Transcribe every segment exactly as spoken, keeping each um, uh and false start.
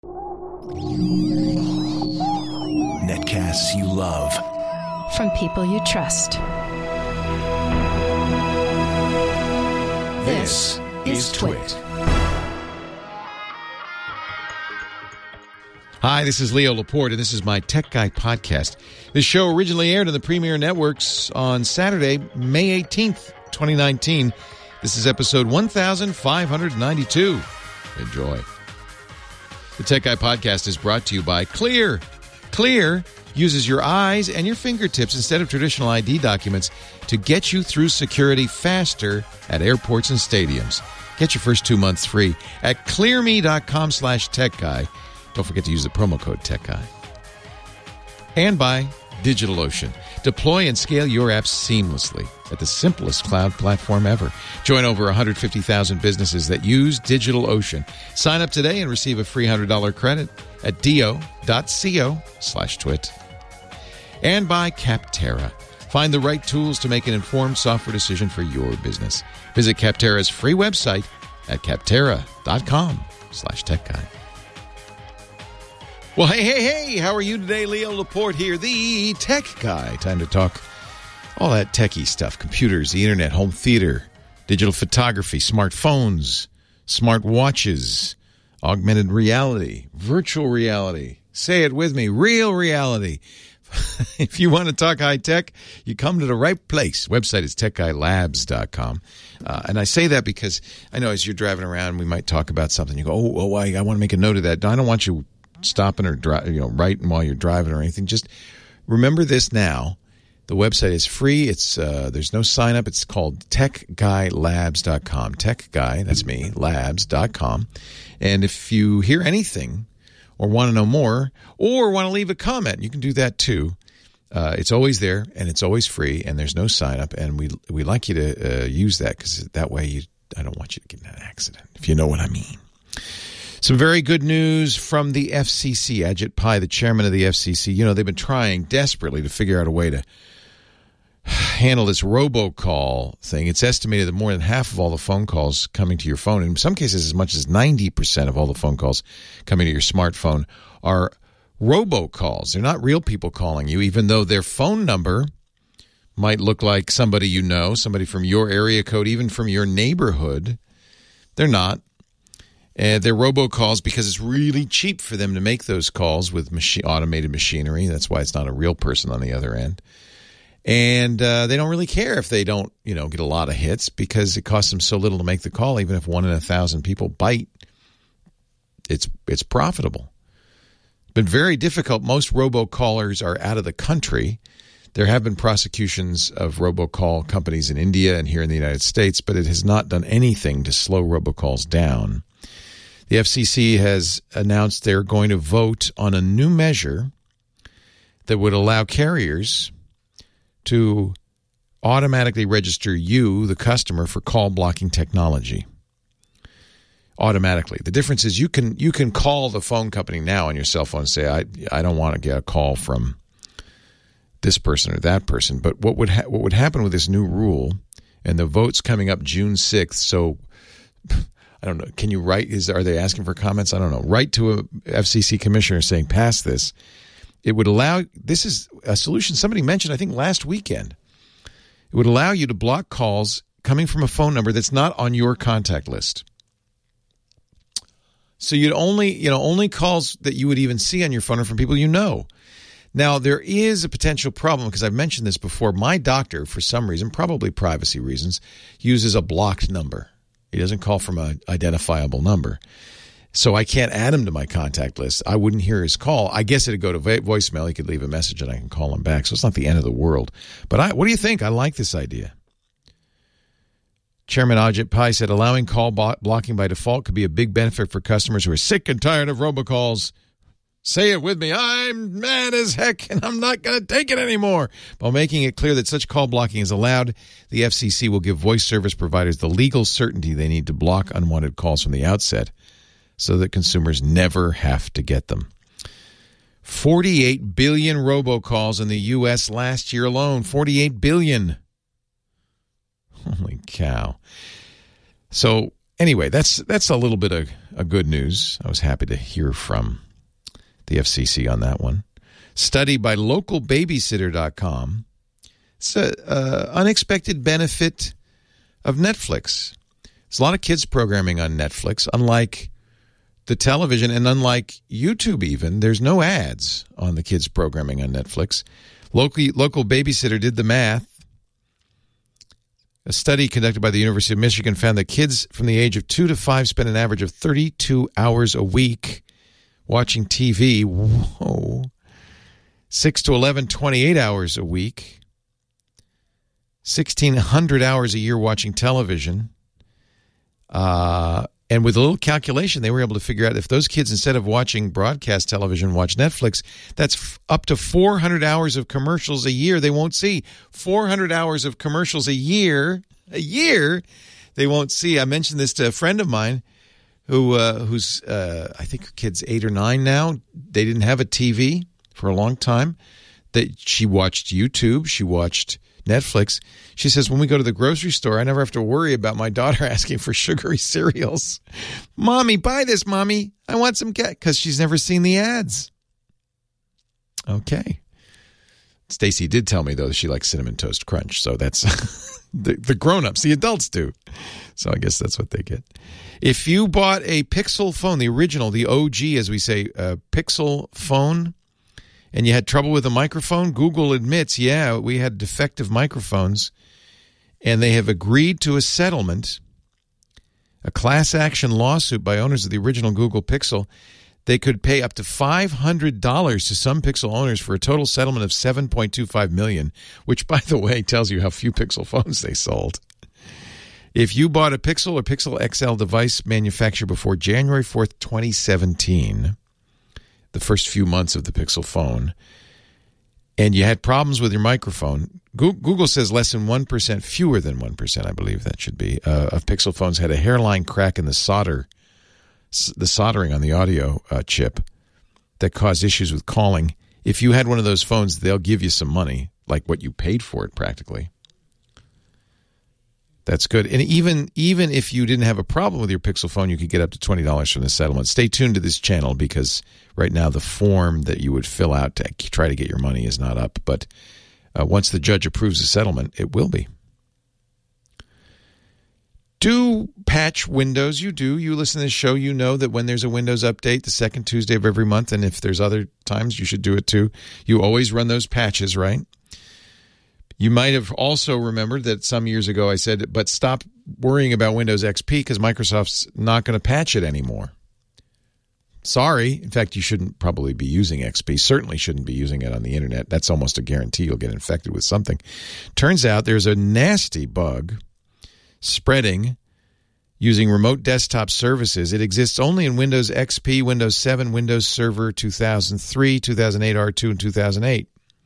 Netcasts you love. From people you trust. This, this is Twit. Hi, this is Leo Laporte, and this is my Tech Guy podcast. This show originally aired on the Premier Networks on Saturday, May eighteenth, twenty nineteen. This is episode one thousand five hundred ninety-two. Enjoy. The Tech Guy podcast is brought to you by Clear. Clear uses your eyes and your fingertips instead of traditional I D documents to get you through security faster at airports and stadiums. Get your first two months free at clearme.com slash tech guy. Don't forget to use the promo code Tech Guy. And by DigitalOcean. Deploy and scale your apps seamlessly at the simplest cloud platform ever. Join over one hundred fifty thousand businesses that use DigitalOcean. Sign up today and receive a free one hundred dollars credit at do.co slash twit. And by Capterra. Find the right tools to make an informed software decision for your business. Visit Capterra's free website at capterra.com slash tech guy. Well, hey, hey, hey, how are you today? Leo Laporte here, the Tech Guy. Time to talk all that techie stuff. Computers, the internet, home theater, digital photography, smartphones, smart watches, augmented reality, virtual reality. Say it with me, real reality. If you want to talk high tech, you come to the right place. Website is tech guy labs dot com. Uh, and I say that because I know as you're driving around, we might talk about something. You go, oh, oh I, I want to make a note of that. I don't want you stopping or dri- you know, writing while you're driving or anything. Just remember this now. The website is free. It's uh, there's no sign up. It's called tech guy labs dot com. Tech Guy, that's me, labs dot com. And if you hear anything or want to know more or want to leave a comment, you can do that too. Uh, it's always there and it's always free and there's no sign up. And we we like you to uh, use that because that way you I don't want you to get in an accident, if you know what I mean. Some very good news from the F C C. Ajit Pai, the chairman of the F C C, you know, they've been trying desperately to figure out a way to handle this robocall thing. It's estimated that more than half of all the phone calls coming to your phone, in some cases as much as ninety percent of all the phone calls coming to your smartphone, are robocalls. They're not real people calling you, even though their phone number might look like somebody you know, somebody from your area code, even from your neighborhood. They're not. And they're robocalls because it's really cheap for them to make those calls with machi- automated machinery. That's why it's not a real person on the other end. And uh, they don't really care if they don't, you know, get a lot of hits because it costs them so little to make the call. Even if one in a thousand people bite, it's it's profitable. It's been very difficult. Most robocallers are out of the country. There have been prosecutions of robocall companies in India and here in the United States, but it has not done anything to slow robocalls down. The F C C has announced they're going to vote on a new measure that would allow carriers to automatically register you, the customer, for call blocking technology. Automatically. The difference is you can you can call the phone company now on your cell phone and say, I I don't want to get a call from this person or that person. But what would ha- what would happen with this new rule, and the vote's coming up June sixth, so I don't know. Can you write? Is are they asking for comments? I don't know. Write to a F C C commissioner saying pass this. It would allow. This is a solution somebody mentioned, I think, last weekend. It would allow you to block calls coming from a phone number that's not on your contact list. So you'd only, you know, only calls that you would even see on your phone are from people you know. Now, there is a potential problem because I've mentioned this before. My doctor, for some reason, probably privacy reasons, uses a blocked number. He doesn't call from an identifiable number. So I can't add him to my contact list. I wouldn't hear his call. I guess it would go to voicemail. He could leave a message and I can call him back. So it's not the end of the world. But I, what do you think? I like this idea. Chairman Ajit Pai said allowing call blocking by default could be a big benefit for customers who are sick and tired of robocalls. Say it with me. I'm mad as heck, and I'm not going to take it anymore. While making it clear that such call blocking is allowed, the F C C will give voice service providers the legal certainty they need to block unwanted calls from the outset so that consumers never have to get them. forty-eight billion robocalls in the U S last year alone. forty-eight billion. Holy cow. So anyway, that's that's a little bit of, of good news. I was happy to hear from the F C C on that one. Study by local babysitter dot com. It's an uh, unexpected benefit of Netflix. There's a lot of kids programming on Netflix, unlike the television and unlike YouTube even. There's no ads on the kids programming on Netflix. Local, local babysitter did the math. A study conducted by the University of Michigan found that kids from the age of two to five spend an average of thirty-two hours a week watching T V. Whoa. six to eleven, twenty-eight hours a week. sixteen hundred hours a year watching television. Uh, and with a little calculation, they were able to figure out if those kids, instead of watching broadcast television, watch Netflix, that's f- up to four hundred hours of commercials a year they won't see. four hundred hours of commercials a year, a year, they won't see. I mentioned this to a friend of mine who, uh, who's, uh, I think her kid's eight or nine now. They didn't have a T V for a long time. That she watched YouTube. She watched Netflix. She says, when we go to the grocery store, I never have to worry about my daughter asking for sugary cereals. Mommy, buy this, Mommy. I want some cat, because she's never seen the ads. Okay. Stacy did tell me, though, that she likes Cinnamon Toast Crunch. So that's the, the grown-ups, the adults do. So I guess that's what they get. If you bought a Pixel phone, the original, the O G, as we say, a Pixel phone, and you had trouble with the microphone, Google admits, yeah, we had defective microphones, and they have agreed to a settlement, a class action lawsuit by owners of the original Google Pixel. They could pay up to five hundred dollars to some Pixel owners for a total settlement of seven point two five million dollars, which, by the way, tells you how few Pixel phones they sold. If you bought a Pixel or Pixel X L device manufactured before January fourth, twenty seventeen, the first few months of the Pixel phone, and you had problems with your microphone, Google says less than one percent, fewer than one percent, I believe that should be, uh, of Pixel phones had a hairline crack in the solder, the soldering on the audio uh, chip that caused issues with calling. If you had one of those phones, they'll give you some money, like what you paid for it practically. That's good. And even even if you didn't have a problem with your Pixel phone, you could get up to twenty dollars from the settlement. Stay tuned to this channel, because right now the form that you would fill out to try to get your money is not up. But uh, once the judge approves the settlement, it will be. Do patch Windows. You do. You listen to this show, you know that when there's a Windows update, the second Tuesday of every month, and if there's other times, you should do it too. You always run those patches, right? You might have also remembered that some years ago I said, but stop worrying about Windows X P because Microsoft's not going to patch it anymore. Sorry. In fact, you shouldn't probably be using X P. Certainly shouldn't be using it on the internet. That's almost a guarantee you'll get infected with something. Turns out there's a nasty bug spreading using remote desktop services. It exists only in Windows X P, Windows seven, Windows Server two thousand three, two thousand eight R two, and two thousand eight.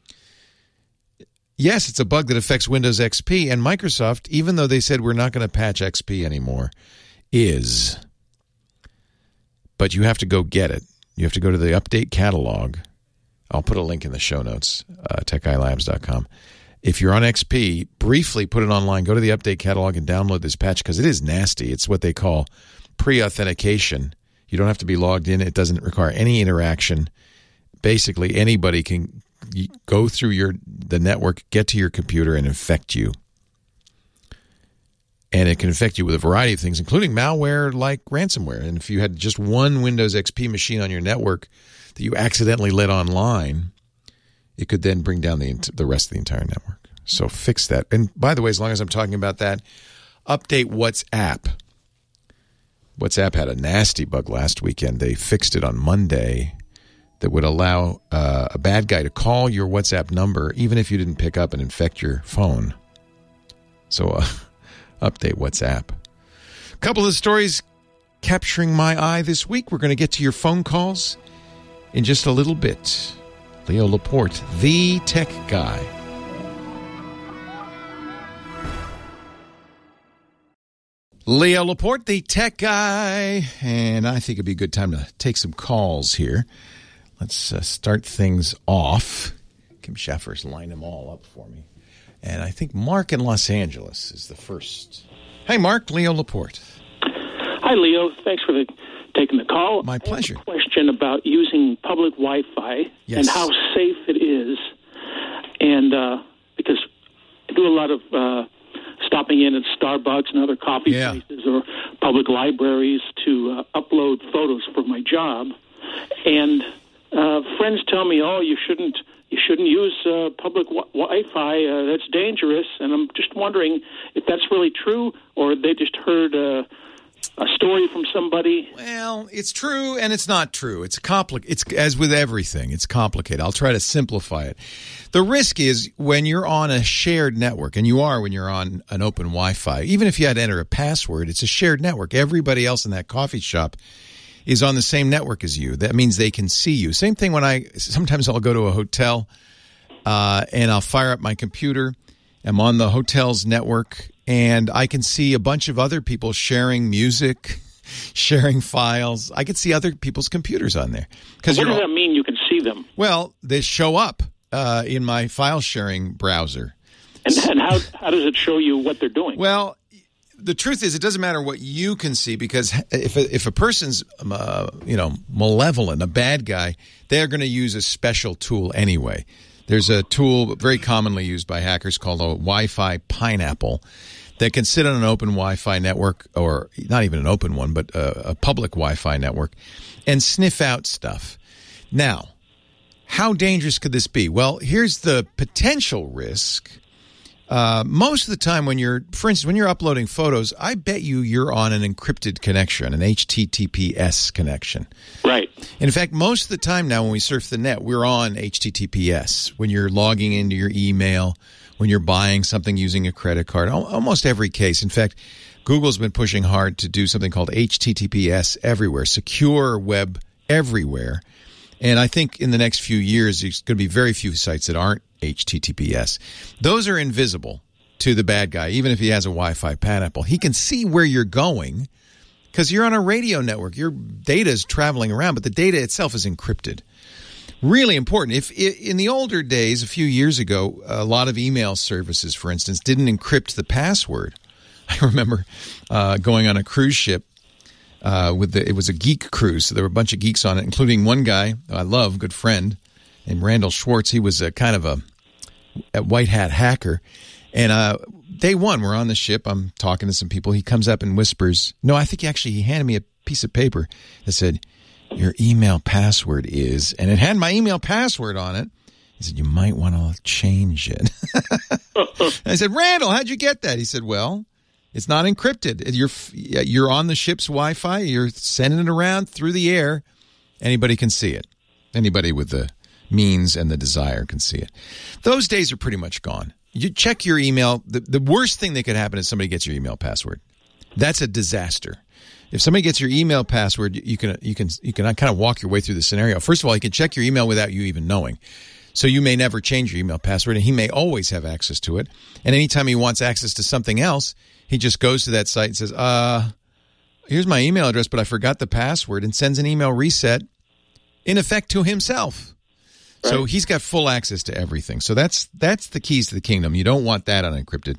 Yes, it's a bug that affects Windows X P, and Microsoft, even though they said we're not going to patch X P anymore, is. But you have to go get it. You have to go to the update catalog. I'll put a link in the show notes, uh, tech guy labs dot com. If you're on X P, briefly put it online, go to the update catalog and download this patch, because it is nasty. It's what they call pre-authentication. You don't have to be logged in. It doesn't require any interaction. Basically, anybody can go through your the network, get to your computer, and infect you. And it can infect you with a variety of things, including malware like ransomware. And if you had just one Windows X P machine on your network that you accidentally let online, it could then bring down the the rest of the entire network. So fix that. And by the way, as long as I'm talking about that, update WhatsApp. WhatsApp had a nasty bug last weekend. They fixed it on Monday that would allow uh, a bad guy to call your WhatsApp number even if you didn't pick up and infect your phone. So uh, update WhatsApp. A couple of the stories capturing my eye this week. We're going to get to your phone calls in just a little bit. Leo Laporte, the tech guy. Leo Laporte, the tech guy. And I think it'd be a good time to take some calls here. Let's uh, start things off. Kim Schaffer's line them all up for me. And I think Mark in Los Angeles is the first. Hey, Mark, Leo Laporte. Hi, Leo. Thanks for the, taking the call. My pleasure. I have a question about using public Wi-Fi Yes. and how safe it is. And uh, because I do a lot of uh, stopping in at Starbucks and other coffee Yeah. places or public libraries to uh, upload photos for my job. And uh, friends tell me, oh, you shouldn't you shouldn't use uh, public wi- Wi-Fi. Uh, that's dangerous. And I'm just wondering if that's really true, or they just heard uh, a story from somebody. Well, it's true and it's not true. It's compli- It's as with everything. It's complicated. I'll try to simplify it. The risk is when you're on a shared network, and you are when you're on an open Wi-Fi, even if you had to enter a password, it's a shared network. Everybody else in that coffee shop is on the same network as you. That means they can see you. Same thing when I, sometimes I'll go to a hotel uh, and I'll fire up my computer. I'm on the hotel's network and I can see a bunch of other people sharing music, sharing files. I can see other people's computers on there. What you're does all, that mean you can see them? Well, they show up uh, in my file sharing browser. And, and how, how does it show you what they're doing? Well, the truth is, it doesn't matter what you can see, because if a, if a person's uh, you know malevolent, a bad guy, they're going to use a special tool anyway. There's a tool very commonly used by hackers called a Wi-Fi pineapple that can sit on an open Wi-Fi network, or not even an open one, but a, a public Wi-Fi network, and sniff out stuff. Now, how dangerous could this be? Well, here's the potential risk. Uh, most of the time when you're, for instance, when you're uploading photos, I bet you you're on an encrypted connection, an H T T P S connection. Right. In fact, most of the time now when we surf the net, we're on H T T P S. When you're logging into your email, when you're buying something using a credit card, almost every case. In fact, Google's been pushing hard to do something called H T T P S everywhere, secure web everywhere. And I think in the next few years, there's going to be very few sites that aren't H T T P S. Those are invisible to the bad guy, even if he has a Wi-Fi pineapple. He can see where you're going because you're on a radio network. Your data is traveling around, but the data itself is encrypted. Really important. If in the older days, a few years ago, a lot of email services, for instance, didn't encrypt the password. I remember uh, going on a cruise ship. Uh, with the, it was a geek cruise, so there were a bunch of geeks on it, including one guy I love, good friend, named Randall Schwartz. He was a kind of a, a white hat hacker. And uh, day one, we're on the ship. I'm talking to some people. He comes up and whispers, no, I think actually he handed me a piece of paper that said, your email password is, and it had my email password on it. He said, you might want to change it. I said, Randall, how'd you get that? He said, well, it's not encrypted. You're you're on the ship's Wi-Fi. You're sending it around through the air. Anybody can see it. Anybody with the means and the desire can see it. Those days are pretty much gone. You check your email. The, the worst thing that could happen is somebody gets your email password. That's a disaster. If somebody gets your email password, you can you can you can kind of walk your way through the scenario. First of all, he can check your email without you even knowing. So you may never change your email password, and he may always have access to it. And anytime he wants access to something else, he just goes to that site and says, uh, here's my email address, but I forgot the password, and sends an email reset, in effect, to himself. Right. So he's got full access to everything. So that's that's the keys to the kingdom. You don't want that unencrypted.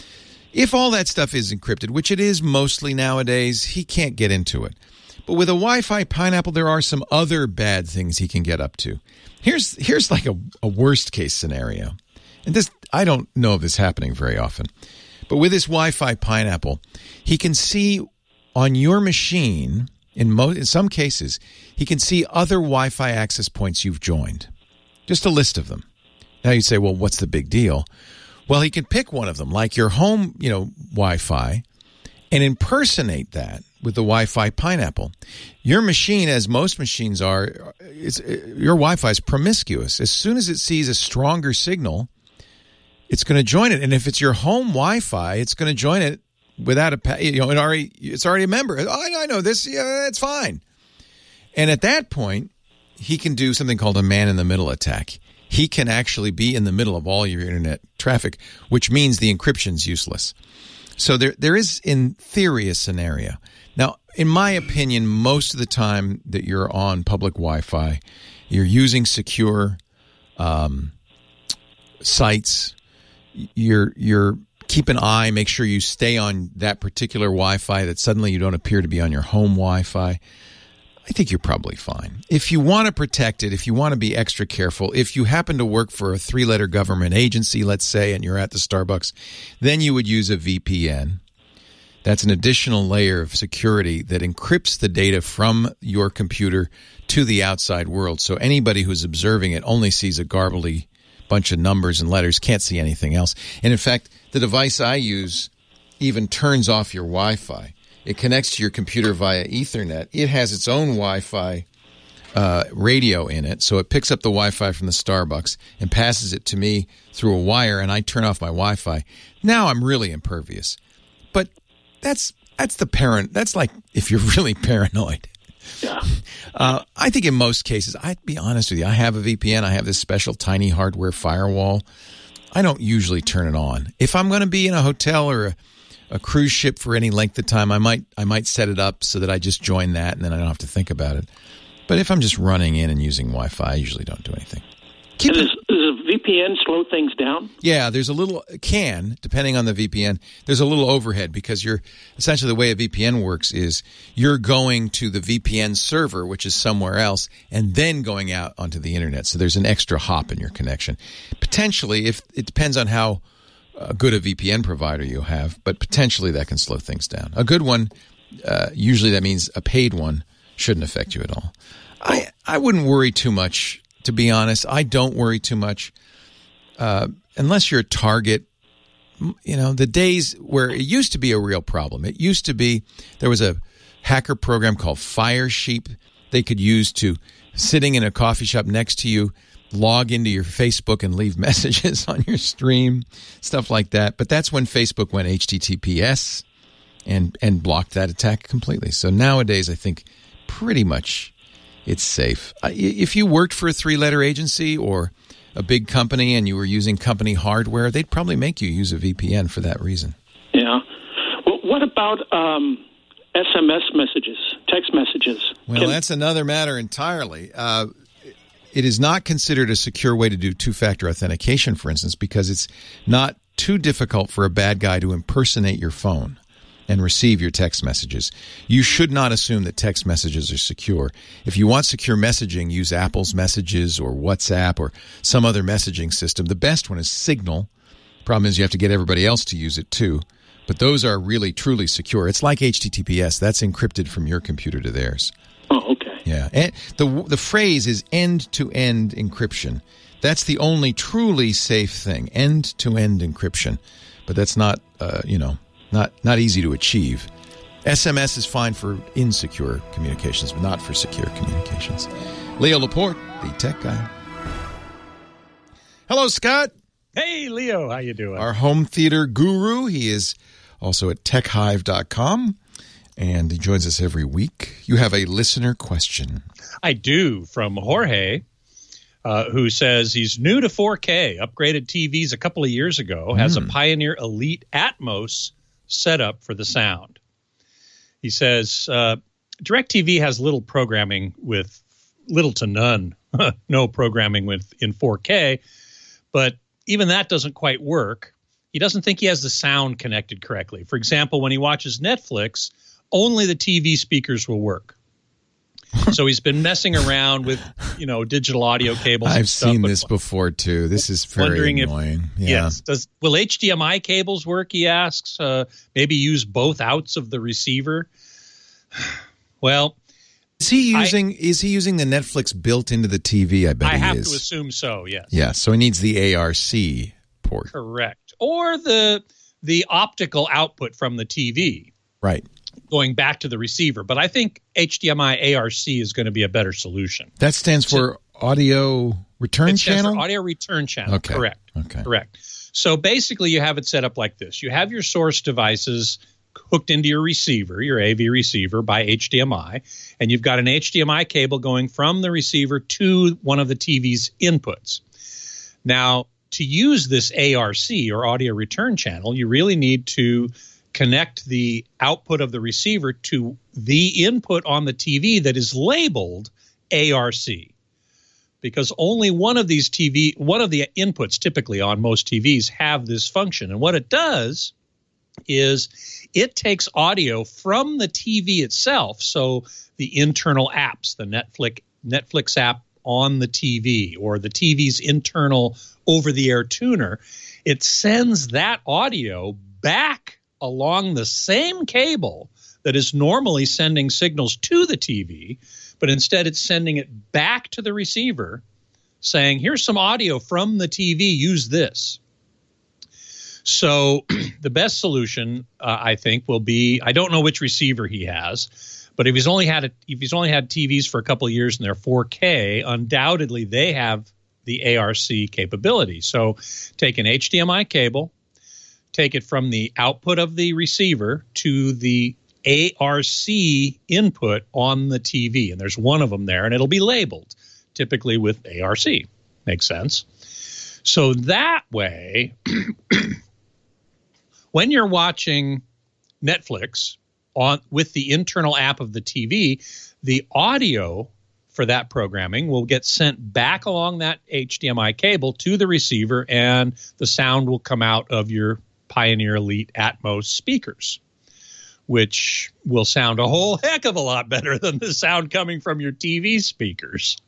If all that stuff is encrypted, which it is mostly nowadays, he can't get into it. But with a Wi-Fi pineapple, there are some other bad things he can get up to. Here's here's like a, a worst-case scenario. And this, I don't know of this happening very often. But with this Wi-Fi pineapple, he can see on your machine, in, mo- in some cases, he can see other Wi-Fi access points you've joined. Just a list of them. Now you say, well, what's the big deal? Well, he can pick one of them, like your home, you know, Wi-Fi, and impersonate that with the Wi-Fi pineapple. Your machine, as most machines are, it's, your Wi-Fi is promiscuous. As soon as it sees a stronger signal, it's going to join it. And if it's your home Wi-Fi, it's going to join it without a, you know, it already, it's already a member. Oh, I know this. Yeah, it's fine. And at that point, he can do something called a man-in-the-middle attack. He can actually be in the middle of all your internet traffic, which means the encryption's useless. So there, there is, in theory, a scenario. Now, in my opinion, most of the time that you're on public Wi-Fi, you're using secure um, sites. You're you're keep an eye, make sure you stay on that particular Wi-Fi, that suddenly you don't appear to be on your home Wi-Fi, I think you're probably fine. If you want to protect it, if you want to be extra careful, if you happen to work for a three-letter government agency, let's say, and you're at the Starbucks, then you would use a V P N. That's an additional layer of security that encrypts the data from your computer to the outside world. So anybody who's observing it only sees a garbly bunch of numbers and letters, can't see anything else. And in fact, the device I use even turns off your Wi-Fi. It connects to your computer via Ethernet. It has its own Wi-Fi uh, radio in it, so it picks up the Wi-Fi from the Starbucks and passes it to me through a wire, and I turn off my Wi-Fi. Now I'm really impervious. But that's that's the parent. That's like if you're really paranoid. Yeah. Uh, I think in most cases, I'd be honest with you, I have a V P N. I have this special tiny hardware firewall. I don't usually turn it on. If I'm going to be in a hotel or a, a cruise ship for any length of time, I might I might set it up so that I just join that and then I don't have to think about it. But if I'm just running in and using Wi-Fi, I usually don't do anything. Keep and it, does, does a V P N slow things down? Yeah, there's a little, can, depending on the V P N, there's a little overhead because you're, essentially the way a V P N works is you're going to the V P N server, which is somewhere else, and then going out onto the internet. So there's an extra hop in your connection. Potentially, if it depends on how uh, good a V P N provider you have, but potentially that can slow things down. A good one, uh, usually that means a paid one, shouldn't affect you at all. I, I wouldn't worry too much. To be honest, I don't worry too much uh, unless you're a target. You know, the days where it used to be a real problem. It used to be there was a hacker program called Firesheep they could use to, sitting in a coffee shop next to you, log into your Facebook and leave messages on your stream, stuff like that. But that's when Facebook went H T T P S and, and blocked that attack completely. So nowadays, I think pretty much it's safe. If you worked for a three-letter agency or a big company and you were using company hardware, they'd probably make you use a V P N for that reason. Yeah. Well, what about um, S M S messages, text messages? Well, Can- that's another matter entirely. Uh, it is not considered a secure way to do two-factor authentication, for instance, because it's not too difficult for a bad guy to impersonate your phone and receive your text messages. You should not assume that text messages are secure. If you want secure messaging, use Apple's Messages or WhatsApp or some other messaging system. The best one is Signal. Problem is you have to get everybody else to use it too. But those are really, truly secure. It's like H T T P S. That's encrypted from your computer to theirs. Oh, okay. Yeah. And the, the phrase is end-to-end encryption. That's the only truly safe thing, end-to-end encryption. But that's not, uh, you know, Not not easy to achieve. S M S is fine for insecure communications, but not for secure communications. Leo Laporte, the tech guy. Hello, Scott. Hey, Leo. How you doing? Our home theater guru. He is also at tech hive dot com, and he joins us every week. You have a listener question. I do, from Jorge, uh, who says he's new to four K, upgraded T Vs a couple of years ago, mm. has a Pioneer Elite Atmos setup for the sound. He says uh, DirecTV has little programming with little to none, no programming with in four K, but even that doesn't quite work. He doesn't think he has the sound connected correctly. For example, when he watches Netflix, only the T V speakers will work. So he's been messing around with, you know, digital audio cables. I've and stuff, seen this before too. This is very annoying. If, yeah. Yes. Does will H D M I cables work? He asks. Uh, maybe use both outs of the receiver. Well, is he using I, is he using the Netflix built into the T V? I bet I he have is. to assume so. Yes. Yeah. So he needs the A R C port. Correct. Or the the optical output from the T V. Right. Going back to the receiver. But I think H D M I A R C is going to be a better solution. That stands for so, audio return it channel? For audio return channel. Okay. Correct. Okay. Correct. So basically you have it set up like this. You have your source devices hooked into your receiver, your A V receiver by H D M I, and you've got an H D M I cable going from the receiver to one of the T V's inputs. Now, to use this A R C or audio return channel, you really need to connect the output of the receiver to the input on the T V that is labeled A R C. because only one of these T V, one of the inputs typically on most T Vs have this function. And what it does is it takes audio from the T V itself, so the internal apps, the Netflix Netflix app on the T V or the T V's internal over-the-air tuner, it sends that audio back along the same cable that is normally sending signals to the T V, but instead it's sending it back to the receiver saying, here's some audio from the T V, use this. So the best solution, uh, I think, will be, I don't know which receiver he has, but if he's only had a, if he's only had T Vs for a couple of years and they're four K, undoubtedly they have the A R C capability. So take an H D M I cable, take it from the output of the receiver to the A R C input on the T V. And there's one of them there, and it'll be labeled, typically with A R C. Makes sense. So that way, when you're watching Netflix on with the internal app of the T V, the audio for that programming will get sent back along that H D M I cable to the receiver, and the sound will come out of your Pioneer Elite Atmos speakers, which will sound a whole heck of a lot better than the sound coming from your T V speakers.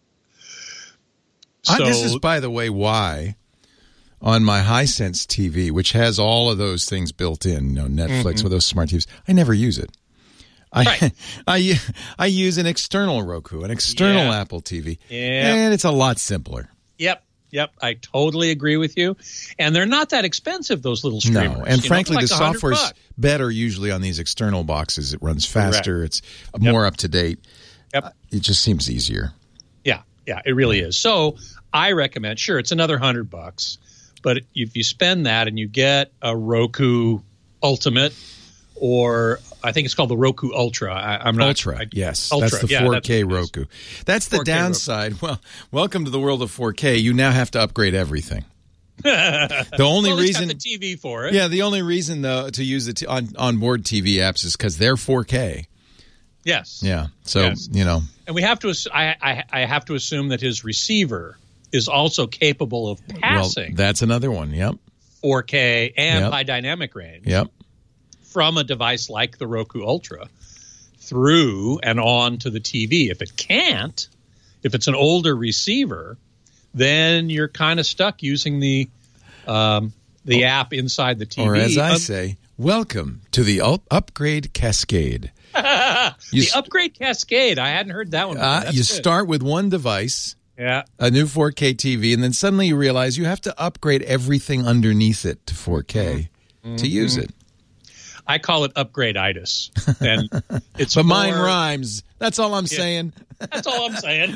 So, So, uh, this is, by the way, why on my Hisense T V, which has all of those things built in, you know, Netflix Mm-hmm. with those smart T Vs, I never use it. I, Right. I I use an external Roku, an external Yeah. Apple T V, Yeah. and it's a lot simpler. Yep, yep, I totally agree with you. And they're not that expensive, those little streamers. No, and you frankly, know, like the a hundred software's bucks. better usually on these external boxes. It runs faster. It's more up to date. Yep. Uh, It just seems easier. Yeah, yeah, it really is. So I recommend, sure, it's another hundred bucks, but if you spend that and you get a Roku Ultimate, or I think it's called the Roku Ultra. I, I'm not Ultra, I, yes. Ultra, That's the yeah, four that's K what it is. Roku. That's the four K downside. Well, welcome to the world of four K. You now have to upgrade everything. The only Well, it's reason got the T V for it. Yeah, the only reason though to use the t- on onboard T V apps is cuz they're four K. Yes. Yeah. So, Yes. you know, And we have to. ass- I, I I have to assume that his receiver is also capable of well, passing that's another one. Yep. four K and Yep. high dynamic range Yep. from a device like the Roku Ultra through and on to the T V. If it can't, if it's an older receiver, then you're kind of stuck using the um, the app inside the T V. Or as I Um, say, welcome to the up- upgrade cascade. You the st- upgrade cascade. I hadn't heard that one before. Uh, That's you good. start with one device, Yeah. a new four K T V, and then suddenly you realize you have to upgrade everything underneath it to four K Mm-hmm. to use it. I call it upgrade-itis. And it's But mine more- rhymes. That's all I'm saying. That's all I'm saying.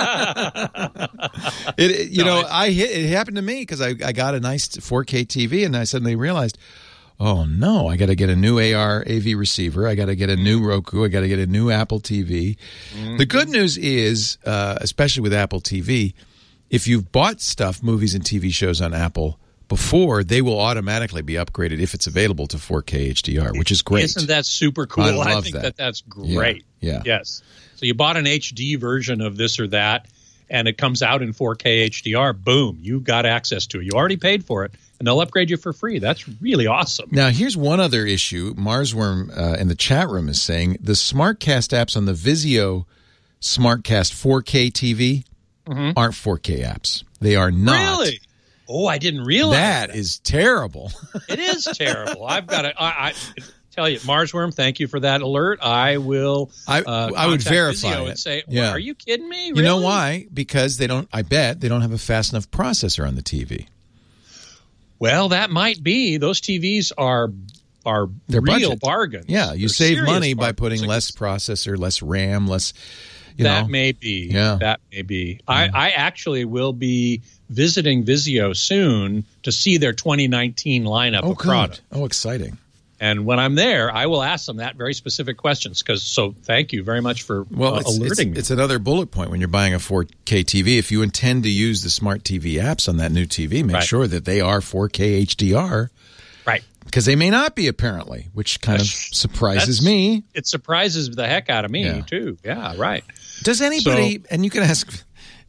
It, it- you No, know, I hit, it happened to me because I, I got a nice four K T V, and I suddenly realized, oh no, I got to get a new A R A V receiver. I got to get a new Roku. I got to get a new Apple T V. Mm-hmm. The good news is, uh, especially with Apple T V, if you've bought stuff, movies and T V shows on Apple before, they will automatically be upgraded if it's available to four K H D R, which is great. Isn't that super cool? I love think that. that. that's great. Yeah, yeah. Yes. So you bought an H D version of this or that, and it comes out in four K H D R. Boom, you got access to it. You already paid for it, and they'll upgrade you for free. That's really awesome. Now, here's one other issue. Marsworm uh, in the chat room is saying the SmartCast apps on the Vizio SmartCast four K T V aren't four K apps. They are not. Mm-hmm. Really? Oh, I didn't realize That that. is terrible. It is terrible. I've got to. I, I tell you, Marsworm. Thank you for that alert. I will. I- uh, I would contact verify Vizio it. and say, Yeah. "Are you kidding me? You know Really?" why? Because they don't, I bet, they don't have a fast enough processor on the T V. Well, that might be. Those T Vs are are They're real budget. bargains. Yeah, you They're save serious money by bargains. putting Like, less processor, less RAM, less, you that know. may be. Yeah. That may be. I, I actually will be visiting Vizio soon to see their twenty nineteen lineup Oh, of good. product. Oh, exciting. And when I'm there, I will ask them that very specific questions. Because so, thank you very much for Well, uh, it's, it's, alerting me. it's another bullet point when you're buying a four K T V. If you intend to use the smart T V apps on that new T V, make Right. sure that they are four K H D R. Right. Because they may not be, apparently, which kind of That's- surprises that's- me. It surprises the heck out of me Yeah. too. Yeah. Right. Does anybody, and you can ask,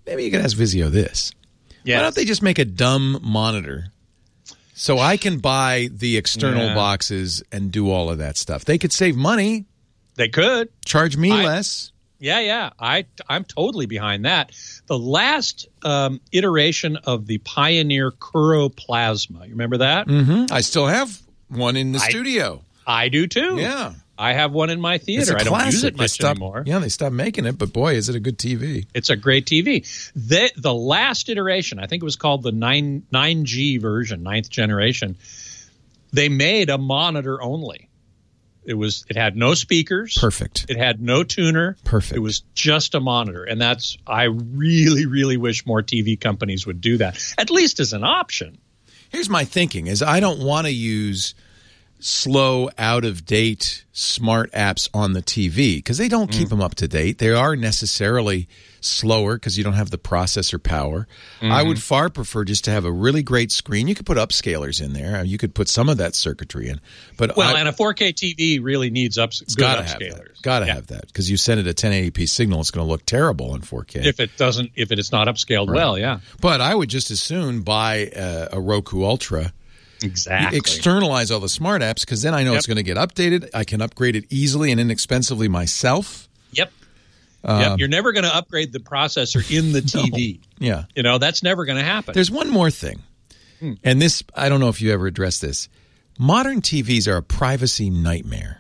maybe you can ask Vizio this. Yes. Why don't they just make a dumb monitor so I can buy the external Yeah. boxes and do all of that stuff? They could save money, They could. charge me I- less. Yeah, yeah. I, I'm totally behind that. The last um, iteration of the Pioneer Kuro Plasma, you remember that? Mm-hmm. I still have one in the I- studio. I do too. Yeah. I have one in my It's theater. a I don't use classic. it They much stopped- anymore. Yeah, they stopped making it, but boy, is it a good T V. It's a great T V. The, the last iteration, I think it was called the nine, 9G version, ninth generation, they made a monitor only. It was. It had no speakers. Perfect. It had no tuner. Perfect. It was just a monitor. And that's, I really, really wish more T V companies would do that, at least as an option. Here's my thinking is I don't want to use slow, out-of-date smart apps on the T V because they don't keep them up to date. They are necessarily slower because you don't have the processor power. Mm-hmm. I would far prefer just to have a really great screen. You could put upscalers in there. You could put some of that circuitry in. But Well, I, and a four K T V really needs ups, it's good gotta have upscalers. that. Got to Yeah. have that because you send it a ten eighty p signal, it's going to look terrible in four K. If it doesn't, if it is not upscaled well, yeah. But I would just as soon buy a, a Roku Ultra. Exactly. Externalize all the smart apps because then I know Yep. it's going to get updated. I can upgrade it easily and inexpensively myself. Yep. Um, yep. You're never going to upgrade the processor in the T V. Yeah. You know, that's never going to happen. There's one more thing. Hmm. And this, I don't know if you ever addressed this. Modern T Vs are a privacy nightmare.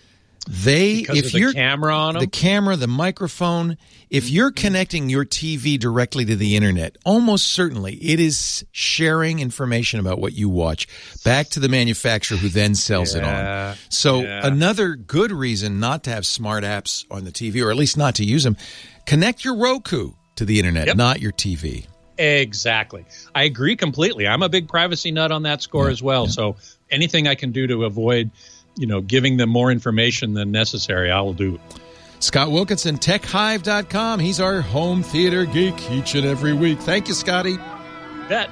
They, because if of the you're camera on them. the camera, the microphone, if you're connecting your T V directly to the internet, almost certainly it is sharing information about what you watch back to the manufacturer who then sells it Yeah, on. So yeah. another good reason not to have smart apps on the T V, or at least not to use them, connect your Roku to the internet, Yep. not your T V. Exactly. I agree completely. I'm a big privacy nut on that score Yeah, as well. yeah. So anything I can do to avoid, you know, giving them more information than necessary, I will do. Scott Wilkinson, tech hive dot com. He's our home theater geek each and every week. Thank you, Scotty. Bet.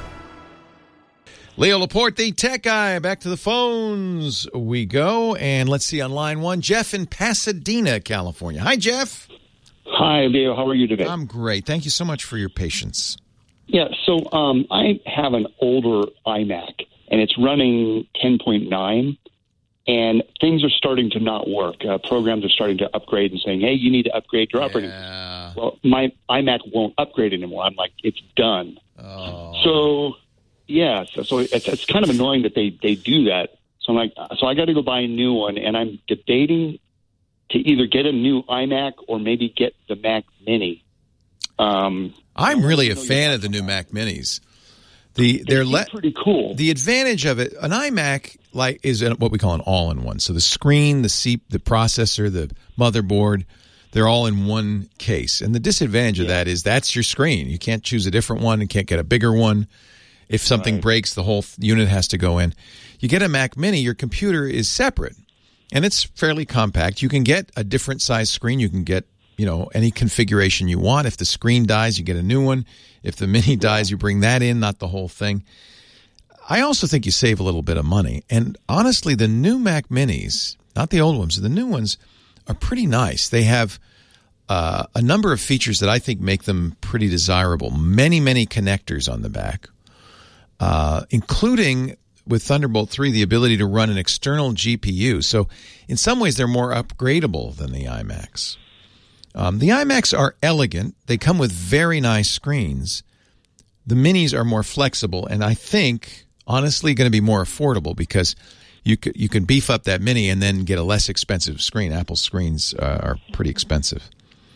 Leo Laporte, the tech guy. Back to the phones we go. And let's see on line one, Jeff in Pasadena, California. Hi, Jeff. Hi, Leo. How are you today? I'm great. Thank you so much for your patience. Yeah, so um, I have an older iMac, and it's running ten point nine, and things are starting to not work. Uh, programs are starting to upgrade and saying, hey, you need to upgrade your operating system. Yeah. Well, my iMac won't upgrade anymore. I'm like, it's done. Oh. So, yeah, so, so it's, it's kind of annoying that they, they do that. So I'm like, so I got to go buy a new one, and I'm debating to either get a new iMac or maybe get the Mac Mini. Um, I'm really a know fan your of the new Mac Minis. The they're it's le- pretty cool. The advantage of it, an iMac like is an- what we call an all-in-one. So the screen, the C, the processor, the motherboard, they're all in one case. And the disadvantage of that is that's your screen. You can't choose a different one. You can't get a bigger one. If something Right. breaks, the whole th- unit has to go in. You get a Mac Mini, your computer is separate, and it's fairly compact. You can get a different size screen. You can get, you know, any configuration you want. If the screen dies, you get a new one. If the Mini dies, you bring that in, not the whole thing. I also think you save a little bit of money. And honestly, the new Mac Minis, not the old ones, the new ones are pretty nice. They have uh, a number of features that I think make them pretty desirable. Many, many connectors on the back, uh, including with Thunderbolt three, the ability to run an external G P U. So in some ways, they're more upgradable than the iMacs. Um, the iMacs are elegant. They come with very nice screens. The Minis are more flexible, and I think, honestly, going to be more affordable because you could, you can beef up that Mini and then get a less expensive screen. Apple screens uh, are pretty expensive.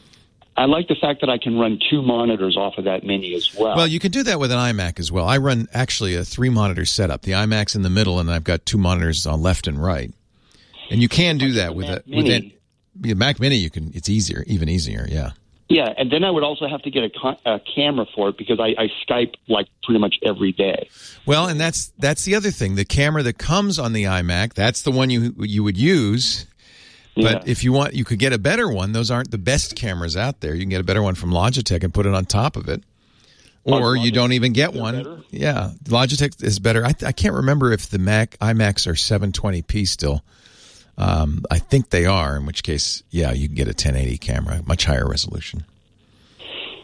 I like the fact that I can run two monitors off of that Mini as well. Well, you can do that with an iMac as well. I run actually a three-monitor setup. The iMac's in the middle, and I've got two monitors on left and right. And you can do that with a with a, the Mac Mini. You can. It's easier, even easier. Yeah. Yeah, and then I would also have to get a, co- a camera for it because I, I Skype like pretty much every day. Well, and that's that's the other thing. The camera that comes on the iMac, that's the one you you would use. But Yeah. if you want, you could get a better one. Those aren't the best cameras out there. You can get a better one from Logitech and put it on top of it. Or you don't even get one. better? Yeah, Logitech is better. I, I can't remember if the Mac iMacs are seven twenty p still. Um, I think they are, in which case, yeah, you can get a ten eighty camera, much higher resolution.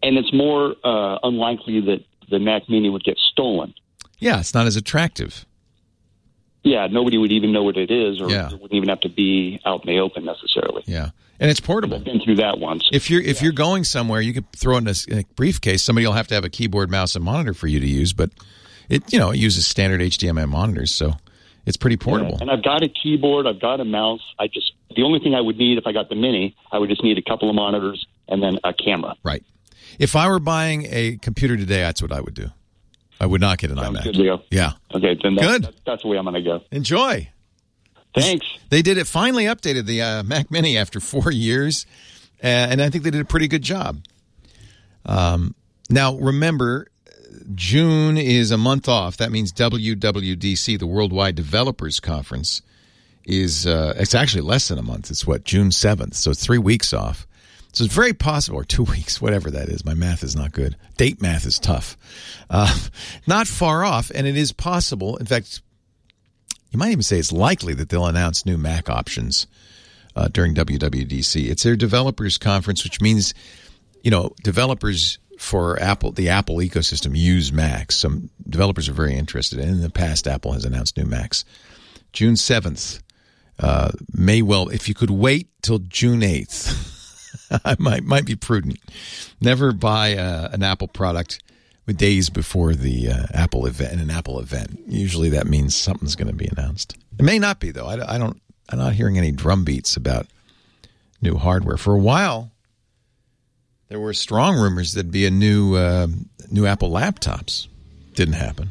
and it's more uh, unlikely that the Mac Mini would get stolen. Yeah, it's not as attractive. Yeah, nobody would even know what it is, or Yeah. it wouldn't even have to be out in the open necessarily. Yeah, and it's portable. I've been through that once. If you're if you're going somewhere, you could throw it in a, in a briefcase. Somebody will have to have a keyboard, mouse, and monitor for you to use, but it you know it uses standard H D M I monitors, so it's pretty portable. Yeah, and I've got a keyboard, I've got a mouse. I just the only thing I would need if I got the Mini, I would just need a couple of monitors and then a camera. Right. If I were buying a computer today, that's what I would do. I would not get an Sounds iMac. good, Leo. Yeah. Okay, then that, Good. That, that's the way I'm going to go. Enjoy. Thanks. They did it. Finally updated the uh, Mac Mini after four years, uh, and I think they did a pretty good job. Um, now, remember, June is a month off. That means W W D C, the Worldwide Developers Conference, is uh, it's actually less than a month. It's what, June seventh, so it's three weeks off. So it's very possible, or two weeks, whatever that is. My math is not good. Date math is tough. Uh, not far off, and it is possible. In fact, you might even say it's likely that they'll announce new Mac options uh, during W W D C. It's their developers conference, which means, you know, developers for Apple, the Apple ecosystem, use Macs. Some developers are very interested. And in the past, Apple has announced new Macs. June seventh uh, may well, if you could wait till June eighth, I might might be prudent. Never buy uh, an Apple product with days before the uh, Apple event, an Apple event. Usually that means something's going to be announced. It may not be, though. I, I don't. I'm not hearing any drum beats about new hardware. For a while, there were strong rumors there'd be a new uh, new Apple laptops. Didn't happen.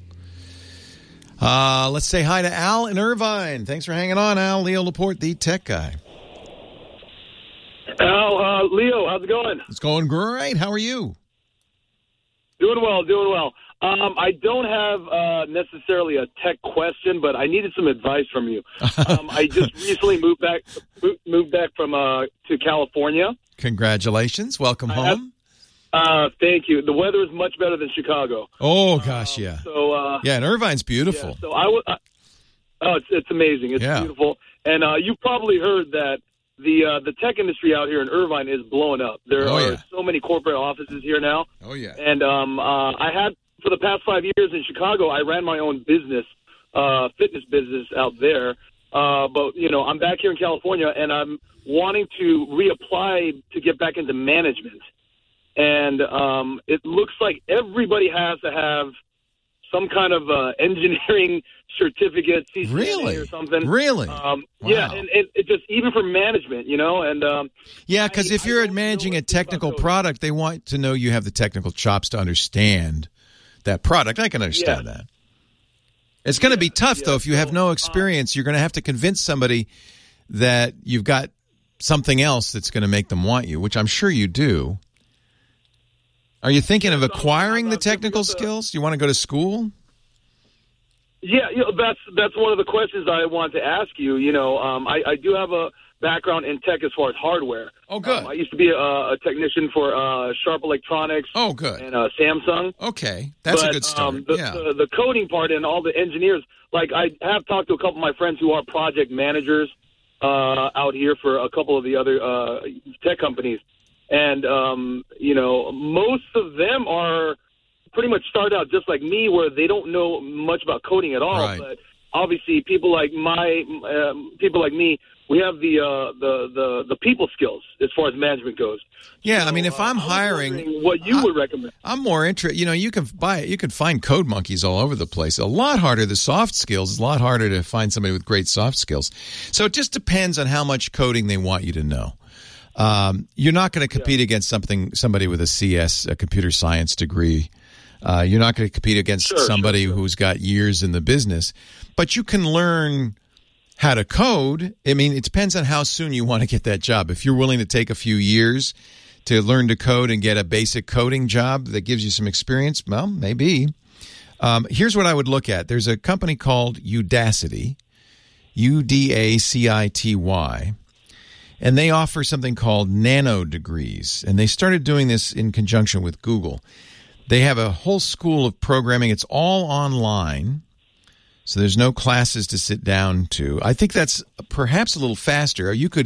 Uh, let's say hi to Al in Irvine. Thanks for hanging on, Al. Leo Laporte, the tech guy. Al, uh, Leo, how's it going? It's going great. How are you? Doing well, doing well. Um, I don't have uh, necessarily a tech question, but I needed some advice from you. Um, I just recently moved back moved back from uh, to California. Congratulations. Welcome I have, home. uh, thank you. The weather is much better than Chicago. Oh, gosh, yeah. Um, so uh, Yeah, and Irvine's beautiful. Yeah, so I w- I, oh, it's, it's amazing. It's Yeah. beautiful. And uh, you've probably heard that the uh, the tech industry out here in Irvine is blowing up. There Oh, are yeah. so many corporate offices here now. Oh, yeah. And um, uh, I had, for the past five years in Chicago, I ran my own business, uh, fitness business out there. Uh, but, you know, I'm back here in California, and I'm wanting to reapply to get back into management. And um, it looks like everybody has to have some kind of uh, engineering certificate, C C N A Really? or something. Really? Um, Wow. Yeah, and it, it just even for management, you know. And um, Yeah, because I- if I you're don't managing know a anything about technical coding. product, they want to know you have the technical chops to understand that product. I can understand Yeah. that. It's going to be tough, yeah. though. If you have So, no uh, experience, you're going to have to convince somebody that you've got something else that's going to make them want you, which I'm sure you do. Are you thinking of so acquiring I'm- the I'm technical thinking of the- skills? Do you want to go to school? Yeah, you know, that's that's one of the questions I wanted to ask you. You know, um, I, I do have a background in tech as far as hardware. Oh, good. Um, I used to be a, a technician for uh, Sharp Electronics Oh, good. and uh, Samsung. Okay. That's but, a good start. Um, the, yeah. the, the coding part and all the engineers, like I have talked to a couple of my friends who are project managers uh, out here for a couple of the other uh, tech companies. And, um, you know, most of them are pretty much start out just like me where they don't know much about coding at all. Right. But obviously people like my um, people like me, we have the, uh, the, the, the people skills as far as management goes. Yeah, So, I mean, if uh, I'm I was hiring, wondering what you I- would recommend. I'm more interested. You know, you can buy, you can find code monkeys all over the place. A lot harder. The soft skills is a lot harder to find somebody with great soft skills. So it just depends on how much coding they want you to know. Um, you're not going to compete yeah. against something somebody with a C S, a computer science degree. Uh, you're not going to compete against sure, somebody sure, sure. who's got years in the business, but you can learn how to code. I mean, it depends on how soon you want to get that job. If you're willing to take a few years to learn to code and get a basic coding job that gives you some experience, well, maybe. Um, here's what I would look at. There's a company called Udacity, U D A C I T Y, and they offer something called nano degrees. And they started doing this in conjunction with Google. They have a whole school of programming. It's all online, so there's no classes to sit down to. I think that's perhaps a little faster. You could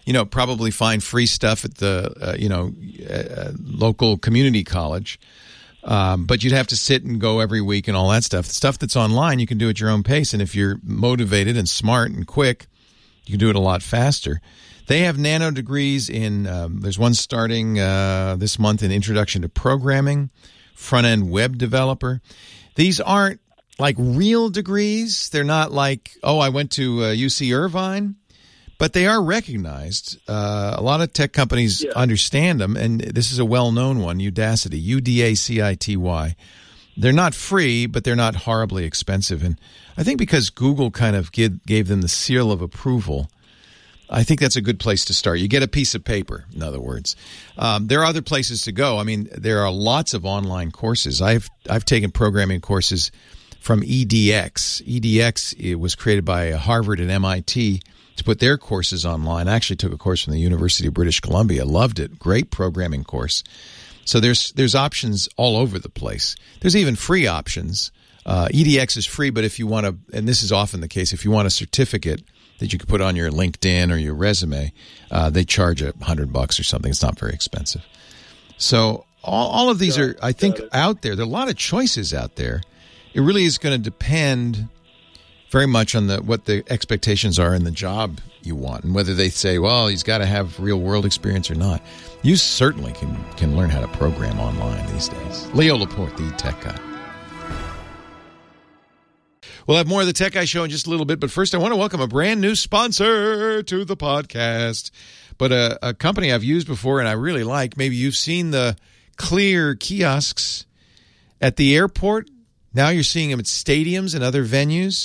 you know, probably find free stuff at the, uh, you know, uh, local community college. Um, but you'd have to sit and go every week and all that stuff. The stuff that's online, you can do at your own pace. And if you're motivated and smart and quick, you can do it a lot faster. They have nano degrees in, um, there's one starting uh, this month in Introduction to Programming, Front-End Web Developer. These aren't like real degrees. They're not like, oh, I went to uh, U C Irvine. But they are recognized. Uh, a lot of tech companies yeah. understand them, and this is a well-known one, Udacity, U D A C I T Y. They're not free, but they're not horribly expensive. And I think because Google kind of gave, gave them the seal of approval, I think that's a good place to start. You get a piece of paper, in other words. Um, there are other places to go. I mean, there are lots of online courses. I've I've taken programming courses from E D X. E D X it was created by Harvard and M I T to put their courses online. I actually took a course from the University of British Columbia. Loved it. Great programming course. So there's there's options all over the place. There's even free options. Uh, E D X is free, but if you want to, and this is often the case, if you want a certificate that you could put on your LinkedIn or your resume, uh, they charge a hundred bucks or something. It's not very expensive. So all, all of these are, I think, out there. There are a lot of choices out there. It really is going to depend very much on the what the expectations are in the job you want, and whether they say, well, he's got to have real world experience or not. You certainly can can learn how to program online these days. Leo Laporte, the Tech Guy. We'll have more of the Tech Guy Show in just a little bit, but first I want to welcome a brand new sponsor to the podcast, but a, a company I've used before and I really like. Maybe you've seen the Clear kiosks at the airport. Now you're seeing them at stadiums and other venues.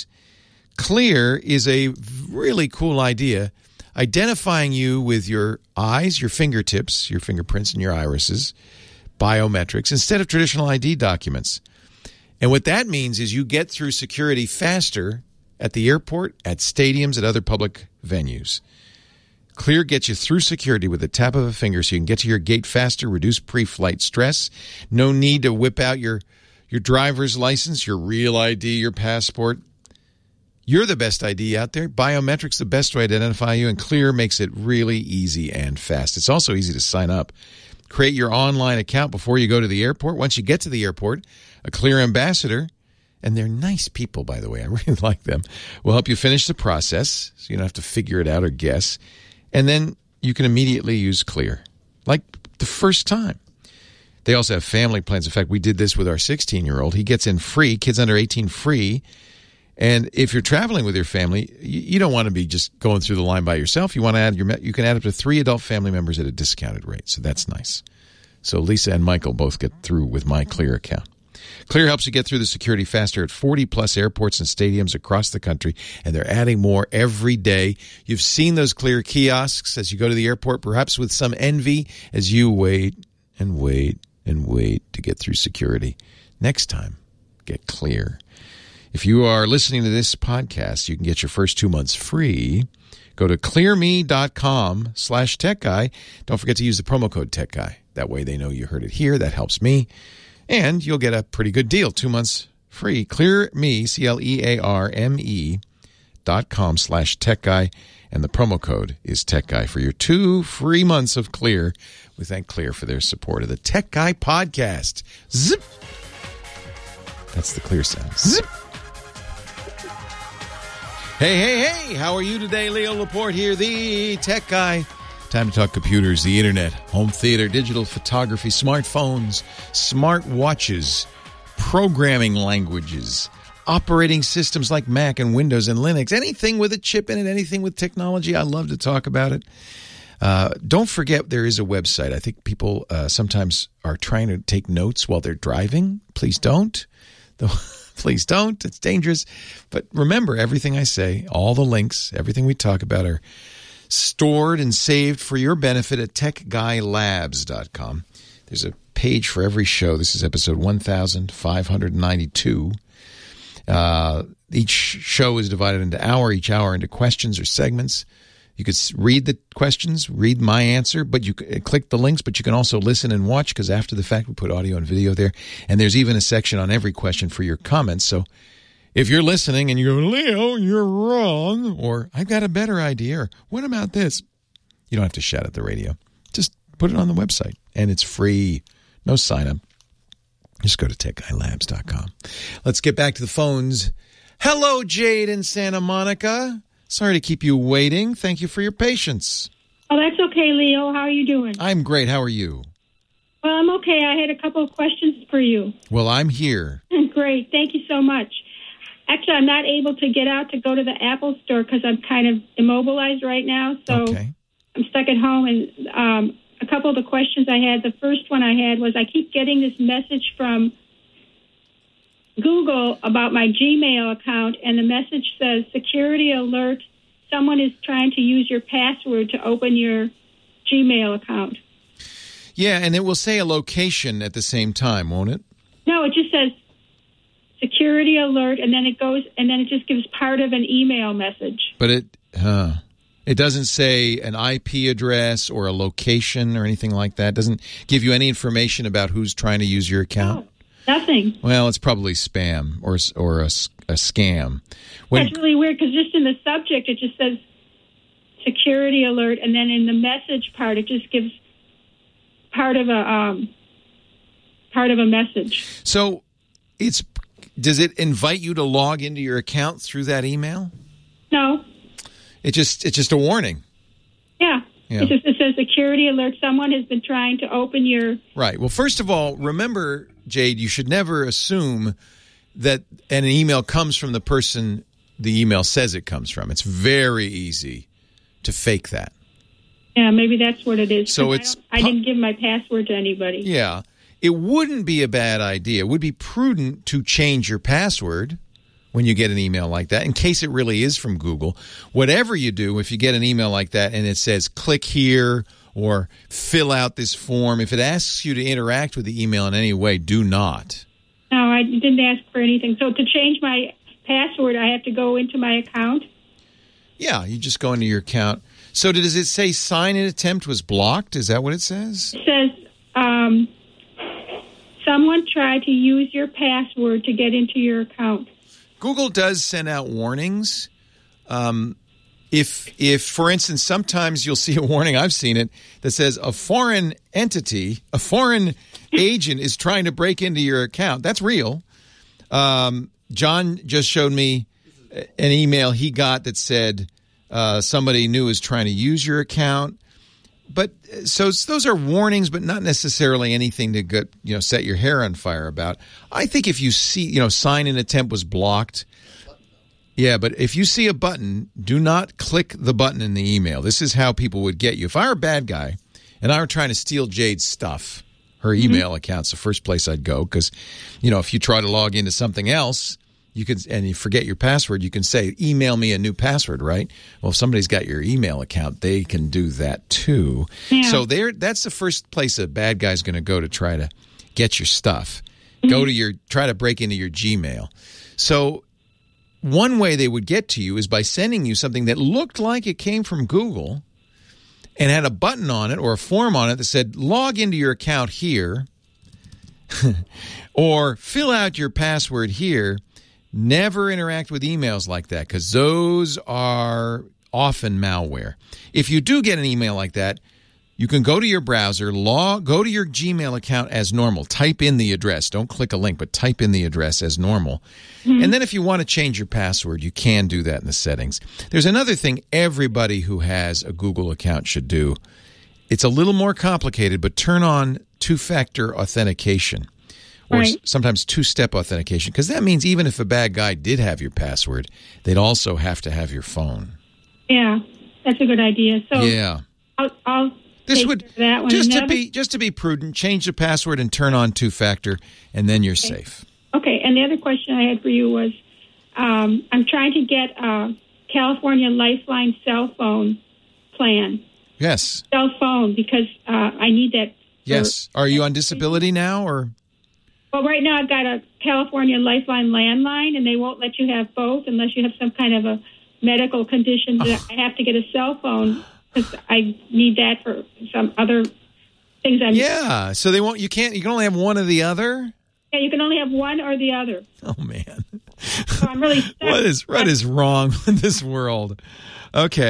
Clear is a really cool idea, identifying you with your eyes, your fingertips, your fingerprints, and your irises, biometrics, instead of traditional I D documents. And what that means is you get through security faster at the airport, at stadiums, at other public venues. Clear gets you through security with the tap of a finger so you can get to your gate faster, reduce pre-flight stress. No need to whip out your, your driver's license, your real I D, your passport. You're the best I D out there. Biometrics the best way to identify you, and Clear makes it really easy and fast. It's also easy to sign up. Create your online account before you go to the airport. Once you get to the airport, a Clear ambassador, and they're nice people, by the way, I really like them, will help you finish the process so you don't have to figure it out or guess. And then you can immediately use Clear, like the first time. They also have family plans. In fact, we did this with our sixteen-year-old. He gets in free, kids under eighteen free. And if you're traveling with your family, you don't want to be just going through the line by yourself. You want to add your, you can add up to three adult family members at a discounted rate. So that's nice. So Lisa and Michael both get through with my Clear account. Clear helps you get through the security faster at forty plus airports and stadiums across the country, and they're adding more every day. You've seen those Clear kiosks as you go to the airport, perhaps with some envy as you wait and wait and wait to get through security. Next time, get Clear. If you are listening to this podcast, you can get your first two months free. Go to clearme.com slash tech guy. Don't forget to use the promo code tech guy. That way they know you heard it here. That helps me. And you'll get a pretty good deal. Two months free. ClearMe, C L E A R M E dot com slash tech guy. And the promo code is tech guy for your two free months of Clear. We thank Clear for their support of the Tech Guy podcast. Zip. That's the Clear sound. Zip. Hey, hey, hey, how are you today? Leo Laporte here, the Tech Guy. Time to talk computers, the internet, home theater, digital photography, smartphones, smart watches, programming languages, operating systems like Mac and Windows and Linux, anything with a chip in it, anything with technology. I love to talk about it. Uh, don't forget there is a website. I think people uh, sometimes are trying to take notes while they're driving. Please don't. Please don't. It's dangerous. But remember, everything I say, all the links, everything we talk about are stored and saved for your benefit at tech guy labs dot com. There's a page for every show. This is episode one thousand five hundred ninety-two. Uh, each show is divided into hour, each hour into questions or segments. You could read the questions, read my answer, but you click the links, but you can also listen and watch because after the fact we put audio and video there. And there's even a section on every question for your comments. So if you're listening and you go, Leo, you're wrong, or I've got a better idea, or what about this? You don't have to shout at the radio. Just put it on the website, and it's free. No sign up. Just go to tech guy labs dot com. Let's get back to the phones. Hello, Jade in Santa Monica. Sorry to keep you waiting. Thank you for your patience. Oh, that's okay, Leo. How are you doing? I'm great. How are you? Well, I'm okay. I had a couple of questions for you. Well, I'm here. Great. Thank you so much. Actually, I'm not able to get out to go to the Apple store because I'm kind of immobilized right now. So Okay. I'm stuck at home. And um, a couple of the questions I had, the first one I had was I keep getting this message from Google about my Gmail account, and the message says, security alert, someone is trying to use your password to open your Gmail account. Yeah, and it will say a location at the same time, won't it? No, it just says security alert, and then it goes, and then it just gives part of an email message. But it, huh, it doesn't say an I P address or a location or anything like that. It doesn't give you any information about who's trying to use your account. No, nothing. Well, it's probably spam or or a, a scam. When, That's really weird because just in the subject it just says security alert, and then in the message part it just gives part of a um, part of a message. So, it's does it invite you to log into your account through that email? No. It just it's just a warning. Yeah. Yeah. It just it says security alert. Someone has been trying to open your. Right. Well, first of all, remember, Jade, you should never assume that an email comes from the person the email says it comes from. It's very easy to fake that. Yeah, maybe that's what it is. So I it's don't- I, didn't give my password to anybody. Yeah. It wouldn't be a bad idea. It would be prudent to change your password when you get an email like that, in case it really is from Google. Whatever you do, if you get an email like that and it says click here or fill out this form, if it asks you to interact with the email in any way, do not. No, I didn't ask for anything. So to change my password, I have to go into my account? Yeah, you just go into your account. So does it say sign-in attempt was blocked? Is that what it says? It says um, someone tried to use your password to get into your account. Google does send out warnings. Um, if, if, for instance, sometimes you'll see a warning, I've seen it, that says a foreign entity, a foreign agent is trying to break into your account. That's real. Um, John just showed me an email he got that said uh, somebody new is trying to use your account. But so those are warnings, but not necessarily anything to get, you know, set your hair on fire about. I think if you see, you know, sign in attempt was blocked. Yeah, but if you see a button, do not click the button in the email. This is how people would get you. If I were a bad guy and I were trying to steal Jade's stuff, her email mm-hmm. account's the first place I'd go because, you know, if you try to log into something else, you can, and you forget your password, you can say, email me a new password, right? Well, if somebody's got your email account, they can do that too. Yeah. So there, that's the first place a bad guy's going to go to try to get your stuff. Mm-hmm. Go to your, try to break into your Gmail. So one way they would get to you is by sending you something that looked like it came from Google and had a button on it or a form on it that said, log into your account here or fill out your password here. Never interact with emails like that because those are often malware. If you do get an email like that, you can go to your browser, log, go to your Gmail account as normal. Type in the address. Don't click a link, but type in the address as normal. Mm-hmm. And then if you want to change your password, you can do that in the settings. There's another thing everybody who has a Google account should do. It's a little more complicated, but turn on two-factor authentication. Or right. sometimes two-step authentication, because that means even if a bad guy did have your password, they'd also have to have your phone. Yeah, that's a good idea. So yeah, I'll, I'll this take would that one. just Another, to be just to be prudent. Change the password and turn on two-factor, and then you're okay. safe. Okay. And the other question I had for you was, um, I'm trying to get a California Lifeline cell phone plan. Yes. Cell phone because uh, I need that. Yes. Are you on disability now, or? Well, right now I've got a California Lifeline landline, and they won't let you have both unless you have some kind of a medical condition. That oh. I have to get a cell phone because I need that for some other things. I'm yeah, so they won't. You can't. You can only have one or the other. Yeah, you can only have one or the other. Oh man, so I'm really stuck. what is what is wrong with this world? Okay.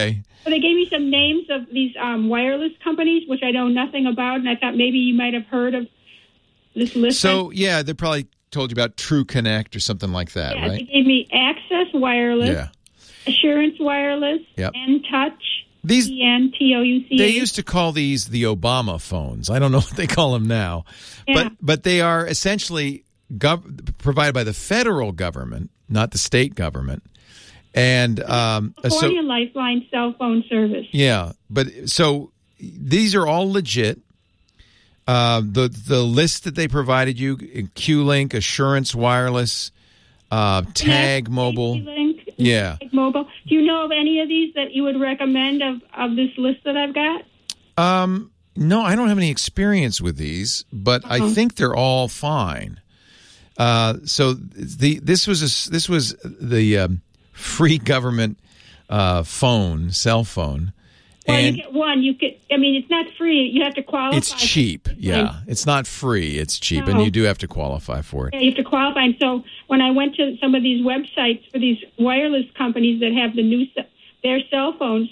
So they gave me some names of these um, wireless companies, which I know nothing about, and I thought maybe you might have heard of this list. So, yeah, they probably told you about True Connect or something like that, yeah, right? They gave me Access Wireless, Yeah. Assurance Wireless, Yep. N-Touch, These E N T O U C H. They used to call these the Obama phones. I don't know what they call them now. Yeah. But but they are essentially gov- provided by the federal government, not the state government. And um, so California Lifeline cell phone service. yeah, but so these are all legit. Uh, the the list that they provided you: Q-Link, Assurance Wireless, uh, Tag Mobile. Link, Yeah. Tag Mobile. Do you know of any of these that you would recommend of, of this list that I've got? Um, no, I don't have any experience with these, but Uh-huh. I think they're all fine. Uh, so the this was a, this was the um, free government uh, phone, cell phone. Well, And you get one. You could. I mean, it's not free. You have to qualify. it's cheap. Yeah, it's not free. It's cheap, and No. you do have to qualify for it. Yeah, you have to qualify. And so when I went to some of these websites for these wireless companies that have the new ce- their cell phones,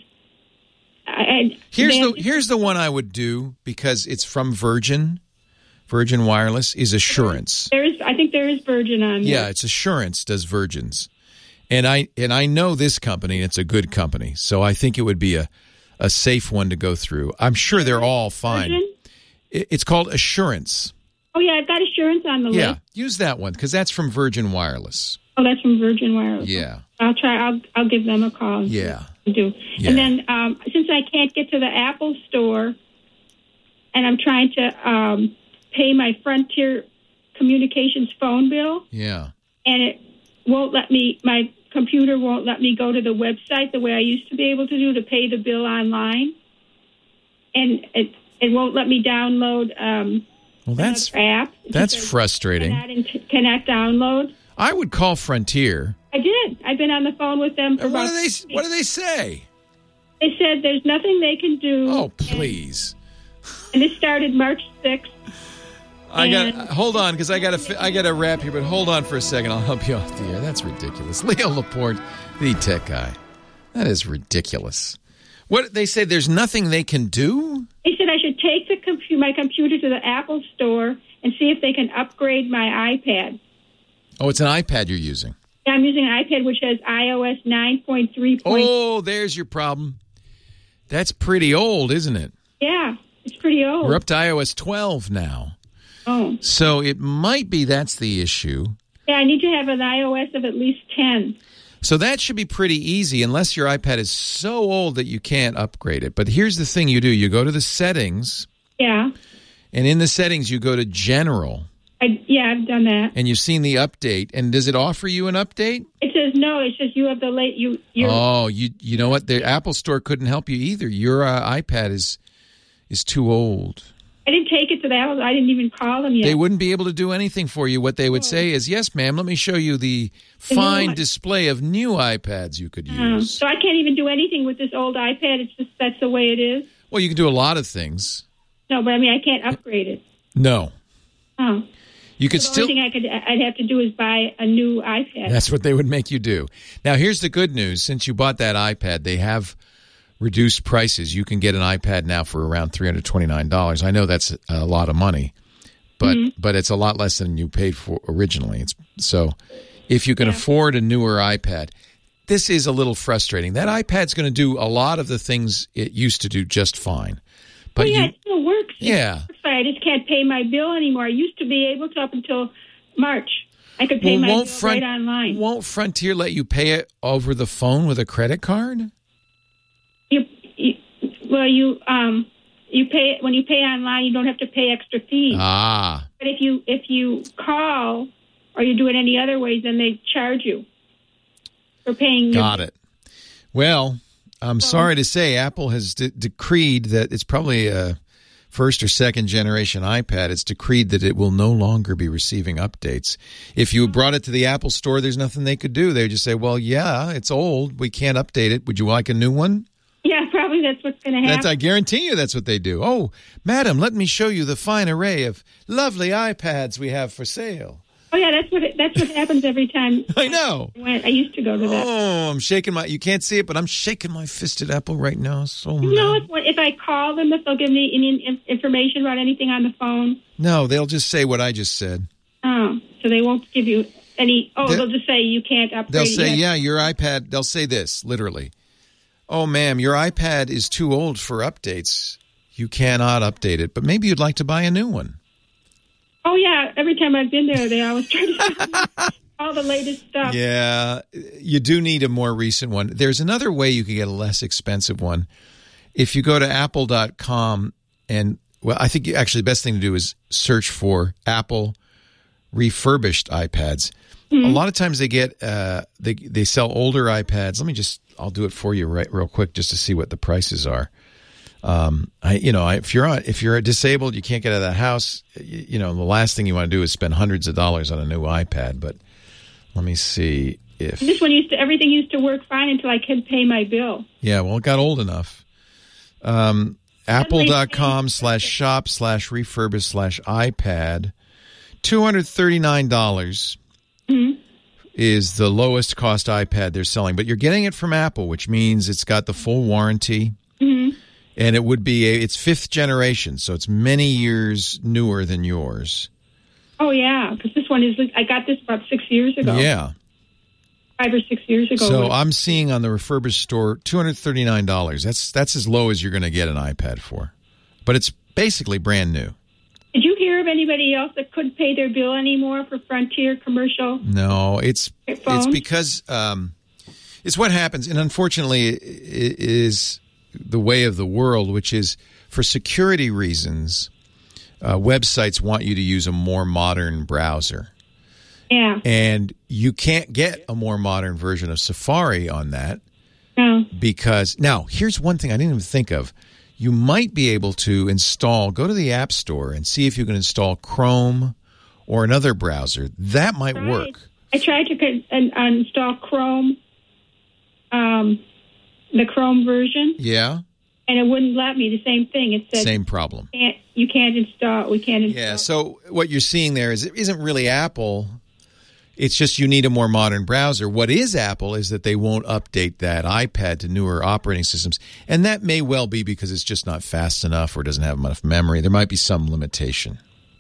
I, Here's they the have- here's the one I would do because it's from Virgin. Virgin Wireless is Assurance. there is. I think there is Virgin on there. Yeah, it's Assurance does Virgins, and I and I know this company. And it's a good company, so I think it would be a, a safe one to go through. I'm sure they're all fine. Virgin? It- It's called Assurance. Oh yeah, I've got Assurance on the Yeah, list. use that one because that's from Virgin Wireless. Oh, that's from Virgin Wireless. Yeah, I'll try. I'll I'll give them a call. and see Yeah. what I can do. Yeah. And then um, since I can't get to the Apple store, and I'm trying to um, pay my Frontier Communications phone bill, yeah. and it won't let me. My computer won't let me go to the website the way I used to be able to do to pay the bill online, and it it won't let me download um, Well, that's another app. It that's just says, frustrating. Cannot, in- cannot download. I would call Frontier. I did. I've been on the phone with them for And what about. do they what do they say? They said there's nothing they can do. Oh, please. And it started March sixth. I got And- hold on because I got to I got to wrap here, but hold on for a second. I'll help you off the air. That's ridiculous. Leo Laporte, the tech guy. That is ridiculous. What they say? There's nothing they can do. They said I should take the compu- my computer to the Apple store and see if they can upgrade my iPad. Oh, it's an iPad you're using. I'm using an iPad which has i O S nine point three. Oh, there's your problem. That's pretty old, isn't it? Yeah, it's pretty old. We're up to i O S twelve now. Oh, So it might be that's the issue. yeah. I need to have an i O S of at least ten. So that should be pretty easy unless your iPad is so old that you can't upgrade it. But here's the thing you do. You go to the settings, Yeah, and in the settings you go to General, I yeah I've done that. and you've seen the update. And does it offer you an update? It says no. It says you have the late you. You're, Oh, you you know what? The Apple Store couldn't help you either. Your uh, iPad is is too old. I didn't take it to the Apple. I didn't even call them yet. They wouldn't be able to do anything for you. What they would say is, yes, ma'am, let me show you the The new fine one. display of new iPads you could Oh, use. so I can't even do anything with this old iPad. It's just that's the way it is. Well, you can do a lot of things. No, but I mean I can't upgrade it. No. Oh, You could the still... only thing I could I'd have to do is buy a new iPad. That's what they would make you do. Now, here's the good news. Since you bought that iPad, they have reduced prices. You can get an iPad now for around three hundred twenty-nine dollars. I know that's a lot of money, but Mm-hmm. but it's a lot less than you paid for originally. It's so if you can afford a newer iPad, this is a little frustrating. That iPad's going to do a lot of the things it used to do just fine. But oh yeah, you it still works. Yeah. It works fine. I just can't pay my bill anymore. I used to be able to up until March. I could pay well, my bill won't Front- right online. won't Frontier let you pay it over the phone with a credit card? You, you, well, you um, you pay when you pay online. You don't have to pay extra fees. Ah. But if you if you call or you do it any other ways, then they charge you for paying. Got your, it. Well, I'm sorry to say Apple has de- decreed that it's probably a first or second generation iPad. It's decreed that it will no longer be receiving updates. If you brought it to the Apple Store, there's nothing they could do. They would just say, well, yeah, it's old. We can't update it. Would you like a new one? Yeah, probably that's what's going to happen. That's, I guarantee you that's what they do. Oh, madam, let me show you the fine array of lovely iPads we have for sale. Oh yeah, that's what it, that's what happens every time. I know. I, went, I used to go to that. Oh, I'm shaking my. You can't see it, but I'm shaking my fist at Apple right now. So You know, if, if I call them, if they'll give me any information about anything on the phone. No, they'll just say what I just said. Oh, so they won't give you any. Oh, They- they'll just say you can't upgrade. They'll it say, yet. yeah, your iPad. They'll say this literally. Oh, ma'am, your iPad is too old for updates. You cannot update it, but maybe you'd like to buy a new one. Oh yeah, every time I've been there, they always try to sell me all the latest stuff. Yeah, you do need a more recent one. There's another way you can get a less expensive one. If you go to apple dot com and, well, I think actually the best thing to do is search for Apple refurbished iPads. Mm-hmm. A lot of times they get, uh, they, they sell older iPads. Let me just, I'll do it for you right real quick just to see what the prices are. Um, I, you know, I, if you're on, if you're disabled, you can't get out of that house. You, you know, the last thing you want to do is spend hundreds of dollars on a new iPad. But let me see if This one used to, everything used to work fine until I could pay my bill. yeah, well, it got old enough. Um, apple dot com slash shop slash refurbish slash iPad, two hundred thirty nine dollars Mm-hmm. is the lowest cost iPad they're selling. But you're getting it from Apple, which means it's got the full warranty. Mm-hmm. And it would be, a, it's fifth generation, so it's many years newer than yours. Oh yeah, because this one is. I got this about six years ago. Yeah. Five or six years ago. So I'm seeing on the refurbished store two hundred thirty-nine dollars. That's that's as low as you're going to get an iPad for. But it's basically brand new. Did you hear of anybody else that couldn't pay their bill anymore for Frontier commercial? No, it's Phones? it's because um, it's what happens, and unfortunately, it is the way of the world, which is for security reasons, uh, websites want you to use a more modern browser. Yeah. And you can't get a more modern version of Safari on that No. because, now, here's one thing I didn't even think of. You might be able to install, go to the App Store and see if you can install Chrome or another browser. That might Right. work. I tried to con- un- uninstall Chrome, um, the Chrome version, Yeah? and it wouldn't let me. The same thing. It said Same problem. can't, you can't install. We can't install. Yeah, so what you're seeing there is it isn't really Apple. It's just you need a more modern browser. What is Apple is that they won't update that iPad to newer operating systems. And that may well be because it's just not fast enough or doesn't have enough memory. There might be some limitation.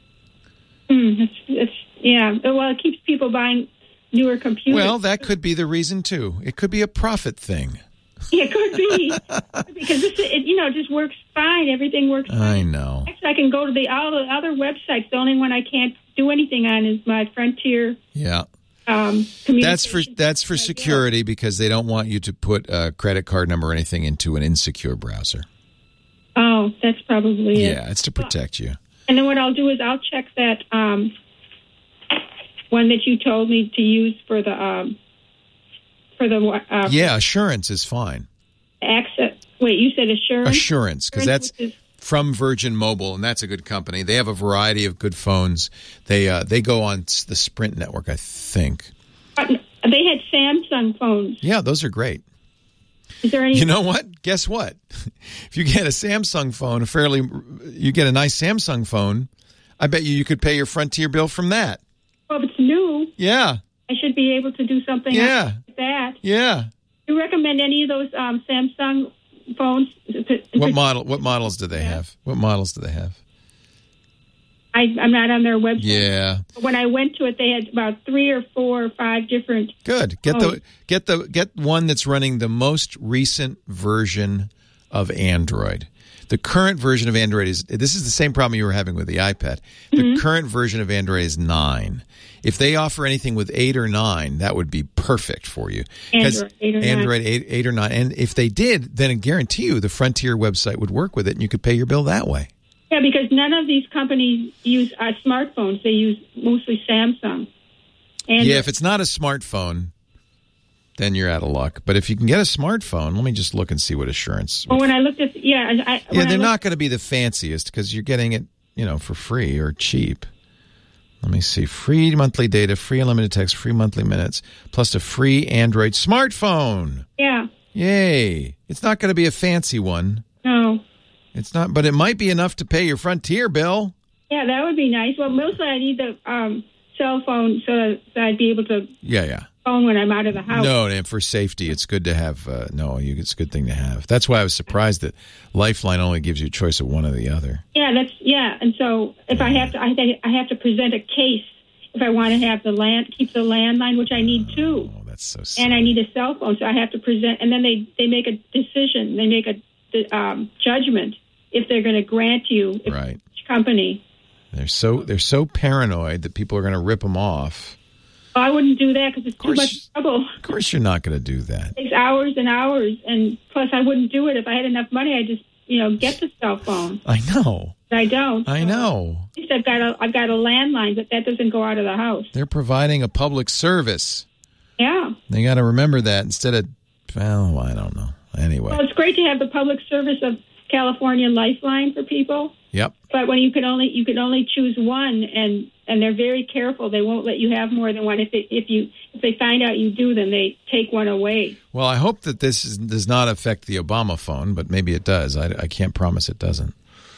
Mm, it's, it's, yeah. Well, it keeps people buying newer computers. Well, that could be the reason, too. It could be a profit thing. Yeah, it could be because this, it, you know, just works fine. Everything works fine. I know. Actually, I can go to the all the other websites. The only one I can't do anything on is my Frontier. Yeah. Um, That's for that's for security because they don't want you to put a credit card number or anything into an insecure browser. Oh, that's probably it. Yeah, it's to protect you. And then what I'll do is I'll check that um, one that you told me to use for the um, for the uh, Yeah, Assurance is fine. access. Wait, you said Assurance? Assurance, because that's which is- from Virgin Mobile, and that's a good company. They have a variety of good phones. They uh, they go on s- the Sprint network, I think. uh, they had Samsung phones. Yeah, those are great. Is there any? You know what? Guess what? If you get a Samsung phone, a fairly, you get a nice Samsung phone, I bet you you could pay your Frontier bill from that. Well, if it's new, Yeah, I should be able to do something Yeah. like that. yeah. Do you recommend any of those um, Samsung phones? What model? What models do they have? What models do they have? I, I'm not on their website. Yeah, When I went to it, they had about three or four or five different. good. Get Oh. the get the get one that's running the most recent version of Android. The current version of Android is this is the same problem you were having with the iPad. The Mm-hmm. current version of Android is nine. If they offer anything with eight or nine, that would be perfect for you. 'Cause Android, eight or nine. Android eight, eight or nine. And if they did, then I guarantee you the Frontier website would work with it, and you could pay your bill that way. Yeah, because none of these companies use uh, smartphones. They use mostly Samsung. And Yeah, if it's not a smartphone, then you're out of luck. But if you can get a smartphone, let me just look and see what Assurance. well, when I looked at, yeah, I, I, Yeah, when I they're looked- not going to be the fanciest because you're getting it, you know, for free or cheap. Let me see. Free monthly data, free unlimited text, free monthly minutes, plus a free Android smartphone. Yeah, Yay. It's not going to be a fancy one. no, It's not, but it might be enough to pay your Frontier bill. yeah, that would be nice. Well, mostly I need the um, cell phone so that I'd be able to Yeah, yeah. phone when I'm out of the house. No, and for safety, it's good to have. Uh, no, you, it's a good thing to have. That's why I was surprised that Lifeline only gives you a choice of one or the other. Yeah, that's yeah. And so if I have to, I, I have to present a case if I want to have the land, keep the landline, which I need too. Oh, that's so silly. And I need a cell phone, so I have to present. And then they, they make a decision. They make a um, judgment if they're going to grant you if Right. each company. They're so they're so paranoid that people are going to rip them off. Well, I wouldn't do that because it's too course- much trouble. Of course, you're not going to do that. It takes hours and hours, and plus I wouldn't do it if I had enough money. I just you know get the cell phone. I know. But I don't. I So know. At least I've got a I've got a landline, but that doesn't go out of the house. They're providing a public service. Yeah. They got to remember that instead of, well, I don't know. Anyway. Well, it's great to have the public service of California Lifeline for people. Yep. But when you can only you can only choose one, and, and they're very careful. They won't let you have more than one. If they, if you if they find out you do, then they take one away. Well, I hope that this is, does not affect the Obama phone, but maybe it does. I, I can't promise it doesn't.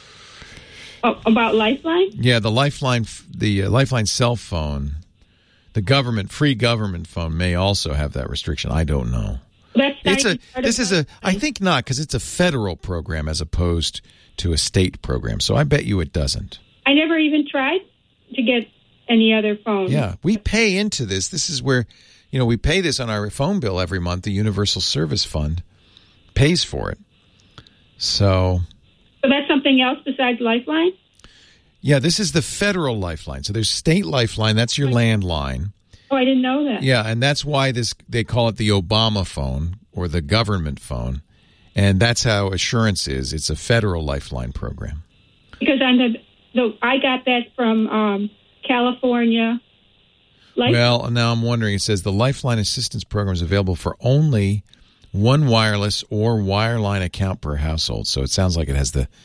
Oh, about Lifeline? Yeah, the Lifeline, the uh, Lifeline cell phone, the government free government phone may also have that restriction. I don't know. That's not It's a even part this of is a I think not because it's a federal program as opposed to a state program. So I bet you it doesn't. I never even tried to get any other phone. Yeah, we pay into this. This is where, you know, we pay this on our phone bill every month. The Universal Service Fund pays for it. So, So that's something else besides Lifeline? yeah, this is the federal Lifeline. So there's state Lifeline. That's your landline. Oh, I didn't know that. Yeah, and that's why this they call it the Obama phone or the government phone. And that's how Assurance is. It's a federal Lifeline program. Because I'm the, the I got that from um, California. Life- Well, now I'm wondering, it says the Lifeline Assistance Program is available for only one wireless or wireline account per household. So it sounds like it has the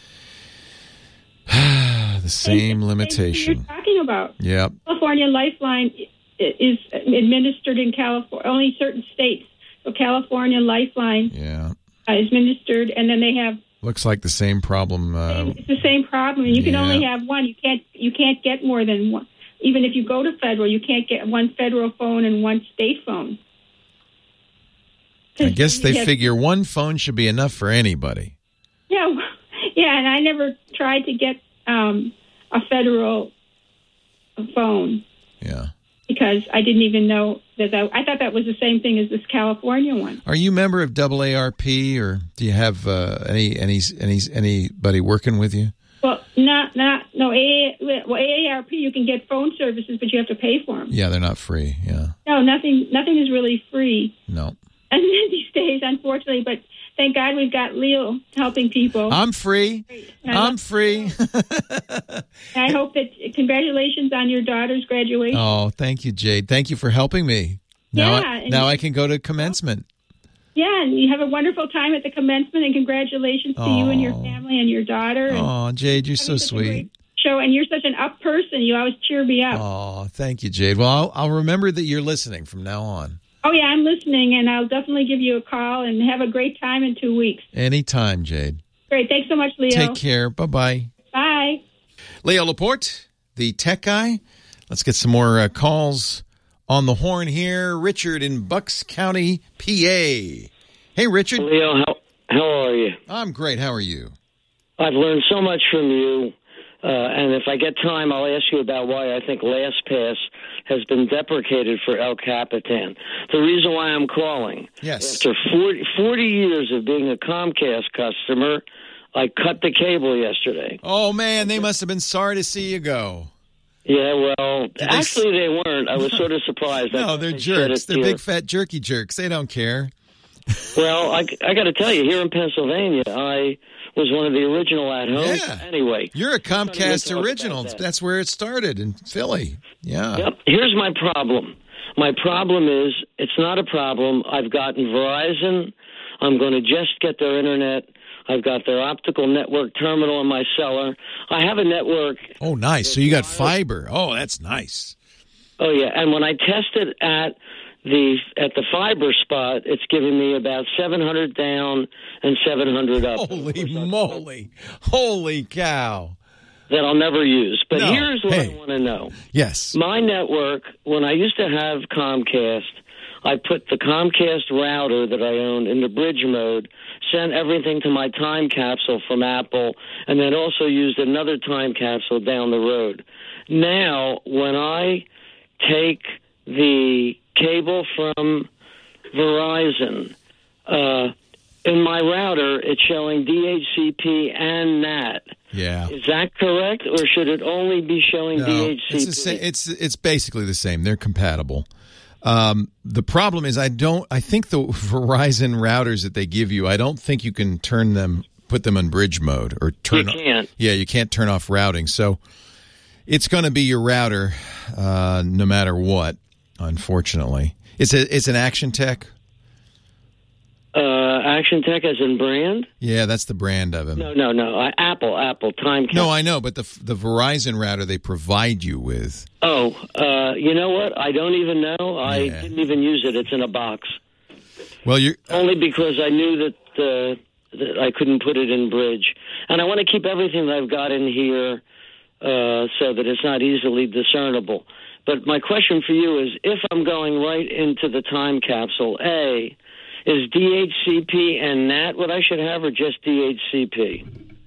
the same limitation. You're talking about. Yep. California Lifeline is administered in California, only certain states. So California Lifeline Yeah. uh, is administered, and then they have Looks like the same problem. Uh, it's the same problem. You can yeah. only have one. You can't you can't get more than one. Even if you go to federal, you can't get one federal phone and one state phone. I guess they Yes. figure one phone should be enough for anybody. Yeah, yeah, and I never tried to get um, a federal phone Yeah. because I didn't even know that, that. I thought that was the same thing as this California one. Are you a member of double A R P, or do you have uh, any any any anybody working with you? Well, not not no A A, well, A A R P. You can get phone services, but you have to pay for them. Yeah, they're not free. Yeah. No, nothing. Nothing is really free. No. And these days, unfortunately, but thank God we've got Leo helping people. I'm free. And I I'm free. And I hope that congratulations on your daughter's graduation. Oh, thank you, Jade. Thank you for helping me. Now, Yeah, I, and- now I can go to commencement. Yeah, and you have a wonderful time at the commencement, and congratulations to you and your Oh. family and your daughter. And Oh, Jade, you're so having such a sweet. great show, and you're such an up person. You always cheer me up. Oh, thank you, Jade. Well, I'll, I'll remember that you're listening from now on. Oh, yeah, I'm listening, and I'll definitely give you a call, and have a great time in two weeks. Anytime, Jade. Great. Thanks so much, Leo. Take care. Bye-bye. Bye. Leo Laporte, the tech guy. Let's get some more uh, calls on the horn here. Richard in Bucks County, P A. Hey, Richard. Leo, how, how are you? I'm great. How are you? I've learned so much from you, uh, and if I get time, I'll ask you about why I think LastPass has been deprecated for El Capitan. The reason why I'm calling, Yes. after forty, forty years of being a Comcast customer, I cut the cable yesterday. Oh, man, they must have been sorry to see you go. Yeah, well, they actually they weren't. I was sort of surprised. No, I- they're they said jerks. it They're here. big, fat, jerky jerks. They don't care. Well, I, I got to tell you, here in Pennsylvania, I was one of the original at-homes. Yeah. Anyway. You're a Comcast talk about original. that. That's where it started, in Philly. Yeah. Yep. Here's my problem. My problem is it's not a problem. I've gotten Verizon. I'm going to just get their internet. I've got their optical network terminal in my cellar. I have a network. Oh, nice. So you got fiber. Oh, that's nice. Oh, yeah. And when I test it at the at the fiber spot, it's giving me about seven hundred down and seven hundred up. Holy moly. Holy cow. that I'll never use. But No. here's what Hey. I want to know. Yes. My network, when I used to have Comcast, I put the Comcast router that I owned into bridge mode, sent everything to my time capsule from Apple, and then also used another time capsule down the road. Now, when I take the cable from Verizon, uh, in my router, it's showing D H C P and N A T. Yeah. Is that correct, or should it only be showing No, D H C P? it's, the same, it's it's basically the same. They're compatible. Um, the problem is I don't. I think the Verizon routers that they give you, I don't think you can turn them, put them on bridge mode or turn. You can't. Yeah, you can't turn off routing. So it's going to be your router, uh, no matter what. Unfortunately, it's a it's an Action Tech. Uh, Action Tech as in brand? Yeah, that's the brand of them. No, no, no. Uh, Apple, Apple, time capsule. No, I know, but the the Verizon router they provide you with. Oh, uh, you know what? I don't even know. I Yeah. didn't even use it. It's in a box. Well, you Only because I knew that, uh, that I couldn't put it in bridge. And I want to keep everything that I've got in here uh, so that it's not easily discernible. But my question for you is, if I'm going right into the time capsule, A, is D H C P and N A T what I should have, or just D H C P?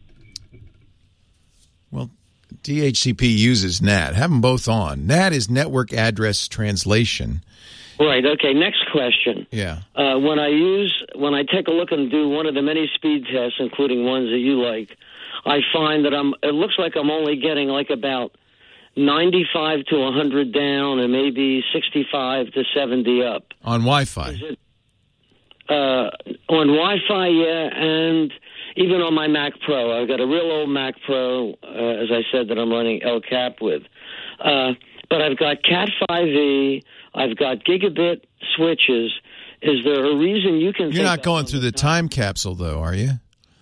Well, D H C P uses N A T. Have them both on. N A T is Network Address Translation. Right. Okay. Next question. Yeah. Uh, when I use, when I take a look and do one of the many speed tests, including ones that you like, I find that I'm. It looks like I'm only getting like about ninety-five to one hundred down, and maybe sixty-five to seventy up. On Wi-Fi. Is it, uh, on Wi-Fi, yeah, and even on my Mac Pro. I've got a real old Mac Pro, uh, as I said, that I'm running El Cap with. Uh, but I've got Cat five E. I've got gigabit switches. Is there a reason you can? You're not going through the time capsule, though, are you?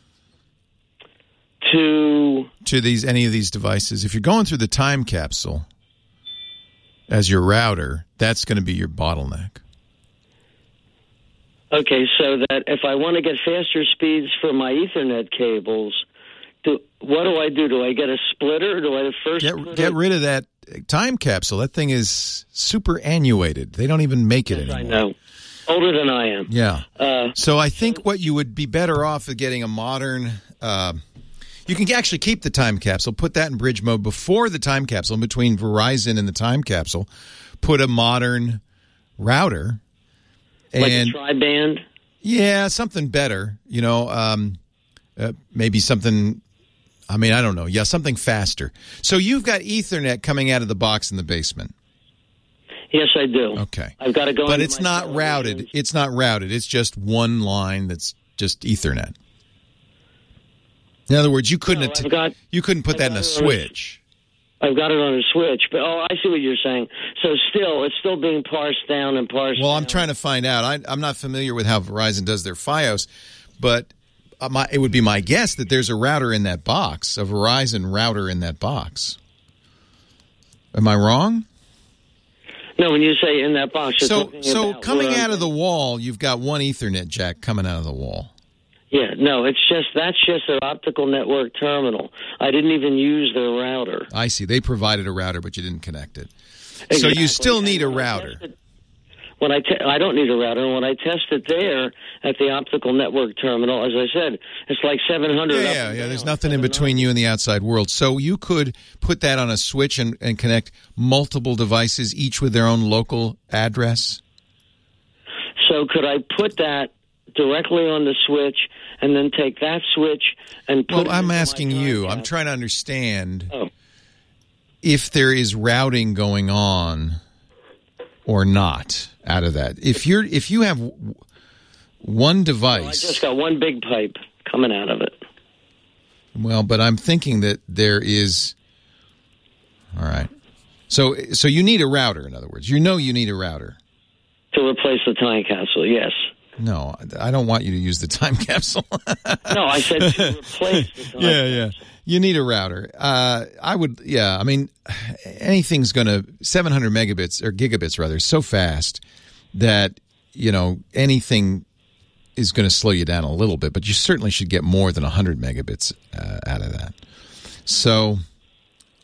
To to these any of these devices. If you're going through the time capsule as your router, that's going to be your bottleneck. Okay, so that if I want to get faster speeds for my Ethernet cables, do, what do I do? Do I get a splitter? Or do I first Get put get it- rid of that time capsule. That thing is superannuated. They don't even make it Yes, anymore. I know. Older than I am. Yeah. Uh, So I think what you would be better off of getting a modern. Uh, you can actually keep the time capsule, put that in bridge mode before the time capsule, in between Verizon and the time capsule. Put a modern router. like And a tri-band? yeah, something better. You know, um, uh, maybe something. I mean, I don't know. Yeah, something faster. So you've got Ethernet coming out of the box in the basement. Yes, I do. Okay. I've got to go But into it's my not routed. televisions. It's not routed. It's just one line that's just Ethernet. In other words, you couldn't No, att- I've got- you couldn't put I've that in a got it on a- switch. I've got it on a switch. But, oh, I see what you're saying. So still, it's still being parsed down and parsed Well, I'm down. trying to find out. I, I'm not familiar with how Verizon does their FiOS, but uh, my, it would be my guess that there's a router in that box, a Verizon router in that box. Am I wrong? No, when you say in that box, you're So, talking so about coming where I'm- out of the wall, you've got one Ethernet jack coming out of the wall. Yeah, no, it's just that's just an optical network terminal. I didn't even use their router. I see. They provided a router, but you didn't connect it. So Exactly. you still need a And when I router. tested- When I te- I don't need a router. And when I test it there at the optical network terminal, as I said, it's like seven hundred. Yeah, up yeah, and yeah. There's down, nothing in between you and the outside world. So you could put that on a switch and, and connect multiple devices, each with their own local address. So could I put that directly on the switch and then take that switch and put Well, it I'm into my asking you. time I'm trying to understand Oh. if there is routing going on or not out of that. If you're if you have w- one I device, just got one big pipe coming out of it. well, but I'm thinking that there is. All right. So so you need a router. In other words, you know you need a router. To replace the time capsule, yes. No, I don't want you to use the time capsule. No, I said to replace the time yeah, yeah. You need a router. Uh, I would, yeah. I mean, anything's going to seven hundred megabits or gigabits rather so fast that you know anything is going to slow you down a little bit. But you certainly should get more than one hundred megabits uh, out of that. So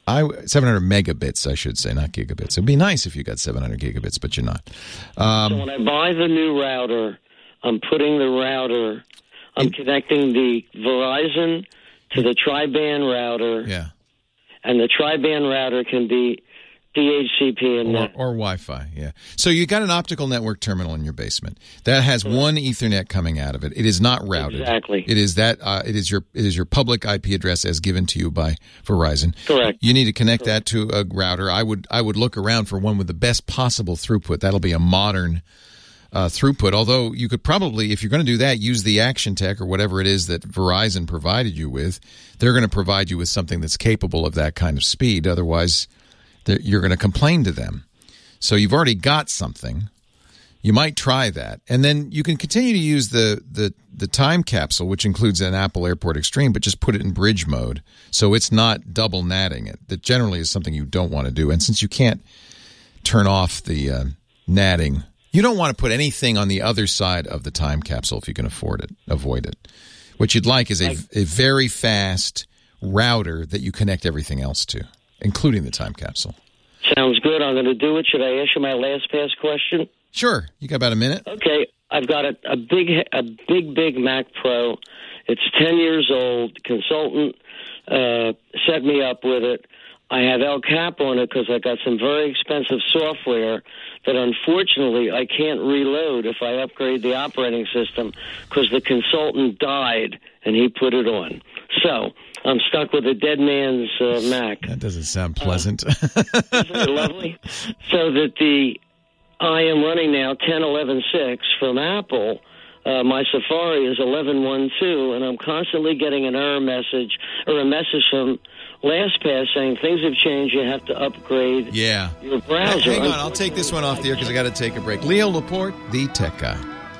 I seven hundred megabits, I should say, not gigabits. It'd be nice if you got seven hundred gigabits, but you're not. Um, so when I buy the new router, I'm putting the router, I'm in, connecting the Verizon to the tri-band router. Yeah. And the tri-band router can be D H C P and or, or Wi-Fi, yeah. So you got an optical network terminal in your basement that has one Ethernet coming out of it. It is not routed. Exactly. It is that. Uh, it is your. It is your public I P address as given to you by Verizon. Correct. You need to connect Correct. that to a router. I would. I would look around for one with the best possible throughput. That'll be a modern uh, throughput. Although you could probably, if you're going to do that, use the Action Tech or whatever it is that Verizon provided you with. They're going to provide you with something that's capable of that kind of speed. Otherwise, you're going to complain to them. So you've already got something. You might try that. And then you can continue to use the, the, the time capsule, which includes an Apple Airport Extreme, but just put it in bridge mode. So it's not double natting it. That generally is something you don't want to do. And since you can't turn off the uh, natting, you don't want to put anything on the other side of the time capsule if you can afford it, avoid it. What you'd like is a, a very fast router that you connect everything else to, including the time capsule. Sounds good. I'm going to do it. Should I ask you my LastPass question? Sure. You got about a minute? Okay. I've got a, a big, a big, big Mac Pro. It's ten years old. Consultant uh, set me up with it. I have El Cap on it because I got some very expensive software that unfortunately I can't reload if I upgrade the operating system because the consultant died and he put it on. So I'm stuck with a dead man's uh, Mac. That doesn't sound pleasant. Uh, isn't it lovely? So that the I am running now ten eleven six from Apple. Uh, my Safari is eleven twelve, and I'm constantly getting an error message or a message from LastPass saying things have changed. You have to upgrade yeah. your browser. Hang on, I'll take this one off the air because I got to take a break. Leo Laporte, the tech guy.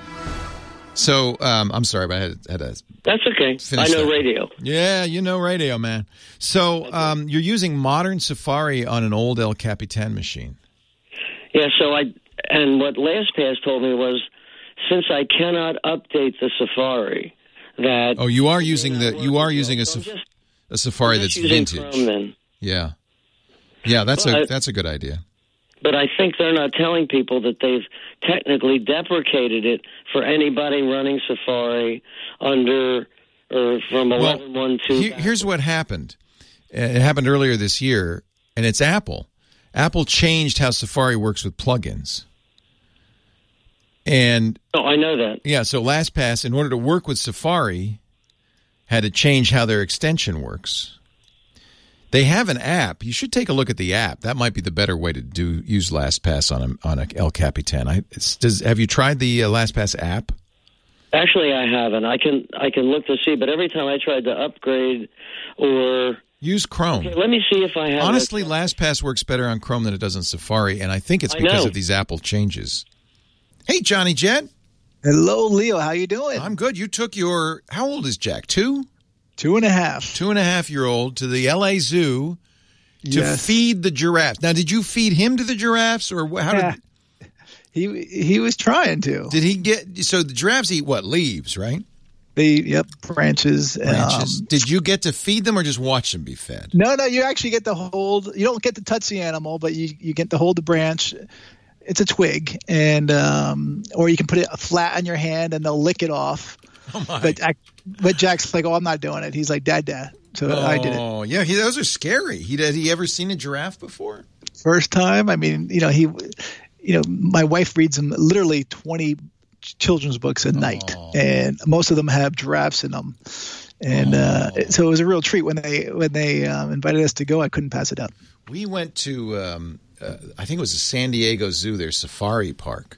So um, I'm sorry, but I had, had a. That's okay. I know that. radio. Yeah, you know radio, man. So um, you're using modern Safari on an old El Capitan machine. Yeah. So I and what LastPass told me was, since I cannot update the Safari, that oh, you are using the you are using a, so saf- a Safari that's vintage. Chrome, then. Yeah, yeah, that's but, a that's a good idea. But I think they're not telling people that they've technically deprecated it for anybody running Safari under or from eleven twelve. Well, here, here's what happened. It happened earlier this year, and it's Apple. Apple changed how Safari works with plugins. And oh, I know that. Yeah, so LastPass, in order to work with Safari, had to change how their extension works. They have an app. You should take a look at the app. That might be the better way to do use LastPass on a on a El Capitan. I, does have you tried the uh, LastPass app? Actually, I haven't. I can I can look to see, but every time I tried to upgrade or use Chrome. Okay, let me see if I have. Honestly, it. LastPass works better on Chrome than it does on Safari, and I think it's because of these Apple changes. Hey, Johnny Jet. Hello, Leo. How you doing? I'm good. You took your how old is Jack? Two. Two and a half. Two and a half year old to the L A Zoo to yes. feed the giraffes. Now, did you feed him to the giraffes, or how yeah. did he? He was trying to. Did he get? So the giraffes eat what? Leaves, right? They yep, branches. Branches. Um, did you get to feed them, or just watch them be fed? No, no. You actually get to hold. You don't get to touch the animal, but you you get to hold the branch. It's a twig, and um, or you can put it flat on your hand, and they'll lick it off. Oh my! But I, but Jack's like, oh, I'm not doing it. He's like, Dad, Dad. So oh, I did it. Oh yeah, he, those are scary. He had he ever seen a giraffe before? First time. I mean, you know, he, you know, my wife reads him literally twenty children's books a night, oh. and most of them have giraffes in them. And oh. uh, so it was a real treat when they when they um, invited us to go. I couldn't pass it up. We went to um, uh, I think it was the San Diego Zoo, their safari park.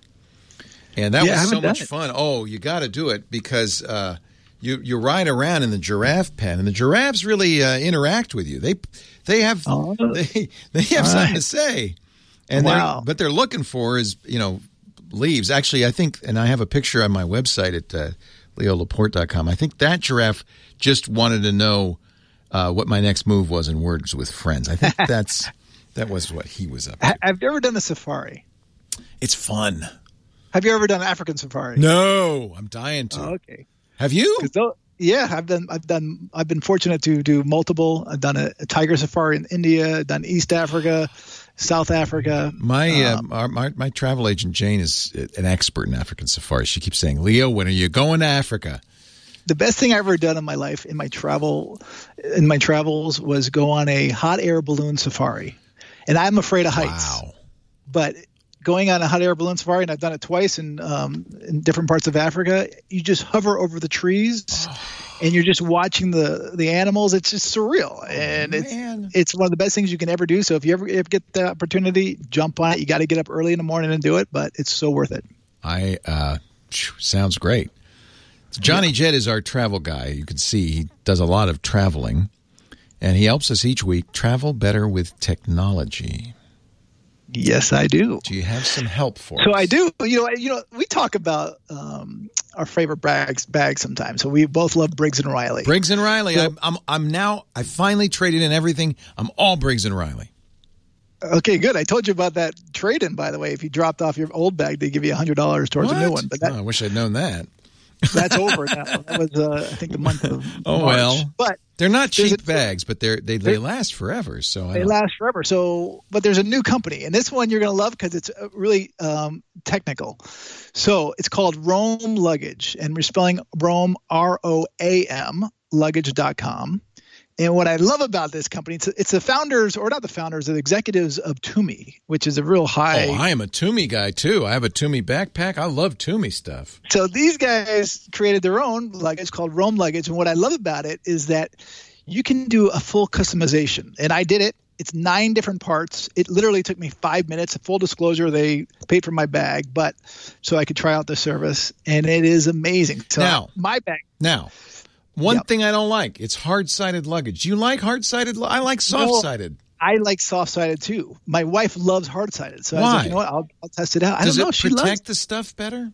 And that yeah, was so much it. fun. Oh, you got to do it because uh, you you ride around in the giraffe pen, and the giraffes really uh, interact with you. They they have oh. they they have All something right. to say, and wow. they're, what they're looking for is you know leaves. Actually, I think, and I have a picture on my website at uh, leo laporte dot com. I think that giraffe just wanted to know uh, what my next move was in Words with Friends. I think that's that was what he was up to. Have you ever done a safari? It's fun. Have you ever done African safari? No, I'm dying to. Oh, okay. Have you? Yeah, I've done. I've done. I've been fortunate to do multiple. I've done a, a tiger safari in India. I've done East Africa, South Africa. My, um, uh, our, my my travel agent Jane is an expert in African safaris. She keeps saying, "Leo, when are you going to Africa?" The best thing I've ever done in my life, in my travel, in my travels, was go on a hot air balloon safari. And I'm afraid of heights. Wow. But going on a hot air balloon safari, and I've done it twice in um, in different parts of Africa, you just hover over the trees, and you're just watching the, the animals. It's just surreal, and oh, it's it's one of the best things you can ever do. So if you ever, ever get the opportunity, jump on it. You got to get up early in the morning and do it, but it's so worth it. I uh, sounds great. Johnny yeah. Jett is our travel guy. You can see he does a lot of traveling, and he helps us each week travel better with technology. Yes, I do. Do you have some help for so us? So I do. You know, you know, we talk about um, our favorite bags, bags sometimes. So we both love Briggs and Riley. Briggs and Riley. So, I'm, I'm, I'm now. I finally traded in everything. I'm all Briggs and Riley. Okay, good. I told you about that trade-in, by the way. If you dropped off your old bag, they give you a hundred dollars towards what? a new one. But that, oh, I wish I'd known that. That's over now. That was, uh, I think, the month of oh March. well, but they're not cheap a, bags, but they're they they last forever. So I they don't... last forever. So, but there's a new company, and this one you're going to love because it's really um, technical. So it's called Roam Luggage, and we're spelling Roam R O A M luggage dot com. And what I love about this company, it's, it's the founders, or not the founders, the executives of Tumi, which is a real high. Oh, I am a Tumi guy, too. I have a Tumi backpack. I love Tumi stuff. So these guys created their own luggage called Roam Luggage. And what I love about it is that you can do a full customization. And I did it. It's nine different parts. It literally took me five minutes. Full disclosure, they paid for my bag, but so I could try out the service. And it is amazing. So now, my bag. Now. One yep. thing I don't like, it's hard-sided luggage. Do you like hard-sided? I like soft-sided. No, I like soft-sided too. My wife loves hard-sided. So Why? I was like, you know what, I'll, I'll test it out. I Does don't know. it She protect loves... the stuff better?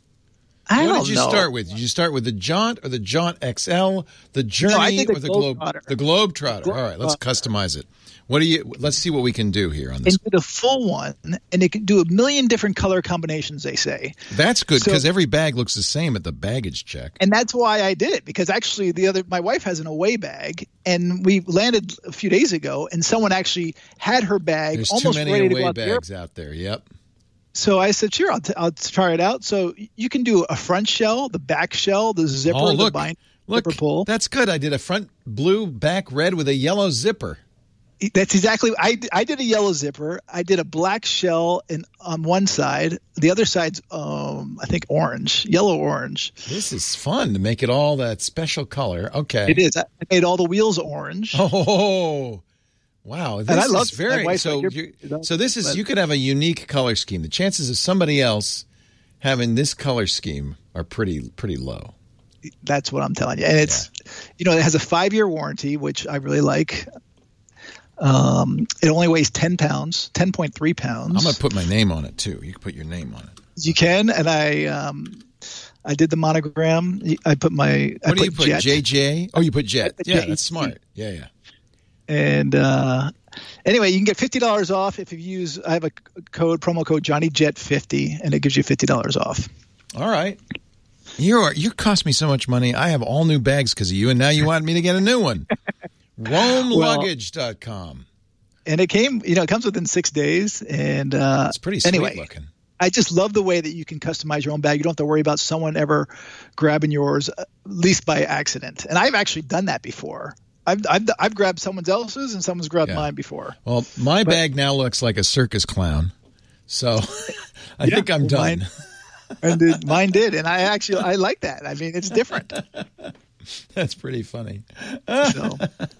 I what don't did you know. start with? Did you start with the Jaunt or the Jaunt X L, the Journey, no, I think or the Globe? Globetrotter. The Globetrotter. Globe All right, let's customize it. What do you? Let's see what we can do here on this. And do the full one, and it can do a million different color combinations. They say that's good because so, every bag looks the same at the baggage check. And that's why I did it, because actually the other, my wife has an away bag, and we landed a few days ago, and someone actually had her bag There's almost too many ready to away go out bags the out there. Yep. So I said, sure, I'll, t- I'll try it out. So you can do a front shell, the back shell, the zipper, oh, look, the bind, look, zipper pull. That's good. I did a front blue, back red with a yellow zipper. That's exactly. I, I did a yellow zipper. I did a black shell in, on one side. The other side's, um, I think, orange, yellow orange. This is fun to make it all that special color. Okay. It is. I made all the wheels orange. Oh, wow. This and I love is very wife, so. like, You, so this is you could have a unique color scheme. The chances of somebody else having this color scheme are pretty pretty low. That's what I'm telling you. And it's, yeah. you know, it has a five year warranty, which I really like. Um, it only weighs ten pounds, ten point three pounds. I'm going to put my name on it too. You can put your name on it. You can. And I, um, I did the monogram. I put my, what I do put you put? Jet. J J? Oh, you put Jet. Yeah, Jet. that's smart. Yeah, yeah. And, uh, anyway, you can get fifty dollars off if you use, I have a code, promo code Johnny Jet fifty, and it gives you fifty dollars off. All right. You are, you cost me so much money. I have all new bags because of you, and now you want me to get a new one. Roam Luggage dot com. And it came, you know, it comes within six days. And uh, it's pretty sweet anyway, looking. I just love the way that you can customize your own bag. You don't have to worry about someone ever grabbing yours, at least by accident. And I've actually done that before. I've I've, I've grabbed someone else's, and someone's grabbed yeah. mine before. Well, my but, bag now looks like a circus clown. So I yeah, think I'm well, done. Mine, and did, mine did. And I actually, I like that. I mean, it's different. That's pretty funny. So.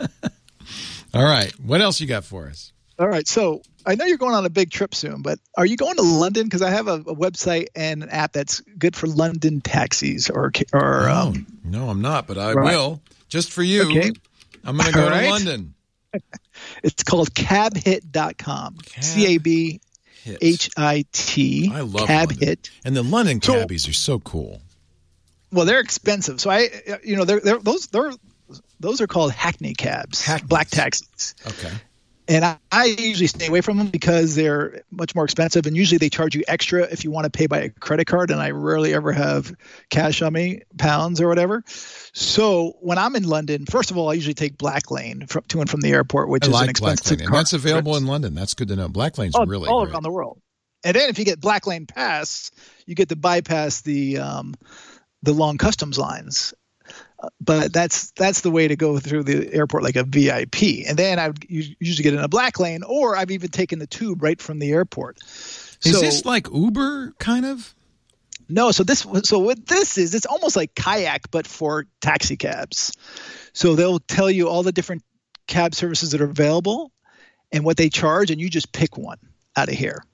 All right. What else you got for us? All right. So I know you're going on a big trip soon, but are you going to London? Because I have a, a website and an app that's good for London taxis or or. Oh, um, no, I'm not, but I right. will. Just for you. Okay. I'm going to go All right. to London. It's called cab hit dot com. Cab C A B H I T. I love Cab London. Hit. And the London So- cabbies are so cool. Well, they're expensive. So I, you know, they're, they're those they're those are called Hackney cabs, Hackneys. black taxis. Okay. And I, I usually stay away from them because they're much more expensive, and usually they charge you extra if you want to pay by a credit card, and I rarely ever have cash on me, pounds or whatever. So when I'm in London, first of all, I usually take Black Lane from, to and from the airport, which I is like an expensive Black Lane. car. And that's available in London. That's good to know. Black Lane's all, really all great. around the world. And then if you get Black Lane Pass, you get to bypass the um, the long customs lines. Uh, but that's that's the way to go through the airport, like a V I P. And then I would usually get in a Black Lane, or I've even taken the tube right from the airport. Is so, this like Uber kind of? No. So this so what this is, it's almost like Kayak, but for taxi cabs. So they'll tell you all the different cab services that are available and what they charge, and you just pick one out of here.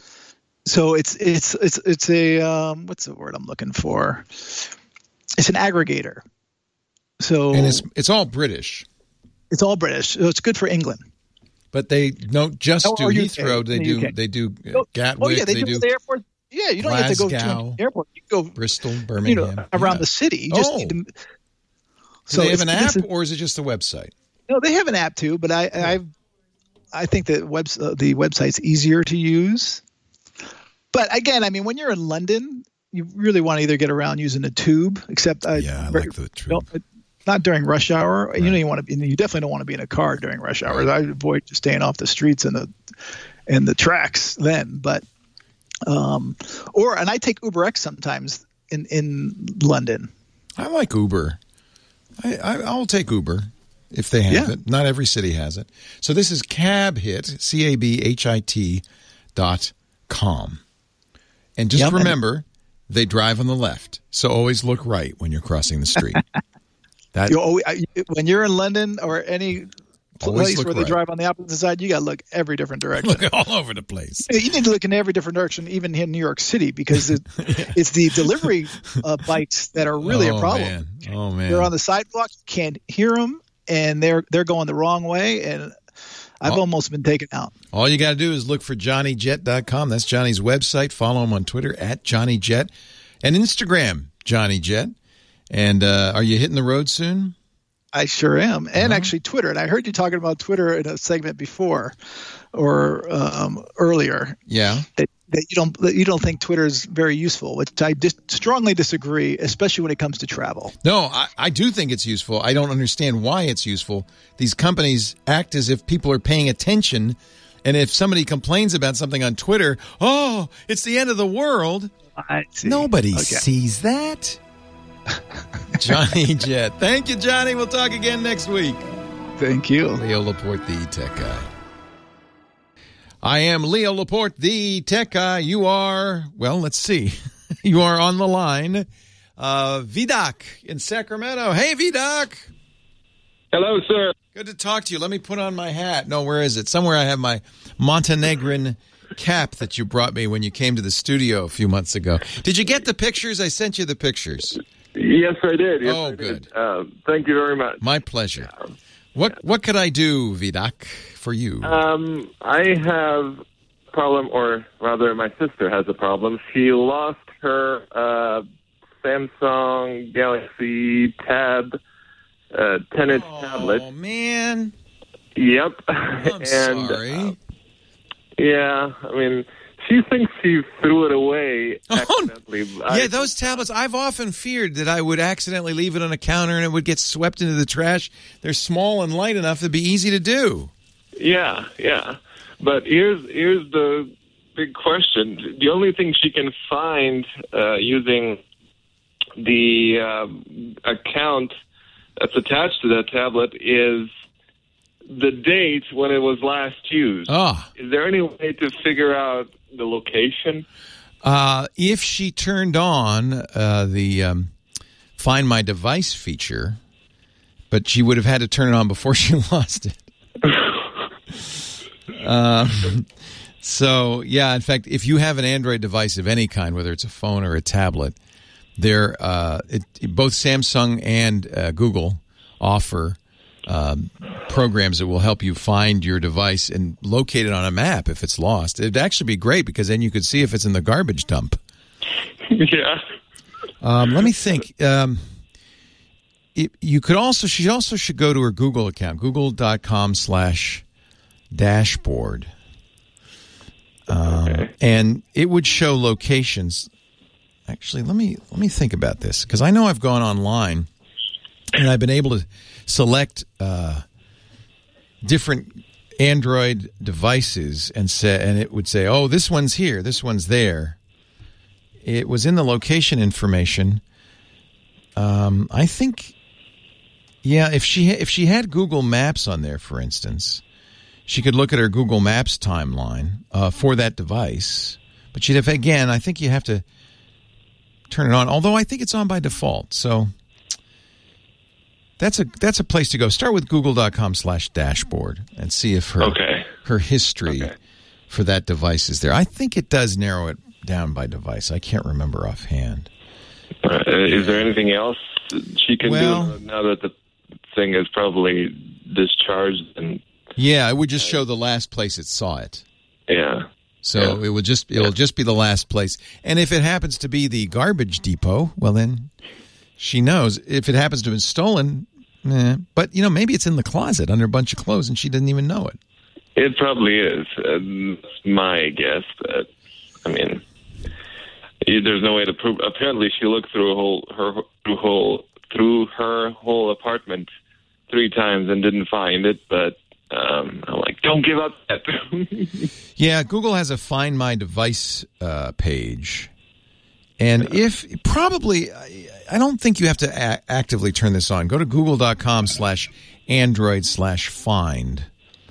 So it's it's it's it's a um, what's the word I'm looking for? It's an aggregator. So and it's it's all British. It's all British. So it's good for England. But they don't just Oh, do or Heathrow. U K. They In the do U K. they do uh, Oh, Gatwick. oh yeah, they, they do do the airport. Yeah, you don't have to go to Glasgow, an airport. You can go Bristol, you Birmingham. know, around yeah. the city. You just Oh. need to. Do So they have it's- an this app, is- or is it just a website? No, they have an app too, but I I I think that webs uh, the website's easier to use. But again, I mean, when you're in London, you really want to either get around using a tube, except I, Yeah, I like the tube. don't- not during rush hour. Right. You know, you want to be. You definitely don't want to be in a car during rush hours. I avoid just staying off the streets and the and the tracks then. But um, or and I take UberX sometimes in in London. I like Uber. I, I I'll take Uber if they have Yeah. it. Not every city has it. So this is Cabhit, C A B H I T dot com. And just Yep, and- remember, they drive on the left. So always look right when you're crossing the street. That You always, when you're in London or any Always place look where they right. drive on the opposite side, you got to look every different direction. look all over the place. You need to look in every different direction, even in New York City, because it, it's the delivery uh, bikes that are really oh, a problem. Man. Oh man. They're on the sidewalk, you can't hear them, and they're they're going the wrong way, and I've Oh. almost been taken out. All you got to do is look for Johnny Jet dot com. That's Johnny's website. Follow him on Twitter at Johnny Jet and Instagram Johnny Jet. And uh, are you hitting the road soon? I sure am, and Uh-huh. actually Twitter. And I heard you talking about Twitter in a segment before, or um, earlier. Yeah. That, that you don't that you don't think Twitter is very useful, which I dis- strongly disagree, especially when it comes to travel. No, I, I do think it's useful. I don't understand why it's useful. These companies act as if people are paying attention. And if somebody complains about something on Twitter, oh, it's the end of the world. I see. Nobody Okay. sees that. Johnny Jet. Thank you, Johnny. We'll talk again next week. Thank you. Leo Laporte, the tech guy. I am Leo Laporte, the tech guy. You are, well, let's see. You are on the line. Uh, Vidak in Sacramento. Hey, Vidak. Hello, sir. Good to talk to you. Let me put on my hat. No, where is it? Somewhere I have my Montenegrin cap that you brought me when you came to the studio a few months ago. Did you get the pictures? I sent you the pictures. Yes, I did. Yes, Oh, I did. good. Uh, thank you very much. My pleasure. What what could I do, Vidak, for you? Um, I have a problem, or rather, my sister has a problem. She lost her uh, Samsung Galaxy Tab uh, ten-inch tablet. Oh, man. Yep. I'm and, sorry. uh, yeah, I mean, she thinks she threw it away accidentally. I- Yeah, those tablets, I've often feared that I would accidentally leave it on a counter and it would get swept into the trash. They're small and light enough to be easy to do. Yeah, yeah. But here's here's the big question. The only thing she can find uh, using the uh, account that's attached to that tablet is the date when it was last used. Ah. Is there any way to figure out the location? Uh, if she turned on uh, the um, Find My Device feature, but she would have had to turn it on before she lost it. um, so, yeah, in fact, if you have an Android device of any kind, whether it's a phone or a tablet, they're, uh, it, both Samsung and uh, Google offer um, programs that will help you find your device and locate it on a map if it's lost. It'd actually be great because then you could see if it's in the garbage dump. Yeah. Um, let me think. Um, it, you could also, she also should go to her Google account, google.com slash dashboard. Um, okay. And it would show locations. Actually, let me let me think about this, because I know I've gone online and I've been able to select uh, different Android devices and say, and it would say, "Oh, this one's here, this one's there." It was in the location information. Um, I think, yeah, if she if she had Google Maps on there, for instance, she could look at her Google Maps timeline uh, for that device. But she'd have, again, I think you have to turn it on, although I think it's on by default. So that's a that's a place to go. Start with google.com slash dashboard and see if her okay. her history okay. for that device is there. I think it does narrow it down by device. I can't remember offhand. Uh, is there anything else she can well, do now that the thing is probably discharged? And yeah, it would just show the last place it saw it. Yeah. So yeah. it would just it'll yeah. just be the last place. And if it happens to be the garbage depot, well then she knows. If it happens to have been stolen, eh. But you know, maybe it's in the closet under a bunch of clothes and she didn't even know it. It probably is. Uh, that's my guess, but I mean, there's no way to prove. Apparently, she looked through a whole her through whole through her whole apartment three times and didn't find it. But um, I'm like, don't give up that. Yeah, Google has a Find My Device uh, page, and if probably, I don't think you have to a- actively turn this on. Go to google.com slash Android slash find.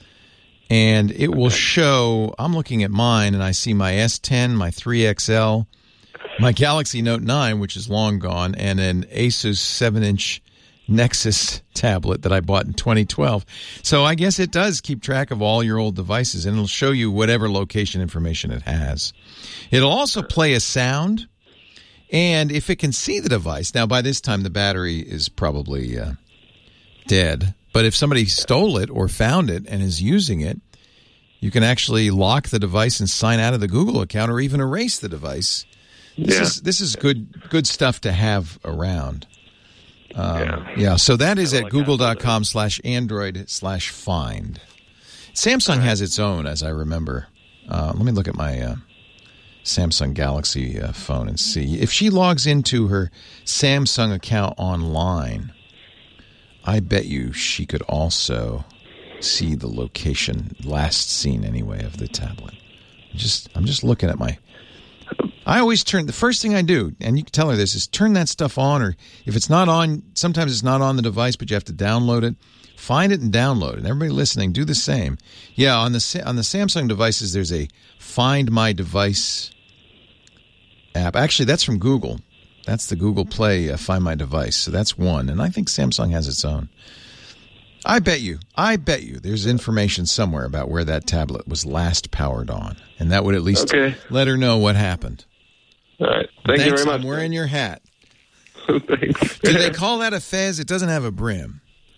And it will show, I'm looking at mine, and I see my S ten, my three X L, my Galaxy Note nine, which is long gone, and an Asus seven-inch Nexus tablet that I bought in twenty twelve. So I guess it does keep track of all your old devices, and it'll show you whatever location information it has. It'll also play a sound, and if it can see the device, now by this time the battery is probably uh, dead, but if somebody stole it or found it and is using it, you can actually lock the device and sign out of the Google account or even erase the device. This yeah. is this is good good stuff to have around. Um, yeah. yeah, so that is at like google.com slash Android slash find. Samsung has its own, as I remember. Uh, let me look at my uh, Samsung Galaxy uh, phone and see. If she logs into her Samsung account online, I bet you she could also see the location, last seen anyway, of the tablet. Just, I'm just looking at my... I always turn... The first thing I do, and you can tell her this, is turn that stuff on, or if it's not on, sometimes it's not on the device, but you have to download it. Find it and download it. And everybody listening, do the same. Yeah, on the on the Samsung devices, there's a Find My Device app. Actually, that's from Google. That's the Google Play uh, Find My Device. So that's one. And I think Samsung has its own. I bet you, I bet you there's information somewhere about where that tablet was last powered on. And that would at least okay. let her know what happened. All right. Thank Thanks, you very much. I'm wearing your hat. Thanks. Do they call that a fez? It doesn't have a brim.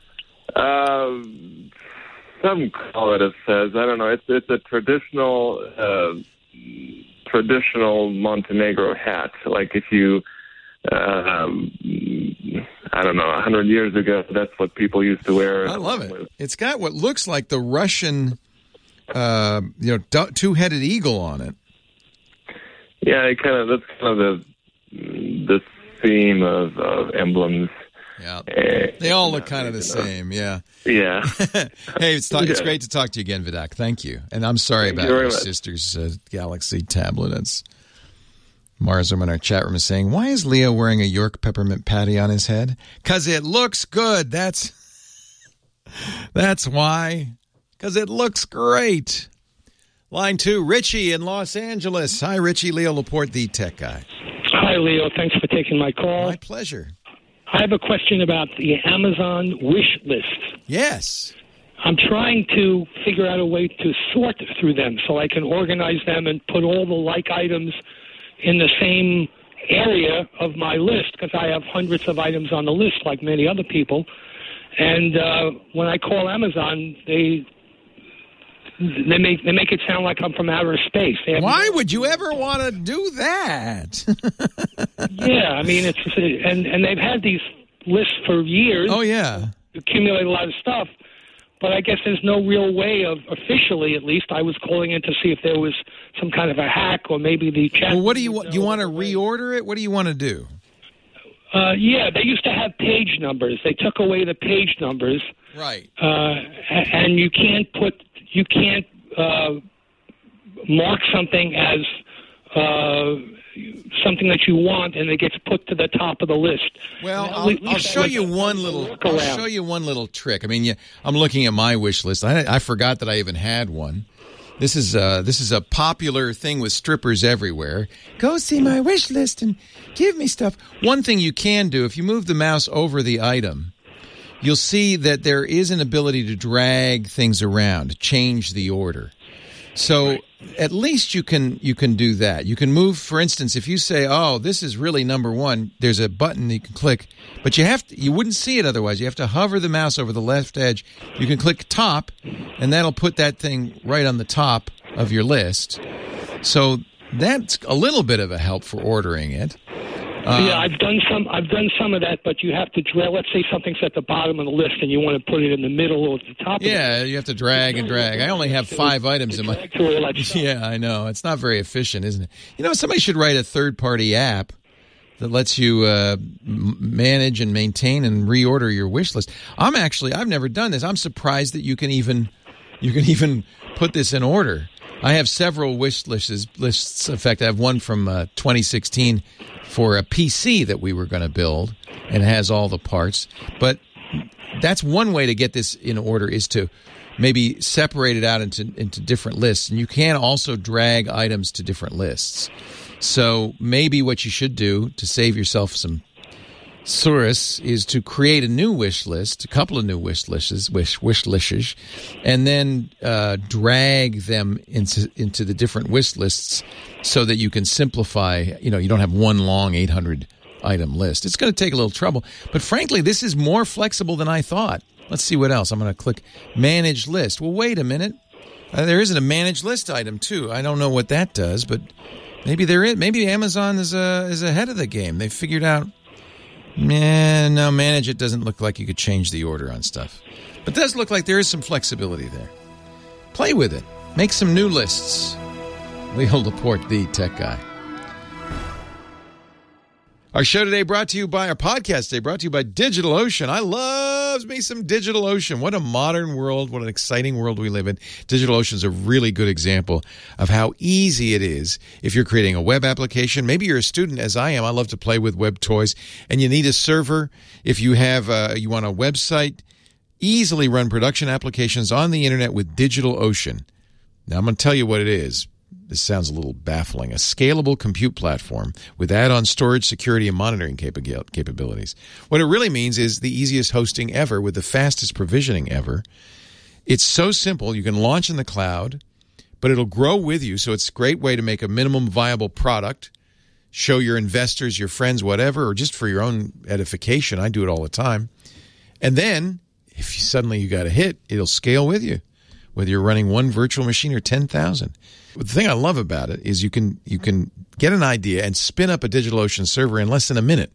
Uh, some call it a fez. I don't know. It's it's a traditional uh, traditional Montenegro hat. Like if you... Um, I don't know, a hundred years ago, that's what people used to wear. I love it. It's got what looks like the Russian, uh, you know, two-headed eagle on it. Yeah, it kind of that's kind of the the theme of, of emblems. Yeah, uh, they all look kind of the same. Yeah, yeah. Hey, it's, talk, it's yeah. great to talk to you again, Vidak. Thank you, and I'm sorry Thank about you your much. sister's uh, Galaxy tablet. It's Marzum in our chat room is saying, why is Leo wearing a York peppermint patty on his head? Because it looks good. That's that's why. Because it looks great. Line two, Richie in Los Angeles. Hi, Richie. Leo Laporte, the tech guy. Hi, Leo. Thanks for taking my call. My pleasure. I have a question about the Amazon wish list. Yes. I'm trying to figure out a way to sort through them so I can organize them and put all the like items in the same area of my list, because I have hundreds of items on the list like many other people. And uh, when I call Amazon, they they make they make it sound like I'm from outer space. They have Why no- would you ever want to do that? Yeah, I mean, it's and and they've had these lists for years. Oh, yeah. Accumulate a lot of stuff. but I guess there's no real way of, officially at least, I was calling in to see if there was some kind of a hack or maybe the chat. Well, what do you want? You want to reorder it? What do you want to do? Uh, yeah, they used to have page numbers. They took away the page numbers. Right. Uh, and you can't put, you can't uh, mark something as uh, something that you want, and it gets put to the top of the list. Well, I'll, I'll show you one little. I'll show you one little trick. I mean, yeah, I'm looking at my wish list. I, I forgot that I even had one. This is uh, this is a popular thing with strippers everywhere. Go see my wish list and give me stuff. One thing you can do, if you move the mouse over the item, you'll see that there is an ability to drag things around, change the order. So right. At least you can you can do that. You can move, for instance, if you say, "Oh, this is really number one," there's a button you can click, but you have to, you wouldn't see it otherwise. You have to hover the mouse over the left edge. You can click top, and that'll put that thing right on the top of your list. So that's a little bit of a help for ordering it. Uh, yeah, I've done some. I've done some of that, but you have to drag. Let's say something's at the bottom of the list, and you want to put it in the middle or at the top. Yeah, of the you have to drag and drag. I only have five items in my. Yeah, I know. It's not very efficient, isn't it? You know, somebody should write a third-party app that lets you uh, manage and maintain and reorder your wish list. I'm actually. I've never done this. I'm surprised that you can even you can even put this in order. I have several wish lists. Lists. In fact, I have one from uh, twenty sixteen. For a P C that we were going to build, and it has all the parts. But that's one way to get this in order, is to maybe separate it out into into different lists. And you can also drag items to different lists. So maybe what you should do to save yourself some Surus is to create a new wish list, a couple of new wish lists, wish wish lists, and then uh, drag them into into the different wish lists so that you can simplify. You know, you don't have one long eight hundred item list. It's going to take a little trouble, but frankly, this is more flexible than I thought. Let's see what else. I'm going to click Manage List. Well, wait a minute. Uh, there isn't a Manage List item too. I don't know what that does, but maybe there is. Maybe Amazon is uh, is ahead of the game. They figured out. Nah, no, Manage It doesn't look like you could change the order on stuff. But it does look like there is some flexibility there. Play with it. Make some new lists. Leo Laporte, the tech guy. Our show today brought to you by, our podcast today brought to you by DigitalOcean. I love me some DigitalOcean. What a modern world, what an exciting world we live in. DigitalOcean is a really good example of how easy it is if you're creating a web application. Maybe you're a student, as I am. I love to play with web toys, and you need a server. If you have, uh, you want a website, easily run production applications on the internet with DigitalOcean. Now, I'm going to tell you what it is. This sounds a little baffling. A scalable compute platform with add-on storage, security, and monitoring capabilities. What it really means is the easiest hosting ever with the fastest provisioning ever. It's so simple. You can launch in the cloud, but it'll grow with you, so it's a great way to make a minimum viable product, show your investors, your friends, whatever, or just for your own edification. I do it all the time. And then, if you, suddenly you got a hit, it'll scale with you, whether you're running one virtual machine or ten thousand. The thing I love about it is you can you can get an idea and spin up a DigitalOcean server in less than a minute.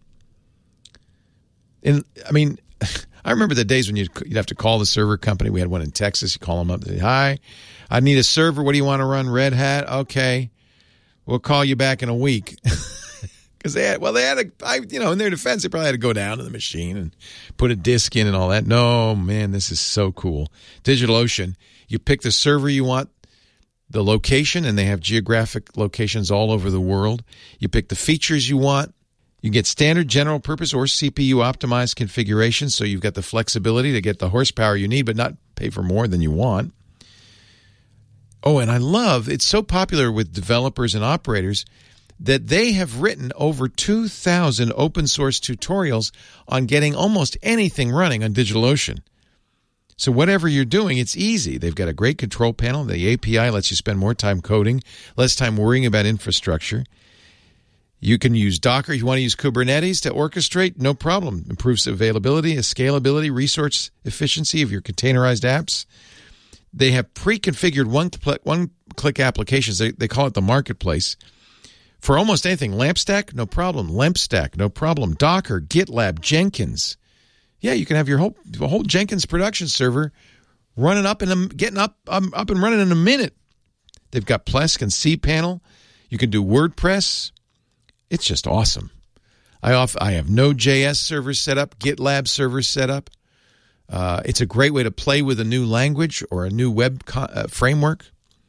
And I mean, I remember the days when you'd, you'd have to call the server company. We had one in Texas. You call them up and say, "Hi, I need a server. What do you want to run? Red Hat? Okay, we'll call you back in a week." Because they had, well, they had a, I, you know, in their defense, they probably had to go down to the machine and put a disk in and all that. No, man, this is so cool. DigitalOcean, you pick the server you want, the location, and they have geographic locations all over the world. You pick the features you want. You get standard general purpose or C P U optimized configurations, so you've got the flexibility to get the horsepower you need but not pay for more than you want. Oh, and I love, it's so popular with developers and operators that they have written over two thousand open source tutorials on getting almost anything running on DigitalOcean. So whatever you're doing, it's easy. They've got a great control panel. The A P I lets you spend more time coding, less time worrying about infrastructure. You can use Docker. If you want to use Kubernetes to orchestrate, no problem. Improves availability, scalability, resource efficiency of your containerized apps. They have pre-configured one-click, one-click applications. They, they call it the marketplace. For almost anything, LampStack, no problem. LampStack, no problem. Docker, GitLab, Jenkins. Yeah, you can have your whole whole Jenkins production server running up and getting up um, up and running in a minute. They've got Plesk and cPanel. You can do WordPress. It's just awesome. I off I have Node.js servers set up, GitLab servers set up. Uh, it's a great way to play with a new language or a new web co- uh, framework.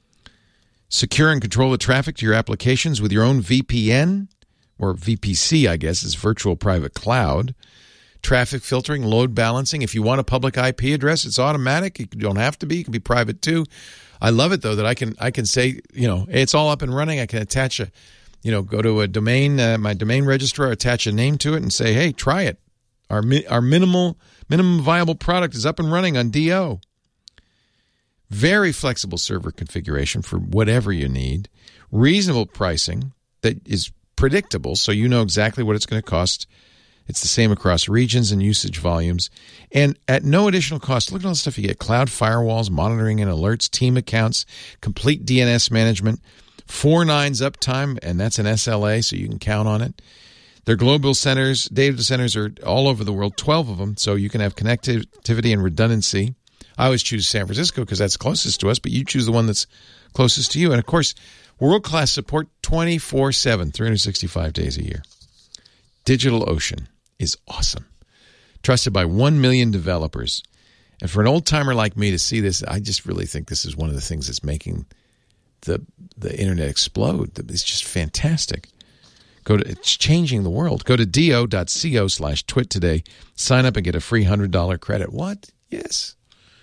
Secure and control the traffic to your applications with your own V P N, or V P C, I guess, is virtual private cloud. Traffic filtering, load balancing. If you want a public I P address, it's automatic. You don't have to be. It can be private too. I love it, though, that I can I can say, you know, it's all up and running. I can attach a, you know, go to a domain, uh, my domain registrar, attach a name to it and say, hey, try it. Our our minimal minimum viable product is up and running on D O. Very flexible server configuration for whatever you need. Reasonable pricing that is predictable, so you know exactly what it's going to cost. It's the same across regions and usage volumes. And at no additional cost, look at all the stuff you get. Cloud firewalls, monitoring and alerts, team accounts, complete D N S management, four nines uptime, and that's an S L A, so you can count on it. Their global centers, data centers are all over the world, twelve of them, so you can have connectivity and redundancy. I always choose San Francisco because that's closest to us, but you choose the one that's closest to you. And, of course, world-class support twenty-four seven, three hundred sixty-five days a year. DigitalOcean is awesome. Trusted by one million developers. And for an old-timer like me to see this, I just really think this is one of the things that's making the the internet explode. It's just fantastic. Go to, it's changing the world. Go to do.co slash twit today. Sign up and get a free one hundred dollars credit. What? Yes.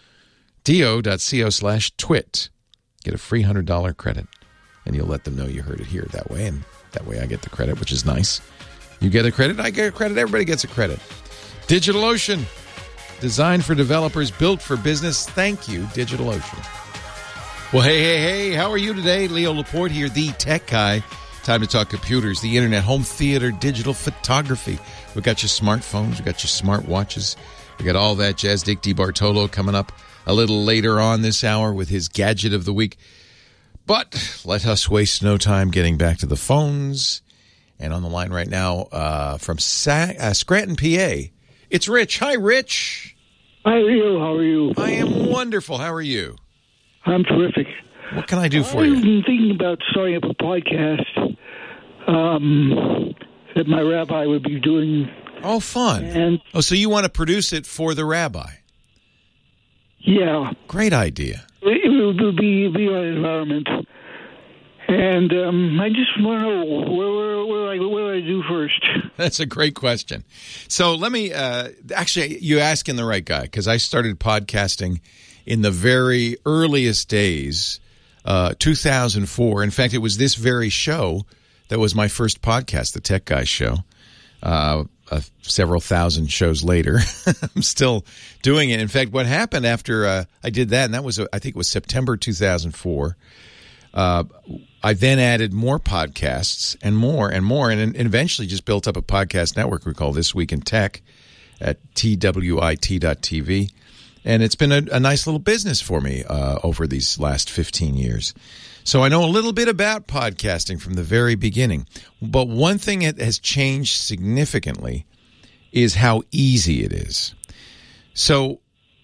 do.co slash twit. Get a free one hundred dollars credit. And you'll let them know you heard it here that way. And that way I get the credit, which is nice. You get a credit, I get a credit, everybody gets a credit. DigitalOcean. Designed for developers, built for business. Thank you, DigitalOcean. Well, hey, hey, hey, how are you today? Leo Laporte here, the tech guy. Time to talk computers, the internet, home theater, digital photography. We got your smartphones, we got your smartwatches. We got all that jazz. Dick DiBartolo coming up a little later on this hour with his gadget of the week. But let us waste no time getting back to the phones. And on the line right now uh, from Sa- uh, Scranton, P A, it's Rich. Hi, Rich. Hi, Leo. How are you? I am wonderful. How are you? I'm terrific. What can I do for I've you? I've been thinking about starting up a podcast um, that my rabbi would be doing. Oh, fun. And, oh, so you want to produce it for the rabbi? Yeah. Great idea. It, it would be, be on environment. And um, I just want to know, where, where, where, I, where do I do first? That's a great question. So let me, uh, actually, you're asking the right guy, because I started podcasting in the very earliest days, uh, two thousand four. In fact, it was this very show that was my first podcast, the Tech Guy Show. Uh, uh, several thousand shows later, I'm still doing it. In fact, what happened after uh, I did that, and that was, uh, I think it was September two thousand four, uh, I then added more podcasts and more and more, and, and eventually just built up a podcast network we call This Week in Tech at T W I T dot T V. And it's been a, a nice little business for me uh, over these last fifteen years. So I know a little bit about podcasting from the very beginning. But one thing that has changed significantly is how easy it is. So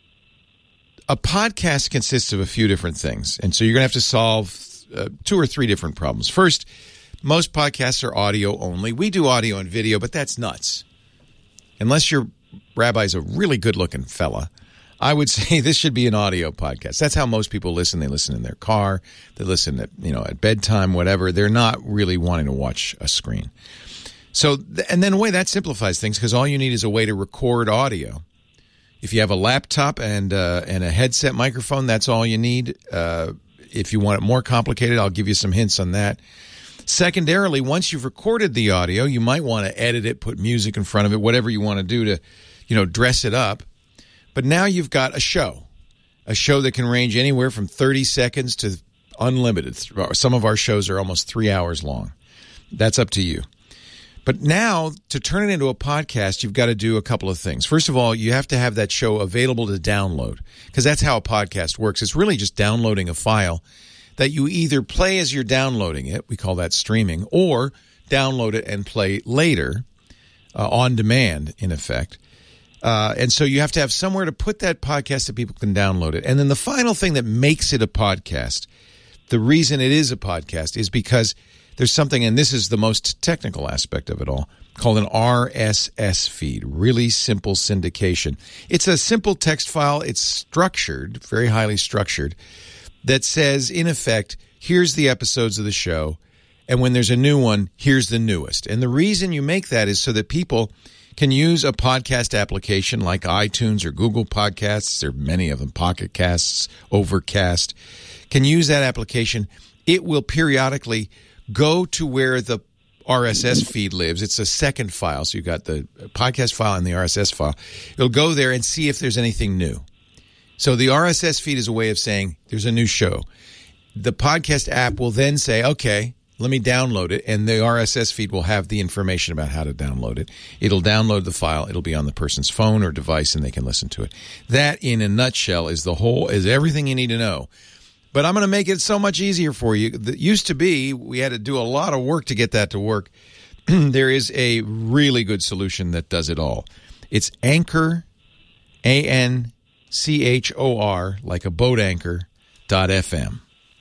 a podcast consists of a few different things. And so you're going to have to solve uh, two or three different problems. First, most podcasts are audio only. We do audio and video, but that's nuts. Unless your rabbi's a really good-looking fella, I would say this should be an audio podcast. That's how most people listen. They listen in their car. They listen at, you know, at bedtime, whatever. They're not really wanting to watch a screen. So, and then in a way that simplifies things because all you need is a way to record audio. If you have a laptop and uh, and a headset microphone, that's all you need. Uh, if you want it more complicated, I'll give you some hints on that. Secondarily, once you've recorded the audio, you might want to edit it, put music in front of it, whatever you want to do to, you know, dress it up. But now you've got a show, a show that can range anywhere from thirty seconds to unlimited. Some of our shows are almost three hours long. That's up to you. But now, to turn it into a podcast, you've got to do a couple of things. First of all, you have to have that show available to download, because that's how a podcast works. It's really just downloading a file that you either play as you're downloading it, we call that streaming, or download it and play later uh, on demand, in effect. Uh, and so you have to have somewhere to put that podcast that people can download it. And then the final thing that makes it a podcast, the reason it is a podcast is because there's something, and this is the most technical aspect of it all, called an R S S feed, really simple syndication. It's a simple text file. It's structured, very highly structured, that says, in effect, here's the episodes of the show, and when there's a new one, here's the newest. And the reason you make that is so that people can use a podcast application like iTunes or Google Podcasts. There are many of them, Pocket Casts, Overcast. Can use that application. It will periodically go to where the R S S feed lives. It's a second file. So you've got the podcast file and the R S S file. It'll go there and see if there's anything new. So the R S S feed is a way of saying there's a new show. The podcast app will then say, okay, let me download it. And the R S S feed will have the information about how to download it. It'll download the file. It'll be on the person's phone or device and they can listen to it. That, in a nutshell, is the whole, is everything you need to know. But I'm going to make it so much easier for you. It used to be we had to do a lot of work to get that to work. There is a really good solution that does it all. It's Anchor, A N C H O R, like a boat anchor, dot F M.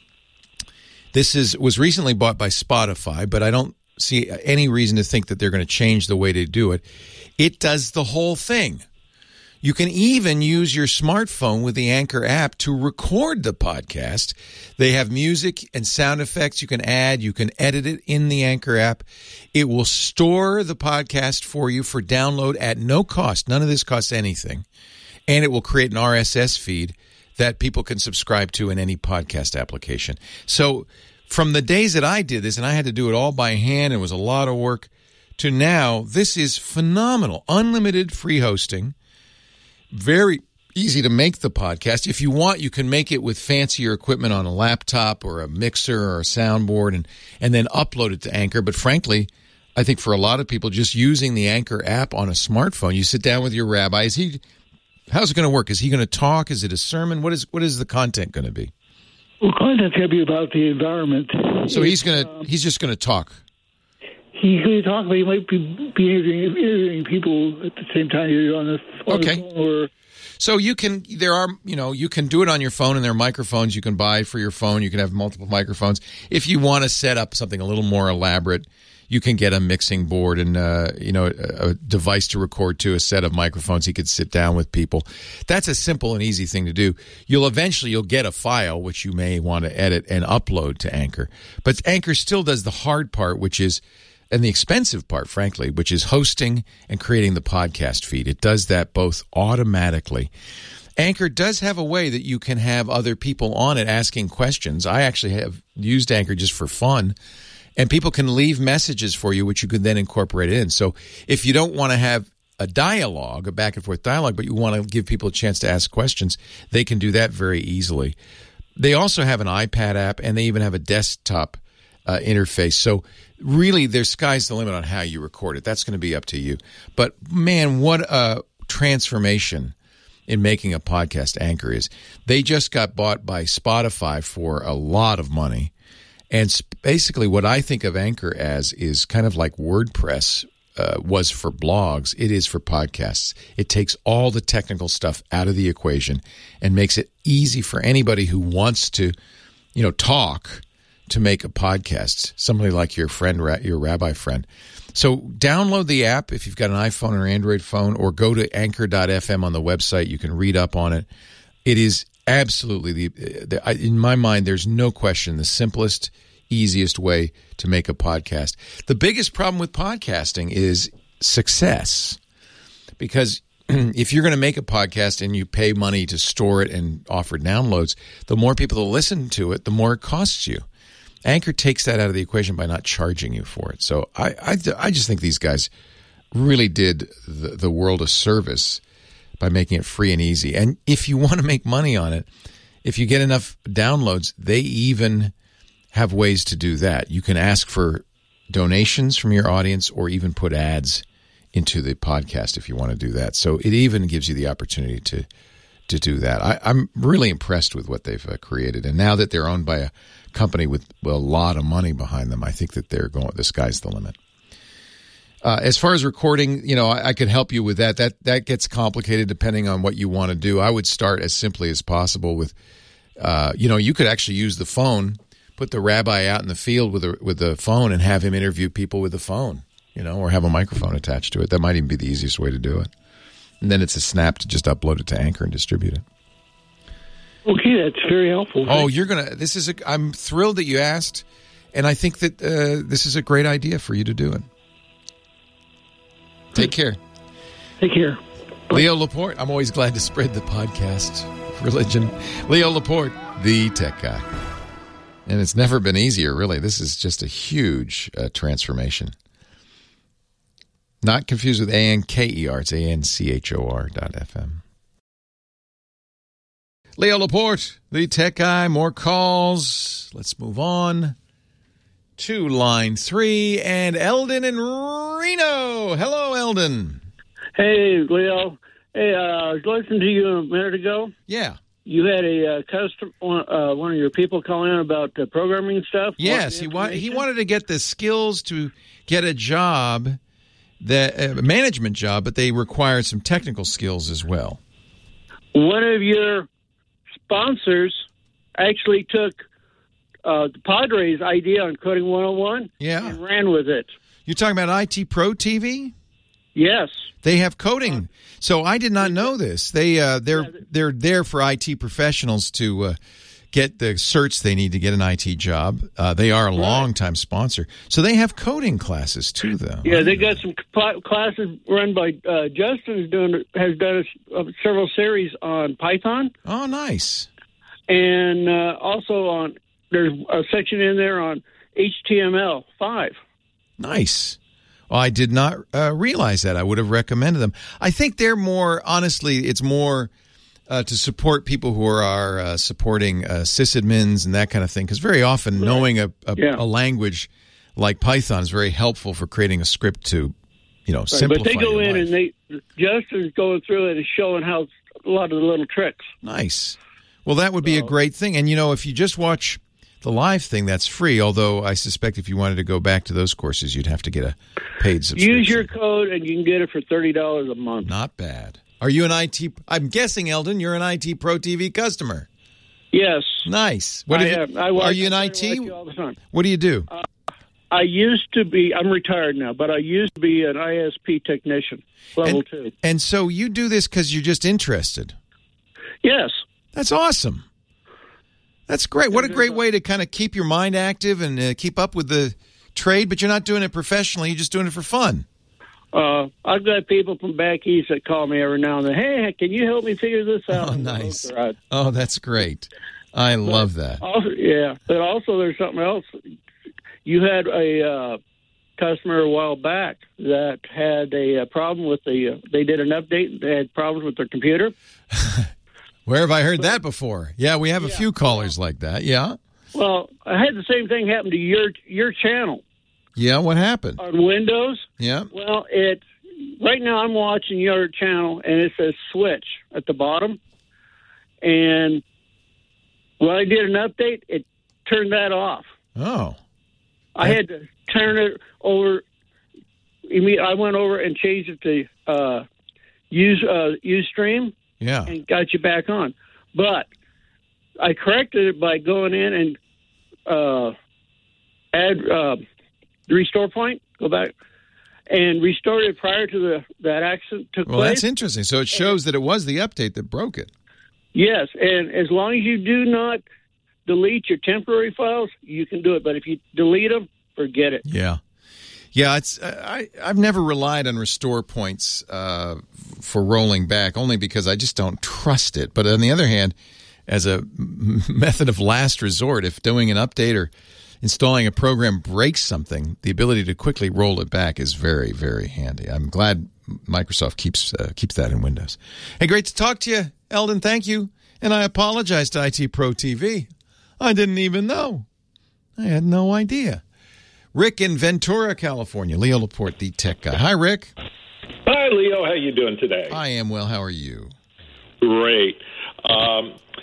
This is was recently bought by Spotify, but I don't see any reason to think that they're going to change the way they do it. It does the whole thing. You can even use your smartphone with the Anchor app to record the podcast. They have music and sound effects you can add. You can edit it in the Anchor app. It will store the podcast for you for download at no cost. None of this costs anything. And it will create an R S S feed that people can subscribe to in any podcast application. So from the days that I did this, and I had to do it all by hand, it was a lot of work, to now, this is phenomenal. Unlimited free hosting. Very easy to make the podcast. If you want, you can make it with fancier equipment on a laptop or a mixer or a soundboard and, and then upload it to Anchor. But frankly, I think for a lot of people, just using the Anchor app on a smartphone, you sit down with your rabbi. Is he, how's it going to work? Is he going to talk? Is it a sermon? What is what is the content going to be? Well, content's going to be about the environment. So he's going to, um, he's just going to talk. He's going to talk, but he might be, be interviewing, interviewing people at the same time you're on the, on okay. the phone. Or, so you can, there are, you know, you can do it on your phone, and there are microphones you can buy for your phone. You can have multiple microphones. If you want to set up something a little more elaborate, you can get a mixing board and, uh, you know, a, a device to record to, a set of microphones. He could sit down with people. That's a simple and easy thing to do. You'll eventually, you'll get a file, which you may want to edit and upload to Anchor. But Anchor still does the hard part, which is, and the expensive part, frankly, which is hosting and creating the podcast feed. It does that both automatically. Anchor does have a way that you can have other people on it asking questions. I actually have used Anchor just for fun, and people can leave messages for you, which you could then incorporate in. So if you don't want to have a dialogue, a back-and-forth dialogue, but you want to give people a chance to ask questions, they can do that very easily. They also have an iPad app, and they even have a desktop uh, interface. So really, there's sky's the limit on how you record it. That's going to be up to you. But, man, what a transformation in making a podcast Anchor is. They just got bought by Spotify for a lot of money. And basically what I think of Anchor as is kind of like WordPress uh, was for blogs. It is for podcasts. It takes all the technical stuff out of the equation and makes it easy for anybody who wants to, you know, talk to make a podcast, somebody like your friend, your rabbi friend. So download the app if you've got an iPhone or Android phone, or go to anchor dot f m on the website. You can read up on it. It is absolutely, the, the in my mind, there's no question, the simplest, easiest way to make a podcast. The biggest problem with podcasting is success, because if you're going to make a podcast and you pay money to store it and offer downloads, the more people that listen to it, the more it costs you. Anchor takes that out of the equation by not charging you for it. So I, I, I just think these guys really did the, the world a service by making it free and easy. And if you want to make money on it, if you get enough downloads, they even have ways to do that. You can ask for donations from your audience, or even put ads into the podcast if you want to do that. So it even gives you the opportunity to to do that. I, I'm really impressed with what they've uh, created. And now that they're owned by a company with a lot of money behind them, I think that they're going, the sky's the limit. Uh, as far as recording, you know, I, I could help you with that. That that gets complicated depending on what you want to do. I would start as simply as possible with, uh, you know, you could actually use the phone, put the rabbi out in the field with a, with the phone and have him interview people with the phone, you know, or have a microphone attached to it. That might even be the easiest way to do it. And then it's a snap to just upload it to Anchor and distribute it. Okay, that's very helpful. Oh, you're going to, this is a, I'm thrilled that you asked, and I think that uh, this is a great idea for you to do it. Take care. Take care. Leo Laporte. I'm always glad to spread the podcast religion. Leo Laporte, the tech guy. And it's never been easier, really. This is just a huge uh, transformation. Not confused with A N K E R. It's A N C H O R dot F M. Leo Laporte, the tech guy. More calls. Let's move on to line three, and Eldon in Reno. Hello, Eldon. Hey, Leo. Hey, uh, I was listening to you a minute ago. Yeah. You had a uh, customer, uh, one of your people call in about uh, programming stuff. Yes, he wa- he wanted to get the skills to get a job, that a uh, management job, but they required some technical skills as well. One of your sponsors actually took Uh, the Padres' idea on Coding one oh one yeah. and ran with it. You're talking about I T Pro T V? Yes. They have coding. So I did not know this. They, uh, they're, they're there for I T professionals to uh, get the certs they need to get an I T job. Uh, they are a long-time sponsor. So they have coding classes, too, though. Yeah, they got some cl- classes run by uh, Justin is doing, has done a, uh, several series on Python. Oh, nice. And uh, also on... There's a section in there on H T M L five. Nice. Well, I did not uh, realize that. I would have recommended them. I think they're more, honestly, it's more uh, to support people who are, are uh, supporting uh, sysadmins and that kind of thing. Because very often right. knowing a, a, yeah. a language like Python is very helpful for creating a script to, you know, right. simplify But they go your in life. and they, Justin's going through it and showing how a lot of the little tricks. Nice. Well, that would be so, a great thing. And, you know, if you just watch the live thing, that's free, although I suspect if you wanted to go back to those courses, you'd have to get a paid subscription. Use your code and you can get it for thirty dollars a month. Not bad. Are you an I T... I'm guessing, Eldon, you're an I T Pro T V customer. Yes. Nice. What I you, am. I watch, are you an I I T? watch you all the time. What do you do? Uh, I used to be... I'm retired now, but I used to be an I S P technician, level and, two. And so you do this because you're just interested? Yes. That's awesome. That's great. What a great way to kind of keep your mind active and uh, keep up with the trade, but you're not doing it professionally. You're just doing it for fun. Uh, I've got people from back east that call me every now and then. Hey, can you help me figure this out? Oh, nice. Oh, that's great. I but love that. Also, yeah, but also there's something else. You had a uh, customer a while back that had a, a problem with the. Uh, they did an update. They had problems with their computer. Where have I heard that before? Yeah, we have a yeah. few callers like that. Yeah. Well, I had the same thing happen to your your channel. Yeah, what happened? On Windows. Yeah. Well, it right now I'm watching your channel and it says switch at the bottom. And when I did an update, it turned that off. Oh. I had to turn it over. I went over and changed it to uh, use uh, Ustream. Yeah. And got you back on. But I corrected it by going in and uh, add uh, the restore point, go back, and restored it prior to the that accident took well, place. Well, that's interesting. So it shows and, that it was the update that broke it. Yes, and as long as you do not delete your temporary files, you can do it. But if you delete them, forget it. Yeah. Yeah, it's I, I've never relied on restore points uh, for rolling back, only because I just don't trust it. But on the other hand, as a method of last resort, if doing an update or installing a program breaks something, the ability to quickly roll it back is very, very handy. I'm glad Microsoft keeps uh, keeps that in Windows. Hey, great to talk to you, Eldon. Thank you. And I apologize to I T Pro T V. I didn't even know. I had no idea. Rick in Ventura, California. Leo Laporte, the tech guy. Hi, Rick. Hi, Leo. How you doing today? I am well. How are you? Great. Um,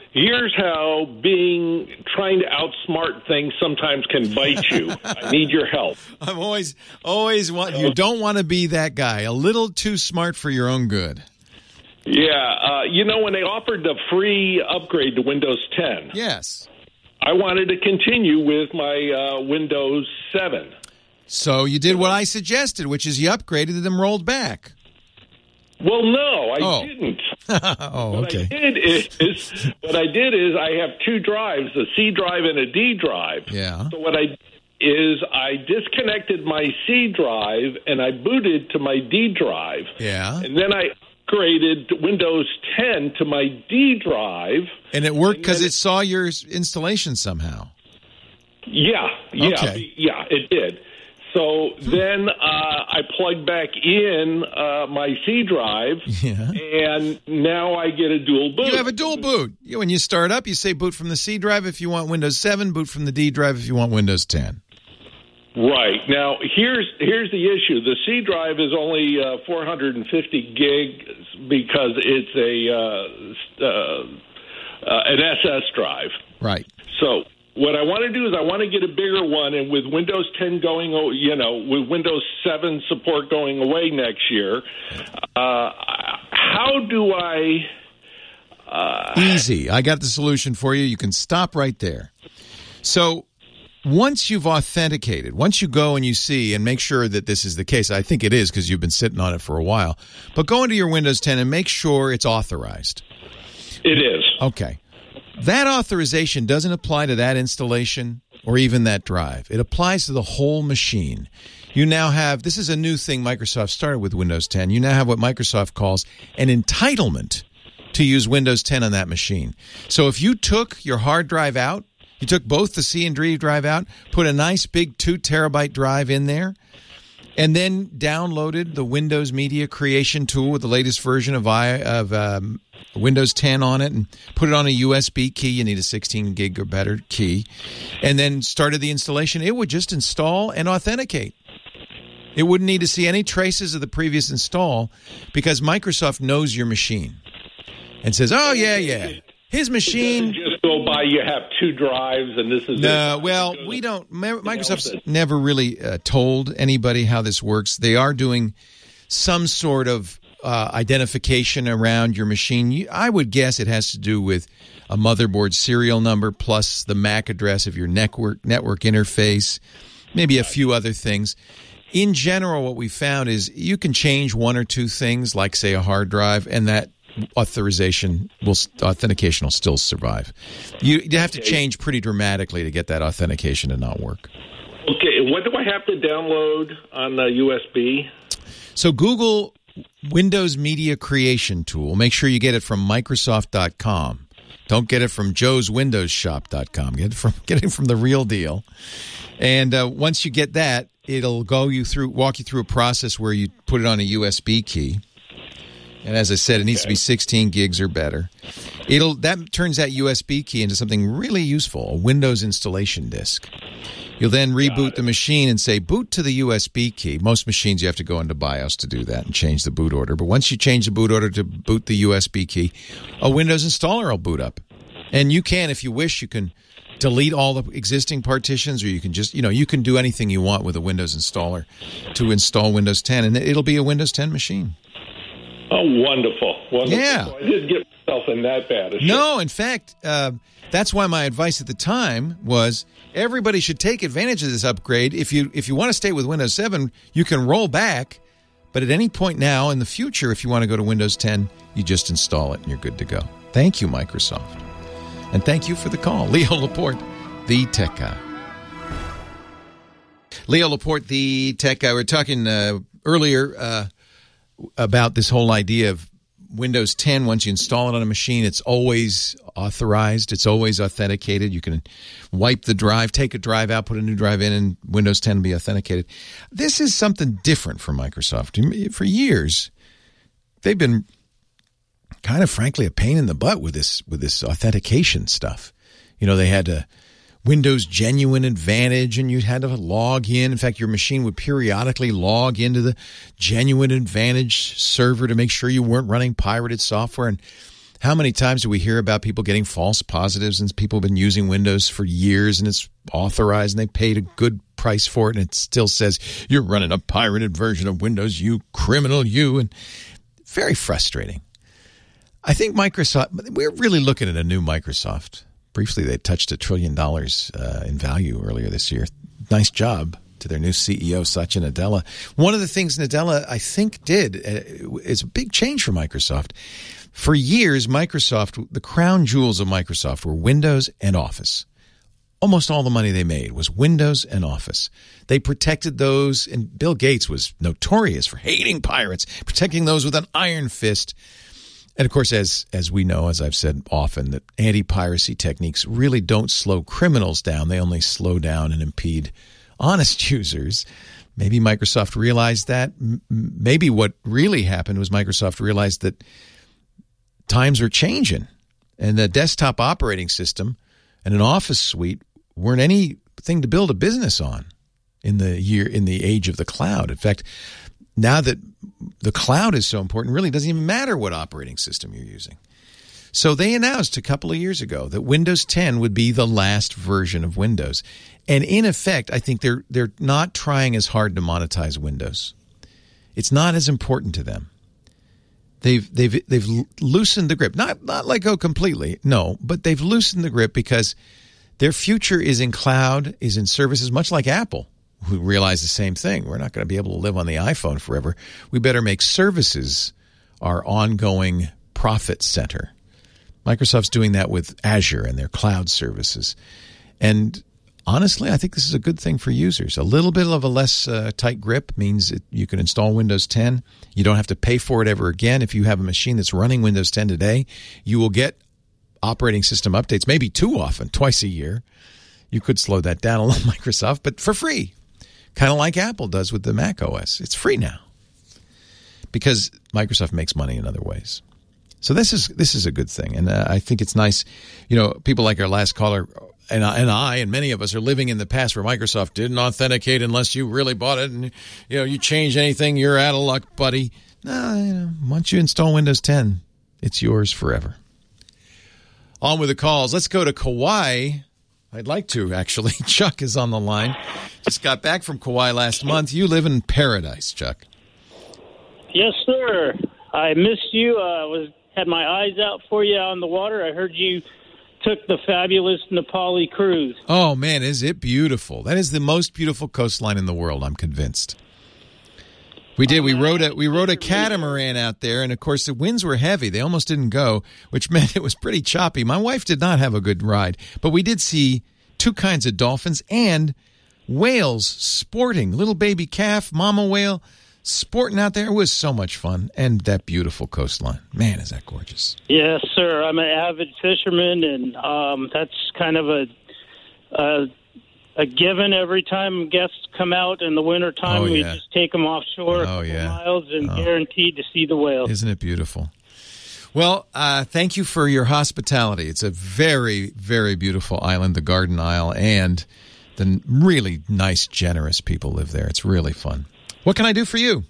here's how being trying to outsmart things sometimes can bite you. I need your help. I'm always, always want, you don't want to be that guy, a little too smart for your own good. Yeah. Uh, you know, when they offered the free upgrade to Windows ten. Yes. I wanted to continue with my uh, Windows seven. So you did what I suggested, which is you upgraded and then rolled back. Well, no, I oh. didn't. oh, what okay. I did is, what I did is I have two drives, a C drive and a D drive. Yeah. So what I is I disconnected my C drive and I booted to my D drive. Yeah. And then I upgraded Windows ten to my D drive. And it worked because it, it saw your installation somehow. Yeah, yeah, okay. yeah, it did. So then uh, I plugged back in uh, my C drive, yeah. and now I get a dual boot. You have a dual boot. When you start up, you say boot from the C drive if you want Windows seven, boot from the D drive if you want Windows ten. Right. Now, here's here's the issue. The C drive is only uh, four hundred fifty gigs because it's a uh, uh, uh, an S S drive. Right. So what I want to do is I want to get a bigger one, and with Windows ten going, you know, with Windows seven support going away next year, uh, how do I... Uh, Easy. I got the solution for you. You can stop right there. So once you've authenticated, once you go and you see and make sure that this is the case, I think it is because you've been sitting on it for a while, but go into your Windows ten and make sure it's authorized. It is. Okay. That authorization doesn't apply to that installation or even that drive. It applies to the whole machine. You now have, this is a new thing Microsoft started with Windows ten. You now have what Microsoft calls an entitlement to use Windows ten on that machine. So if you took your hard drive out, you took both the C and D drive out, put a nice big two terabyte drive in there, and then downloaded the Windows Media Creation tool with the latest version of, I, of um, Windows ten on it and put it on a U S B key. You need a sixteen gig or better key. And then started the installation. It would just install and authenticate. It wouldn't need to see any traces of the previous install because Microsoft knows your machine and says, oh, yeah, yeah. His machine. Just go by, you have two drives, and this is no. it. Well, we don't. Microsoft's never really uh, told anybody how this works. They are doing some sort of uh, identification around your machine. You, I would guess it has to do with a motherboard serial number plus the M A C address of your network network interface, maybe a few other things. In general, what we found is you can change one or two things, like say a hard drive, and that authorization will authentication will still survive. You, you have to change pretty dramatically to get that authentication to not work. Okay, what do I have to download on the U S B? So Google Windows Media Creation Tool. Make sure you get it from Microsoft dot com. Don't get it from Joe's Windows Shop dot com. Get it from get it from the real deal. And uh, once you get that, it'll go you through, walk you through a process where you put it on a U S B key. And as I said, it needs okay. to be sixteen gigs or better. It'll that turns that U S B key into something really useful, a Windows installation disk. You'll then reboot the machine and say, boot to the U S B key. Most machines, you have to go into BIOS to do that and change the boot order. But once you change the boot order to boot the U S B key, a Windows installer will boot up. And you can, if you wish, you can delete all the existing partitions, or you can just, you know, you can do anything you want with a Windows installer to install Windows ten, and it'll be a Windows ten machine. Oh, wonderful. Wonderful. Yeah. So I didn't get myself in that bad a shape. No, in fact, uh, that's why my advice at the time was everybody should take advantage of this upgrade. If you if you want to stay with Windows seven, you can roll back, but at any point now in the future, if you want to go to Windows ten, you just install it and you're good to go. Thank you, Microsoft. And thank you for the call. Leo Laporte, the tech guy. Leo Laporte, the tech guy. We were talking uh, earlier uh, about this whole idea of Windows ten. Once you install it on a machine, it's always authorized. It's always authenticated. You can wipe the drive, take a drive out, put a new drive in, and Windows ten will be authenticated. This is something different for Microsoft. For years, they've been kind of, frankly, a pain in the butt with this with this authentication stuff. You know, they had a Windows Genuine Advantage, and you had to log in. In fact, your machine would periodically log into the Genuine Advantage server to make sure you weren't running pirated software. And How many times do we hear about people getting false positives and people have been using Windows for years and it's authorized and they paid a good price for it and it still says, you're running a pirated version of Windows, you criminal, you. And very frustrating. I think Microsoft, we're really looking at a new Microsoft. Briefly, they touched a trillion dollars uh, in value earlier this year. Nice job to their new C E O, Satya Nadella. One of the things Nadella, I think, did uh, is a big change for Microsoft. For years, Microsoft, the crown jewels of Microsoft were Windows and Office. Almost all the money they made was Windows and Office. They protected those, and Bill Gates was notorious for hating pirates, protecting those with an iron fist. And, of course, as as we know, as I've said often, that anti-piracy techniques really don't slow criminals down. They only slow down and impede honest users. Maybe Microsoft realized that. M- maybe what really happened was Microsoft realized that times are changing, and the desktop operating system and an Office suite weren't anything to build a business on in the year in the age of the cloud. In fact, now that the cloud is so important, it really doesn't even matter what operating system you're using. So they announced a couple of years ago that Windows ten would be the last version of Windows. And in effect, I think they're they're not trying as hard to monetize Windows. It's not as important to them. They've they've they've loosened the grip. Not not let go completely, no, but they've loosened the grip because their future is in cloud, is in services, much like Apple, who realize the same thing. We're not going to be able to live on the iPhone forever. We better make services our ongoing profit center. Microsoft's doing that with Azure and their cloud services. And honestly, I think this is a good thing for users. A little bit of a less uh, tight grip means that you can install Windows ten. You don't have to pay for it ever again. If you have a machine that's running Windows ten today, you will get operating system updates, maybe too often, twice a year. You could slow that down a little, Microsoft, but for free. Kind of like Apple does with the Mac O S. It's free now because Microsoft makes money in other ways. So this is this is a good thing, and uh, I think it's nice. You know, people like our last caller and I, and I and many of us are living in the past where Microsoft didn't authenticate unless you really bought it, and you know you change anything, you're out of luck, buddy. No, you know, once you install Windows ten, it's yours forever. On with the calls. Let's go to Kauai. I'd like to, actually. Chuck is on the line. Just got back from Kauai last month. You live in paradise, Chuck. Yes, sir. I missed you. I uh, was had my eyes out for you on the water. I heard you took the fabulous Nepali cruise. Oh, man, is it beautiful. That is the most beautiful coastline in the world, I'm convinced. We did. We rode a we rode a catamaran out there, and of course the winds were heavy. They almost didn't go, which meant it was pretty choppy. My wife did not have a good ride, but we did see two kinds of dolphins and whales sporting. Little baby calf, mama whale, sporting out there. It was so much fun, and that beautiful coastline. Man, is that gorgeous! Yes, sir. I'm an avid fisherman, and um, that's kind of a. a A given every time guests come out in the wintertime. Oh, yeah. We just take them offshore oh, yeah. miles and oh. guaranteed to see the whales. Isn't it beautiful? Well, uh, thank you for your hospitality. It's a very, very beautiful island, the Garden Isle, and the really nice, generous people live there. It's really fun. What can I do for you?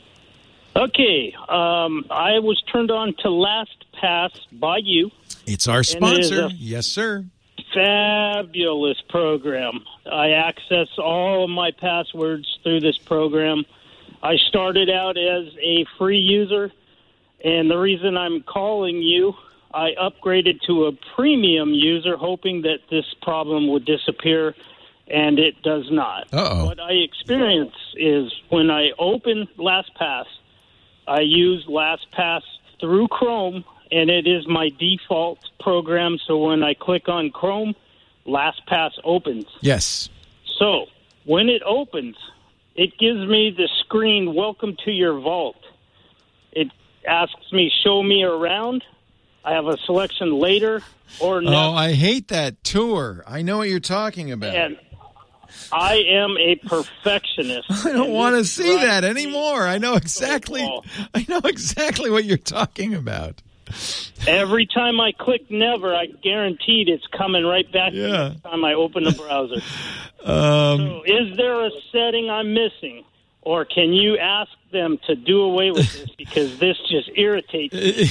Okay. Um, I was turned on to LastPass by you. It's our sponsor. It yes, sir. Fabulous program. I access all of my passwords through this program. I started out as a free user, and the reason I'm calling you, I upgraded to a premium user hoping that this problem would disappear, and it does not. Uh-oh. What I experience is when I open LastPass, I use LastPass through Chrome, and it is my default program, so when I click on Chrome, LastPass opens. Yes. So when it opens, it gives me the screen, welcome to your vault. It asks me, show me around. I have a selection later or never. Oh, I hate that tour. I know what you're talking about. And I am a perfectionist. I don't want to see that anymore. I know exactly. I know exactly what you're talking about. Every time I click never, I guaranteed it's coming right back yeah. the next time I open the browser. um, so is there a setting I'm missing? Or can you ask them to do away with this because this just irritates me?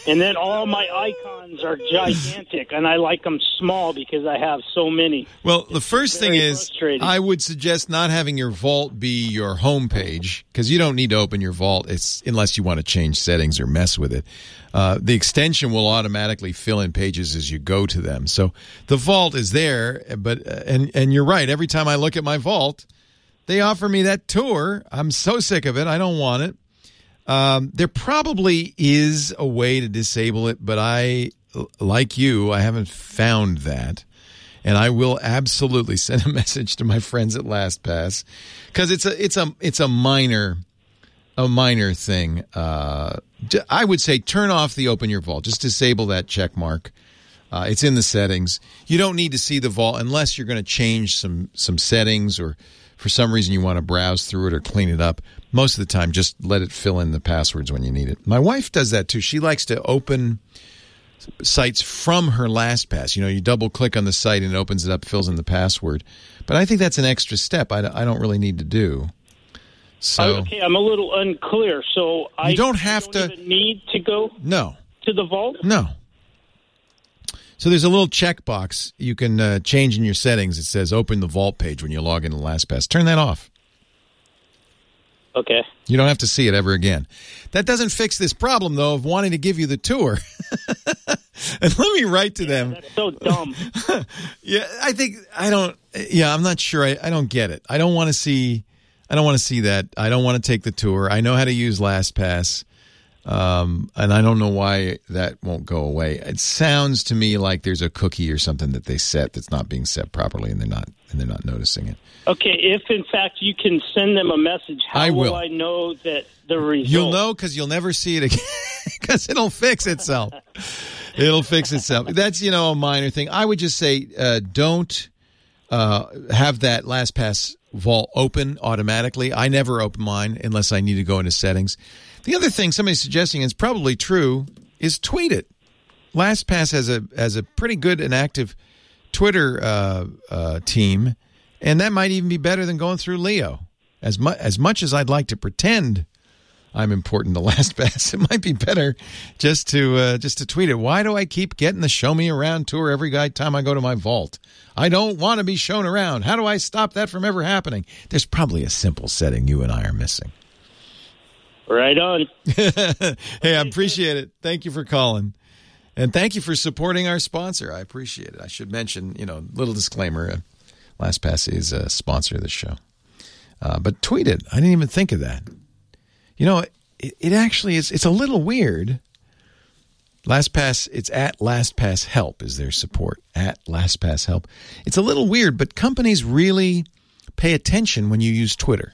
And then all my icons are gigantic, and I like them small because I have so many. Well, the first thing is, frustrating. I would suggest not having your vault be your home page, because you don't need to open your vault it's, unless you want to change settings or mess with it. Uh, the extension will automatically fill in pages as you go to them. So the vault is there, but uh, and and you're right. Every time I look at my vault, they offer me that tour. I'm so sick of it. I don't want it. Um, there probably is a way to disable it, but I, like you, I haven't found that. And I will absolutely send a message to my friends at LastPass, because it's a it's a it's a minor a minor thing. Uh, I would say turn off the Open Your Vault. Just disable that check mark. Uh, it's in the settings. You don't need to see the vault unless you're going to change some some settings, or for some reason you want to browse through it or clean it up. Most of the time, just let it fill in the passwords when you need it. My wife does that too. She likes to open sites from her LastPass. You know, you double-click on the site and it opens it up, fills in the password. But I think that's an extra step I, I don't really need to do. So Okay, I'm a little unclear. So I you don't have I don't to even need to go No. to the vault? No. So there's a little checkbox you can uh, change in your settings. It says open the vault page when you log into LastPass. Turn that off. Okay. You don't have to see it ever again. That doesn't fix this problem, though, of wanting to give you the tour. And let me write to yeah, them. That's so dumb. Yeah, I think I don't. Yeah, I'm not sure. I, I don't get it. I don't want to see. I don't want to see that. I don't want to take the tour. I know how to use LastPass, um, and I don't know why that won't go away. It sounds to me like there's a cookie or something that they set that's not being set properly, and they're not and they're not noticing it. Okay, if in fact you can send them a message, how I will. will I know that the result? You'll know because you'll never see it again, because it'll fix itself. It'll fix itself. That's, you know, a minor thing. I would just say uh, don't uh, have that LastPass vault open automatically. I never open mine unless I need to go into settings. The other thing somebody's suggesting is probably true is tweet it. LastPass has a has a pretty good and active Twitter uh, uh, team, and that might even be better than going through Leo. As, mu- as much as I'd like to pretend I'm important to LastPass, it might be better just to uh, just to tweet it. Why do I keep getting the show me around tour every time I go to my vault? I don't want to be shown around. How do I stop that from ever happening? There's probably a simple setting you and I are missing. Right on. Hey, I appreciate it. Thank you for calling. And thank you for supporting our sponsor. I appreciate it. I should mention, you know, little disclaimer, uh, LastPass is a sponsor of the show. Uh, but tweet it. I didn't even think of that. You know, it, it actually is, it's a little weird. LastPass, it's at LastPass Help is their support, at LastPass Help. It's a little weird, but companies really pay attention when you use Twitter.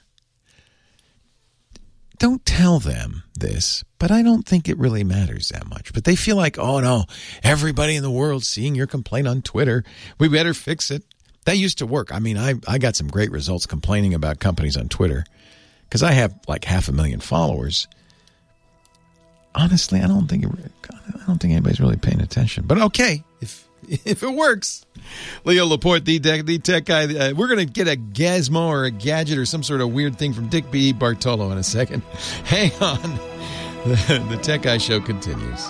Don't tell them this, but I don't think it really matters that much. But they feel like, oh, no, everybody in the world's seeing your complaint on Twitter. We better fix it. That used to work. I mean, I, I got some great results complaining about companies on Twitter because I have like half a million followers. Honestly, I don't think it, I don't think anybody's really paying attention. But okay, if if it works. Leo Laporte, the tech, the tech guy. Uh, we're going to get a gizmo or a gadget or some sort of weird thing from Dick B. Bartolo in a second. Hang on. The, the Tech Guy Show continues.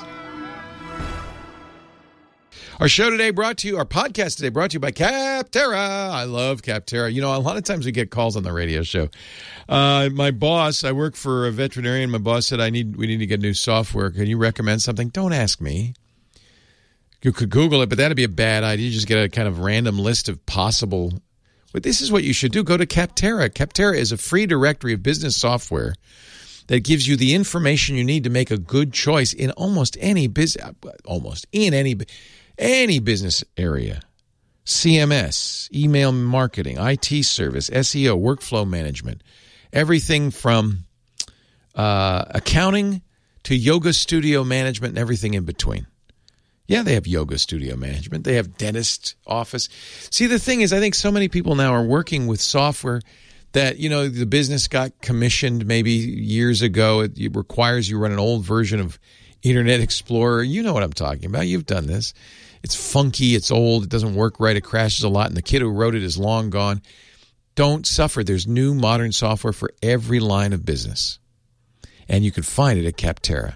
Our show today brought to you, our podcast today brought to you by Capterra. I love Capterra. You know, a lot of times we get calls on the radio show. Uh, my boss, I work for a veterinarian. My boss said, I need, we need to get new software. Can you recommend something? Don't ask me. You could Google it, but that'd be a bad idea. You just get a kind of random list of possible. But this is what you should do. Go to Capterra. Capterra is a free directory of business software that gives you the information you need to make a good choice in almost any business, almost in any any business area. C M S, email marketing, I T service, S E O, workflow management, everything from uh, accounting to yoga studio management and everything in between. Yeah, they have yoga studio management. They have dentist office. See, the thing is, I think so many people now are working with software that, you know, the business got commissioned maybe years ago. It, it requires you run an old version of Internet Explorer. You know what I'm talking about. You've done this. It's funky. It's old. It doesn't work right. It crashes a lot. And the kid who wrote it is long gone. Don't suffer. There's new modern software for every line of business. And you can find it at Capterra.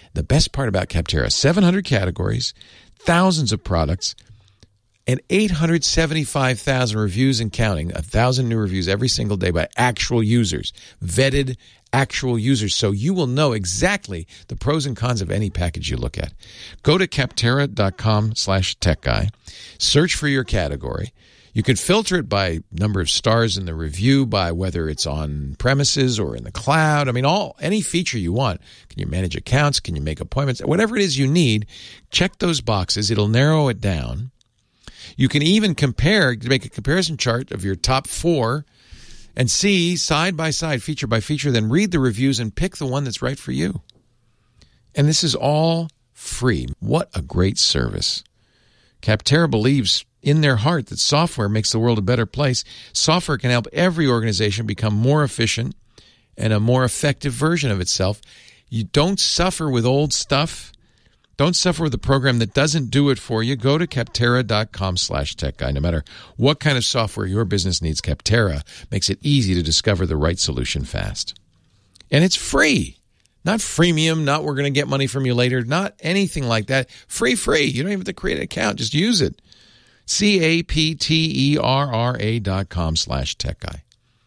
The best part about Capterra, seven hundred categories, thousands of products, and eight hundred seventy-five thousand reviews and counting, one thousand new reviews every single day by actual users, vetted actual users. So you will know exactly the pros and cons of any package you look at. Go to Capterra.com slash tech guy. Search for your category. You can filter it by number of stars in the review, by whether it's on premises or in the cloud. I mean, all any feature you want. Can you manage accounts? Can you make appointments? Whatever it is you need, check those boxes. It'll narrow it down. You can even compare, make a comparison chart of your top four and see side by side, feature by feature, then read the reviews and pick the one that's right for you. And this is all free. What a great service. Capterra believes in their heart that software makes the world a better place. Software can help every organization become more efficient and a more effective version of itself. You don't suffer with old stuff. Don't suffer with a program that doesn't do it for you. Go to Capterra.com slash tech guy. No matter what kind of software your business needs, Capterra makes it easy to discover the right solution fast. And it's free. Not freemium, not we're going to get money from you later, not anything like that. Free, free. You don't even have to create an account. Just use it. C-A-P-T-E-R-R-A dot com slash tech guy.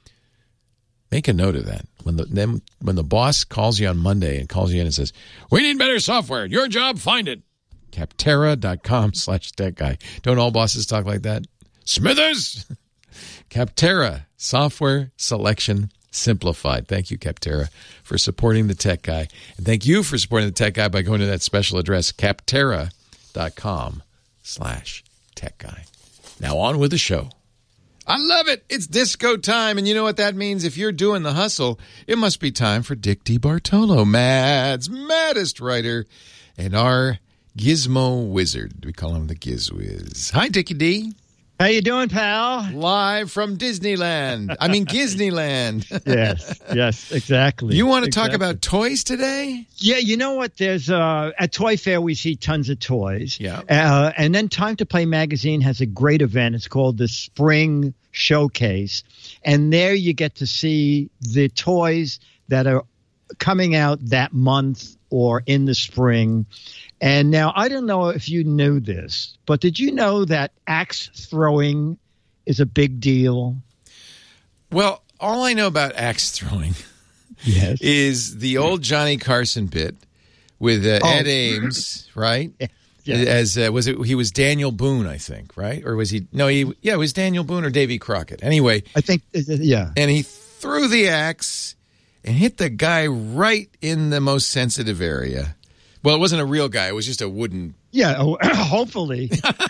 Make a note of that. When the then when the boss calls you on Monday and calls you in and says, we need better software. Your job, find it. Capterra.com slash tech guy. Don't all bosses talk like that? Smithers! Capterra, software selection simplified. Thank you, Capterra, for supporting the tech guy. And thank you for supporting the tech guy by going to that special address, Capterra.com slash tech guy. Now on with the show. I love it. It's disco time, and you know what that means? If you're doing the hustle, it must be time for Dick DeBartolo, Mad's maddest writer, and our gizmo wizard. We call him the Gizwiz. Hi, Dickie D. How you doing, pal? Live from Disneyland. I mean, Disneyland. yes, yes, exactly. You want to exactly. talk about toys today? Yeah, you know what? There's uh, at Toy Fair we see tons of toys. Yeah. Uh, and then Time to Play magazine has a great event. It's called the Spring Showcase, and there you get to see the toys that are coming out that month or in the spring. And now, I don't know if you knew this, but did you know that axe throwing is a big deal? Well, all I know about axe throwing yes. is the old Johnny Carson bit with uh, oh. Ed Ames, right? Yeah. As uh, was it? He was Daniel Boone, I think, right? Or was he? No, he. Yeah, it was Daniel Boone or Davy Crockett. Anyway, I think. Uh, yeah. And he threw the axe and hit the guy right in the most sensitive area. Well, it wasn't a real guy; it was just a wooden. Yeah, oh, hopefully.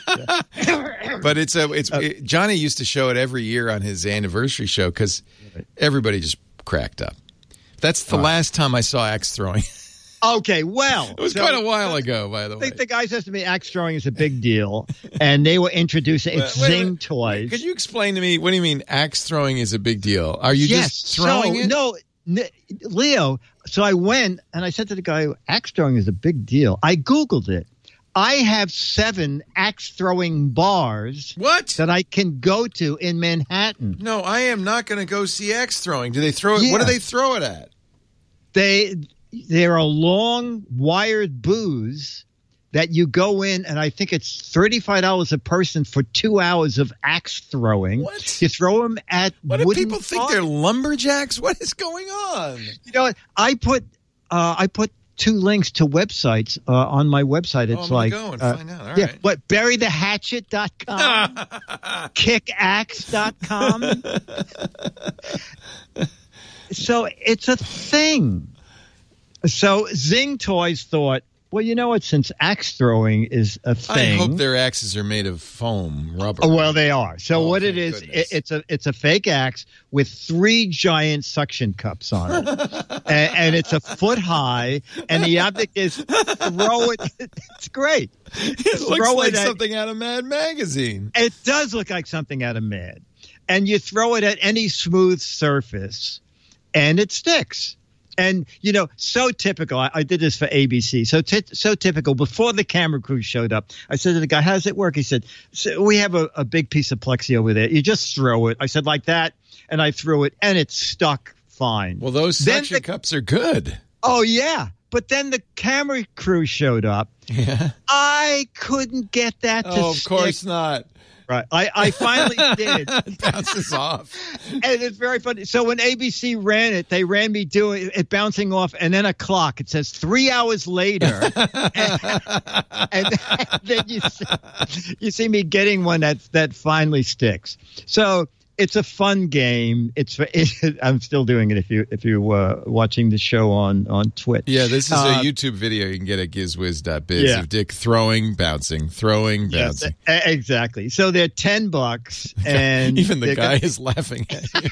But it's a. It's it, Johnny used to show it every year on his anniversary show because everybody just cracked up. That's the uh, last time I saw axe throwing. Okay, well. It was so, quite a while ago, by the I way. think the guy says to me axe throwing is a big deal, and they were introducing it's wait, Zing wait, Toys. Could you explain to me, what do you mean axe throwing is a big deal? Are you yes, just throwing so, it? No, n- Leo, so I went, and I said to the guy, axe throwing is a big deal. I Googled it. I have seven axe throwing bars what? that I can go to in Manhattan. No, I am not going to go see axe throwing. Do they throw it? Yeah. What do they throw it at? They... There are long wired booths that you go in, and I think it's thirty-five dollars a person for two hours of axe throwing. What? You throw them at What do wooden people think farms. they're lumberjacks? What is going on? You know what? I put uh, I put two links to websites uh, on my website. It's oh, I'm like go and uh, find out. All yeah, right. what bury the hatchet dot com, kick axe dot com. So it's a thing. So Zing Toys thought, well, you know what? Since axe throwing is a thing, I hope their axes are made of foam, rubber. Oh, well, they are. So oh, what it is, it, it's a it's a fake axe with three giant suction cups on it, and, and it's a foot high. And the object is throw it. It's great. It throw looks like it at, something out of Mad Magazine. It does look like something out of Mad, and you throw it at any smooth surface, and it sticks. And, you know, so typical. I, I did this for A B C. So t- so typical. Before the camera crew showed up, I said to the guy, how does it work? He said, so we have a, a big piece of plexi over there. You just throw it. I said, like that. And I threw it, and it stuck fine. Well, those Then suction the, cups are good. Oh, yeah. but then the camera crew showed up. Yeah. I couldn't get that to Oh, of stick. course not. Right. I, I finally did. It bounces off. And it's very funny. So when A B C ran it, they ran me doing it bouncing off, and then a clock. It says three hours later. and, and then you see, you see me getting one that, that finally sticks. So it's a fun game. It's it, I'm still doing it if you if you uh, watching the show on on Twitch. Yeah, this is Uh, a YouTube video you can get at gizwiz dot biz Yeah. of Dick throwing, bouncing, throwing, Yes, bouncing. e- exactly. So they're ten bucks, and Even the they're guy gonna- is laughing at you.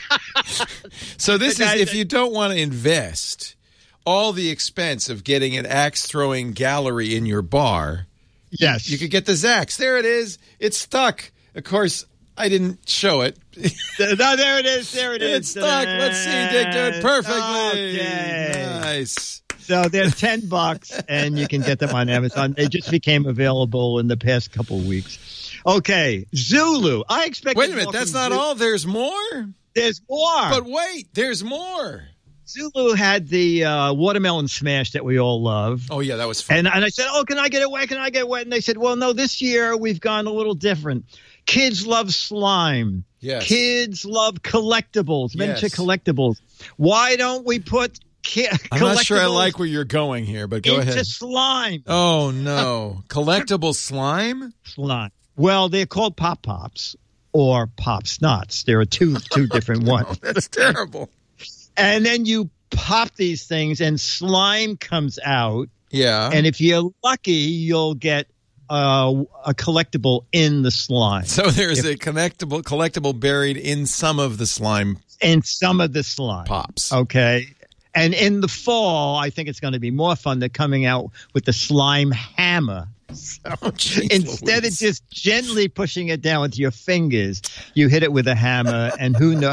So this The is guy if that- you don't want to invest all the expense of getting an axe throwing gallery in your bar. Yes, you could get the Zax. There it is. It's stuck. Of course, I didn't show it. No, there it is. There it is. It's stuck. Let's see Dick do it perfectly. Okay. Nice. So they're ten bucks, and you can get them on Amazon. They just became available in the past couple of weeks. Okay, Zulu. I expect. Wait a minute. That's not all. There's more. There's more. But wait, there's more. Zulu had the uh, watermelon smash that we all love. Oh yeah, that was fun. And, and I said, "Oh, can I get it wet? Can I get it wet?" And they said, "Well, no. This year we've gone a little different. Kids love slime. Yes. Kids love collectibles, miniature Yes. collectibles. Why don't we put ki- I'm not sure I collectibles like where you're going here, but go into ahead. slime? Oh no, collectible slime. Slime. Well, they're called pop pops or pop snots. There are two two different ones. That's terrible. And then you pop these things, and slime comes out. Yeah. And if you're lucky, you'll get uh, a collectible in the slime. So there's If- a collectible collectible buried in some of the slime in some of the slime pops. Okay. And in the fall, I think it's going to be more fun. They're coming out with the slime hammer. So Oh, geez instead Louise. of just gently pushing it down with your fingers, you hit it with a hammer, and who knows?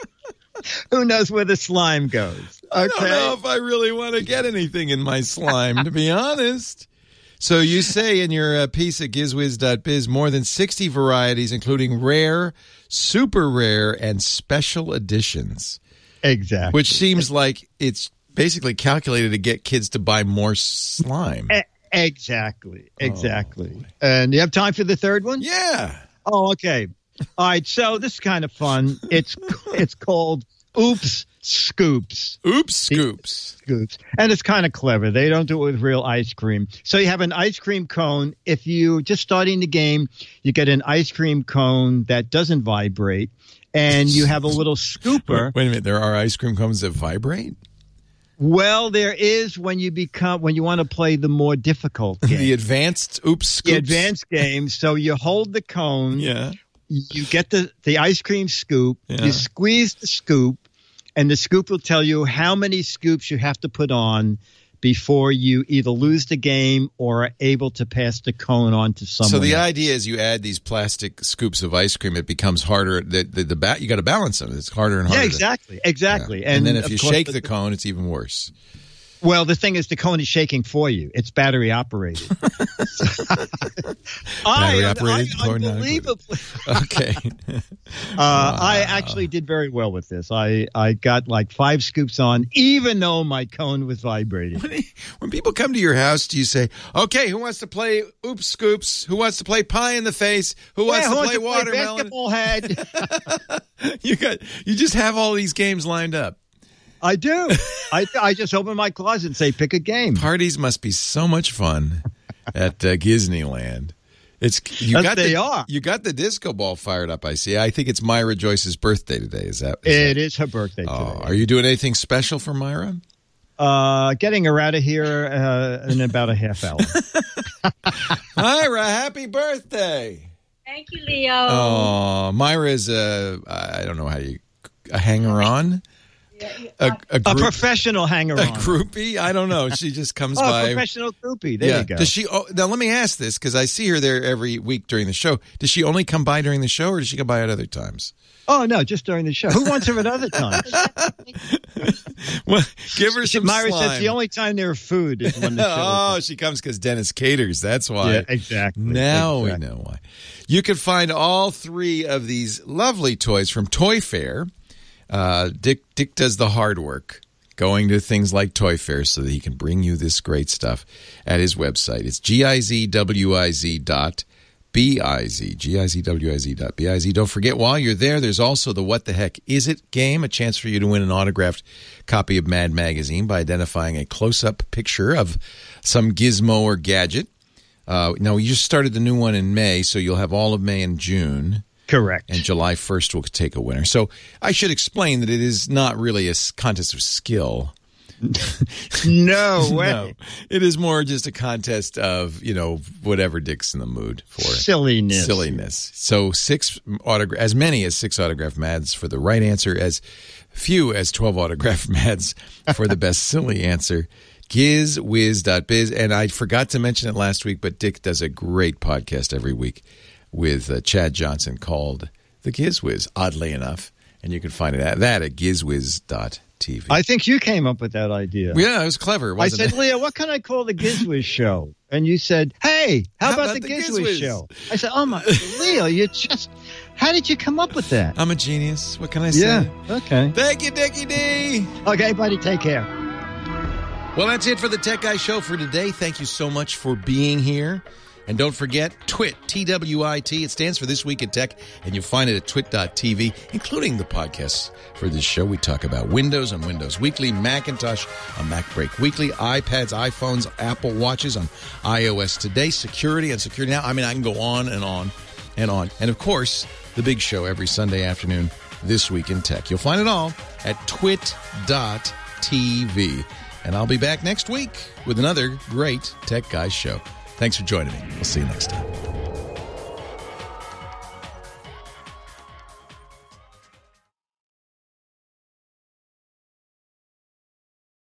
Who knows where the slime goes? Okay. I don't know if I really want to get anything in my slime, to be honest. So you say in your uh, piece at gizwiz dot biz more than sixty varieties, including rare, super rare, and special editions. Exactly. Which seems like it's basically calculated to get kids to buy more slime. E- exactly. Exactly. And you have time for the third one? Yeah. Oh, okay. All right. So this is kind of fun. It's it's called Oops Scoops. Oops Scoops. Scoops. And it's kind of clever. They don't do it with real ice cream. So you have an ice cream cone. If you just starting the game, you get an ice cream cone that doesn't vibrate, and you have a little scooper. Wait a minute. There are ice cream cones that vibrate? Well, there is when you become when you want to play the more difficult game. The advanced Oops Scoops. The advanced game. So you hold the cone. Yeah. You get the, the ice cream scoop. Yeah. You squeeze the scoop, and the scoop will tell you how many scoops you have to put on before you either lose the game or are able to pass the cone on to someone. So the else. idea is you add these plastic scoops of ice cream, it becomes harder. The the, the ba- you got to balance them. It's harder and harder. Yeah, to- exactly, exactly. Yeah. And, then if of you course, shake the- the cone, it's even worse. Well, the thing is, the cone is shaking for you. It's battery operated. Battery I, operated, I, or not unbelievably, Okay. uh, I actually did very well with this. I, I got like five scoops on, even though my cone was vibrating. When people come to your house, do you say, "Okay, who wants to play Oops Scoops? Who wants to play Pie in the Face? Who wants Yeah, to who play wants to play Watermelon?" basketball head? you got you just have all these games lined up. I do. I, I just open my closet and say, pick a game. Parties must be so much fun at uh, Disneyland. It's you Yes, got they the, are. You got the disco ball fired up. I see. I think it's Myra Joyce's birthday today. Is that? Is It that, is her birthday oh, today. are you doing anything special for Myra? Uh, getting her out of here uh, in about a half hour. Myra, happy birthday! Thank you, Leo. Oh, Myra is a I don't know how you a hanger on. A, a, A group- professional hanger-on. A groupie? I don't know. She just comes Oh, by. professional groupie. There yeah. you go. Does she? Oh, now let me ask this because I see her there every week during the show. Does she only come by during the show, or does she come by at other times? Oh, no, just during the show. Who wants her at other times? Well, give her some Myra slime. says the only time there's food is when the show Oh, she comes because Dennis caters. That's why. Yeah, exactly. Now Exactly. we know why. You can find all three of these lovely toys from Toy Fair. Uh, Dick Dick does the hard work going to things like Toy Fair so that he can bring you this great stuff at his website. It's G I Z W I Z dot B I Z. G I Z W I Z dot B I Z. Don't forget, while you're there, there's also the What the Heck Is It game, a chance for you to win an autographed copy of Mad Magazine by identifying a close-up picture of some gizmo or gadget. Uh, now, we just started the new one in May, so you'll have all of May and June. Correct. And July first will take a winner. So I should explain that it is not really a contest of skill. No way. No. It is more just a contest of, you know, whatever Dick's in the mood for. Silliness. Silliness. So six autogra- as many as six autograph mads for the right answer, as few as twelve autograph mads for the best silly answer. Gizwiz dot biz. And I forgot to mention it last week, but Dick does a great podcast every week with uh, Chad Johnson called The Gizwiz, oddly enough. And you can find it at that at gizwiz dot t v. I think you came up with that idea. Yeah, it was clever, wasn't I said, it? Leo, what can I call the Gizwiz show? And you said, hey, how, How about, about the, the Gizwiz, Gizwiz? show? I said, oh, my, Leo, you just, how did you come up with that? I'm a genius. What can I say? Yeah, okay. Thank you, Dickie D. Okay, buddy, take care. Well, that's it for the Tech Guy Show for today. Thank you so much for being here. And don't forget, Twit, T W I T. It stands for This Week in Tech, and you'll find it at twit dot t v, including the podcasts for this show. We talk about Windows on Windows Weekly, Macintosh on Mac Break Weekly, iPads, iPhones, Apple Watches on iOS Today, security on Security Now. I mean, I can go on and on and on. And, of course, the big show every Sunday afternoon, This Week in Tech. You'll find it all at twit dot t v. And I'll be back next week with another great Tech Guys show. Thanks for joining me. We'll see you next time.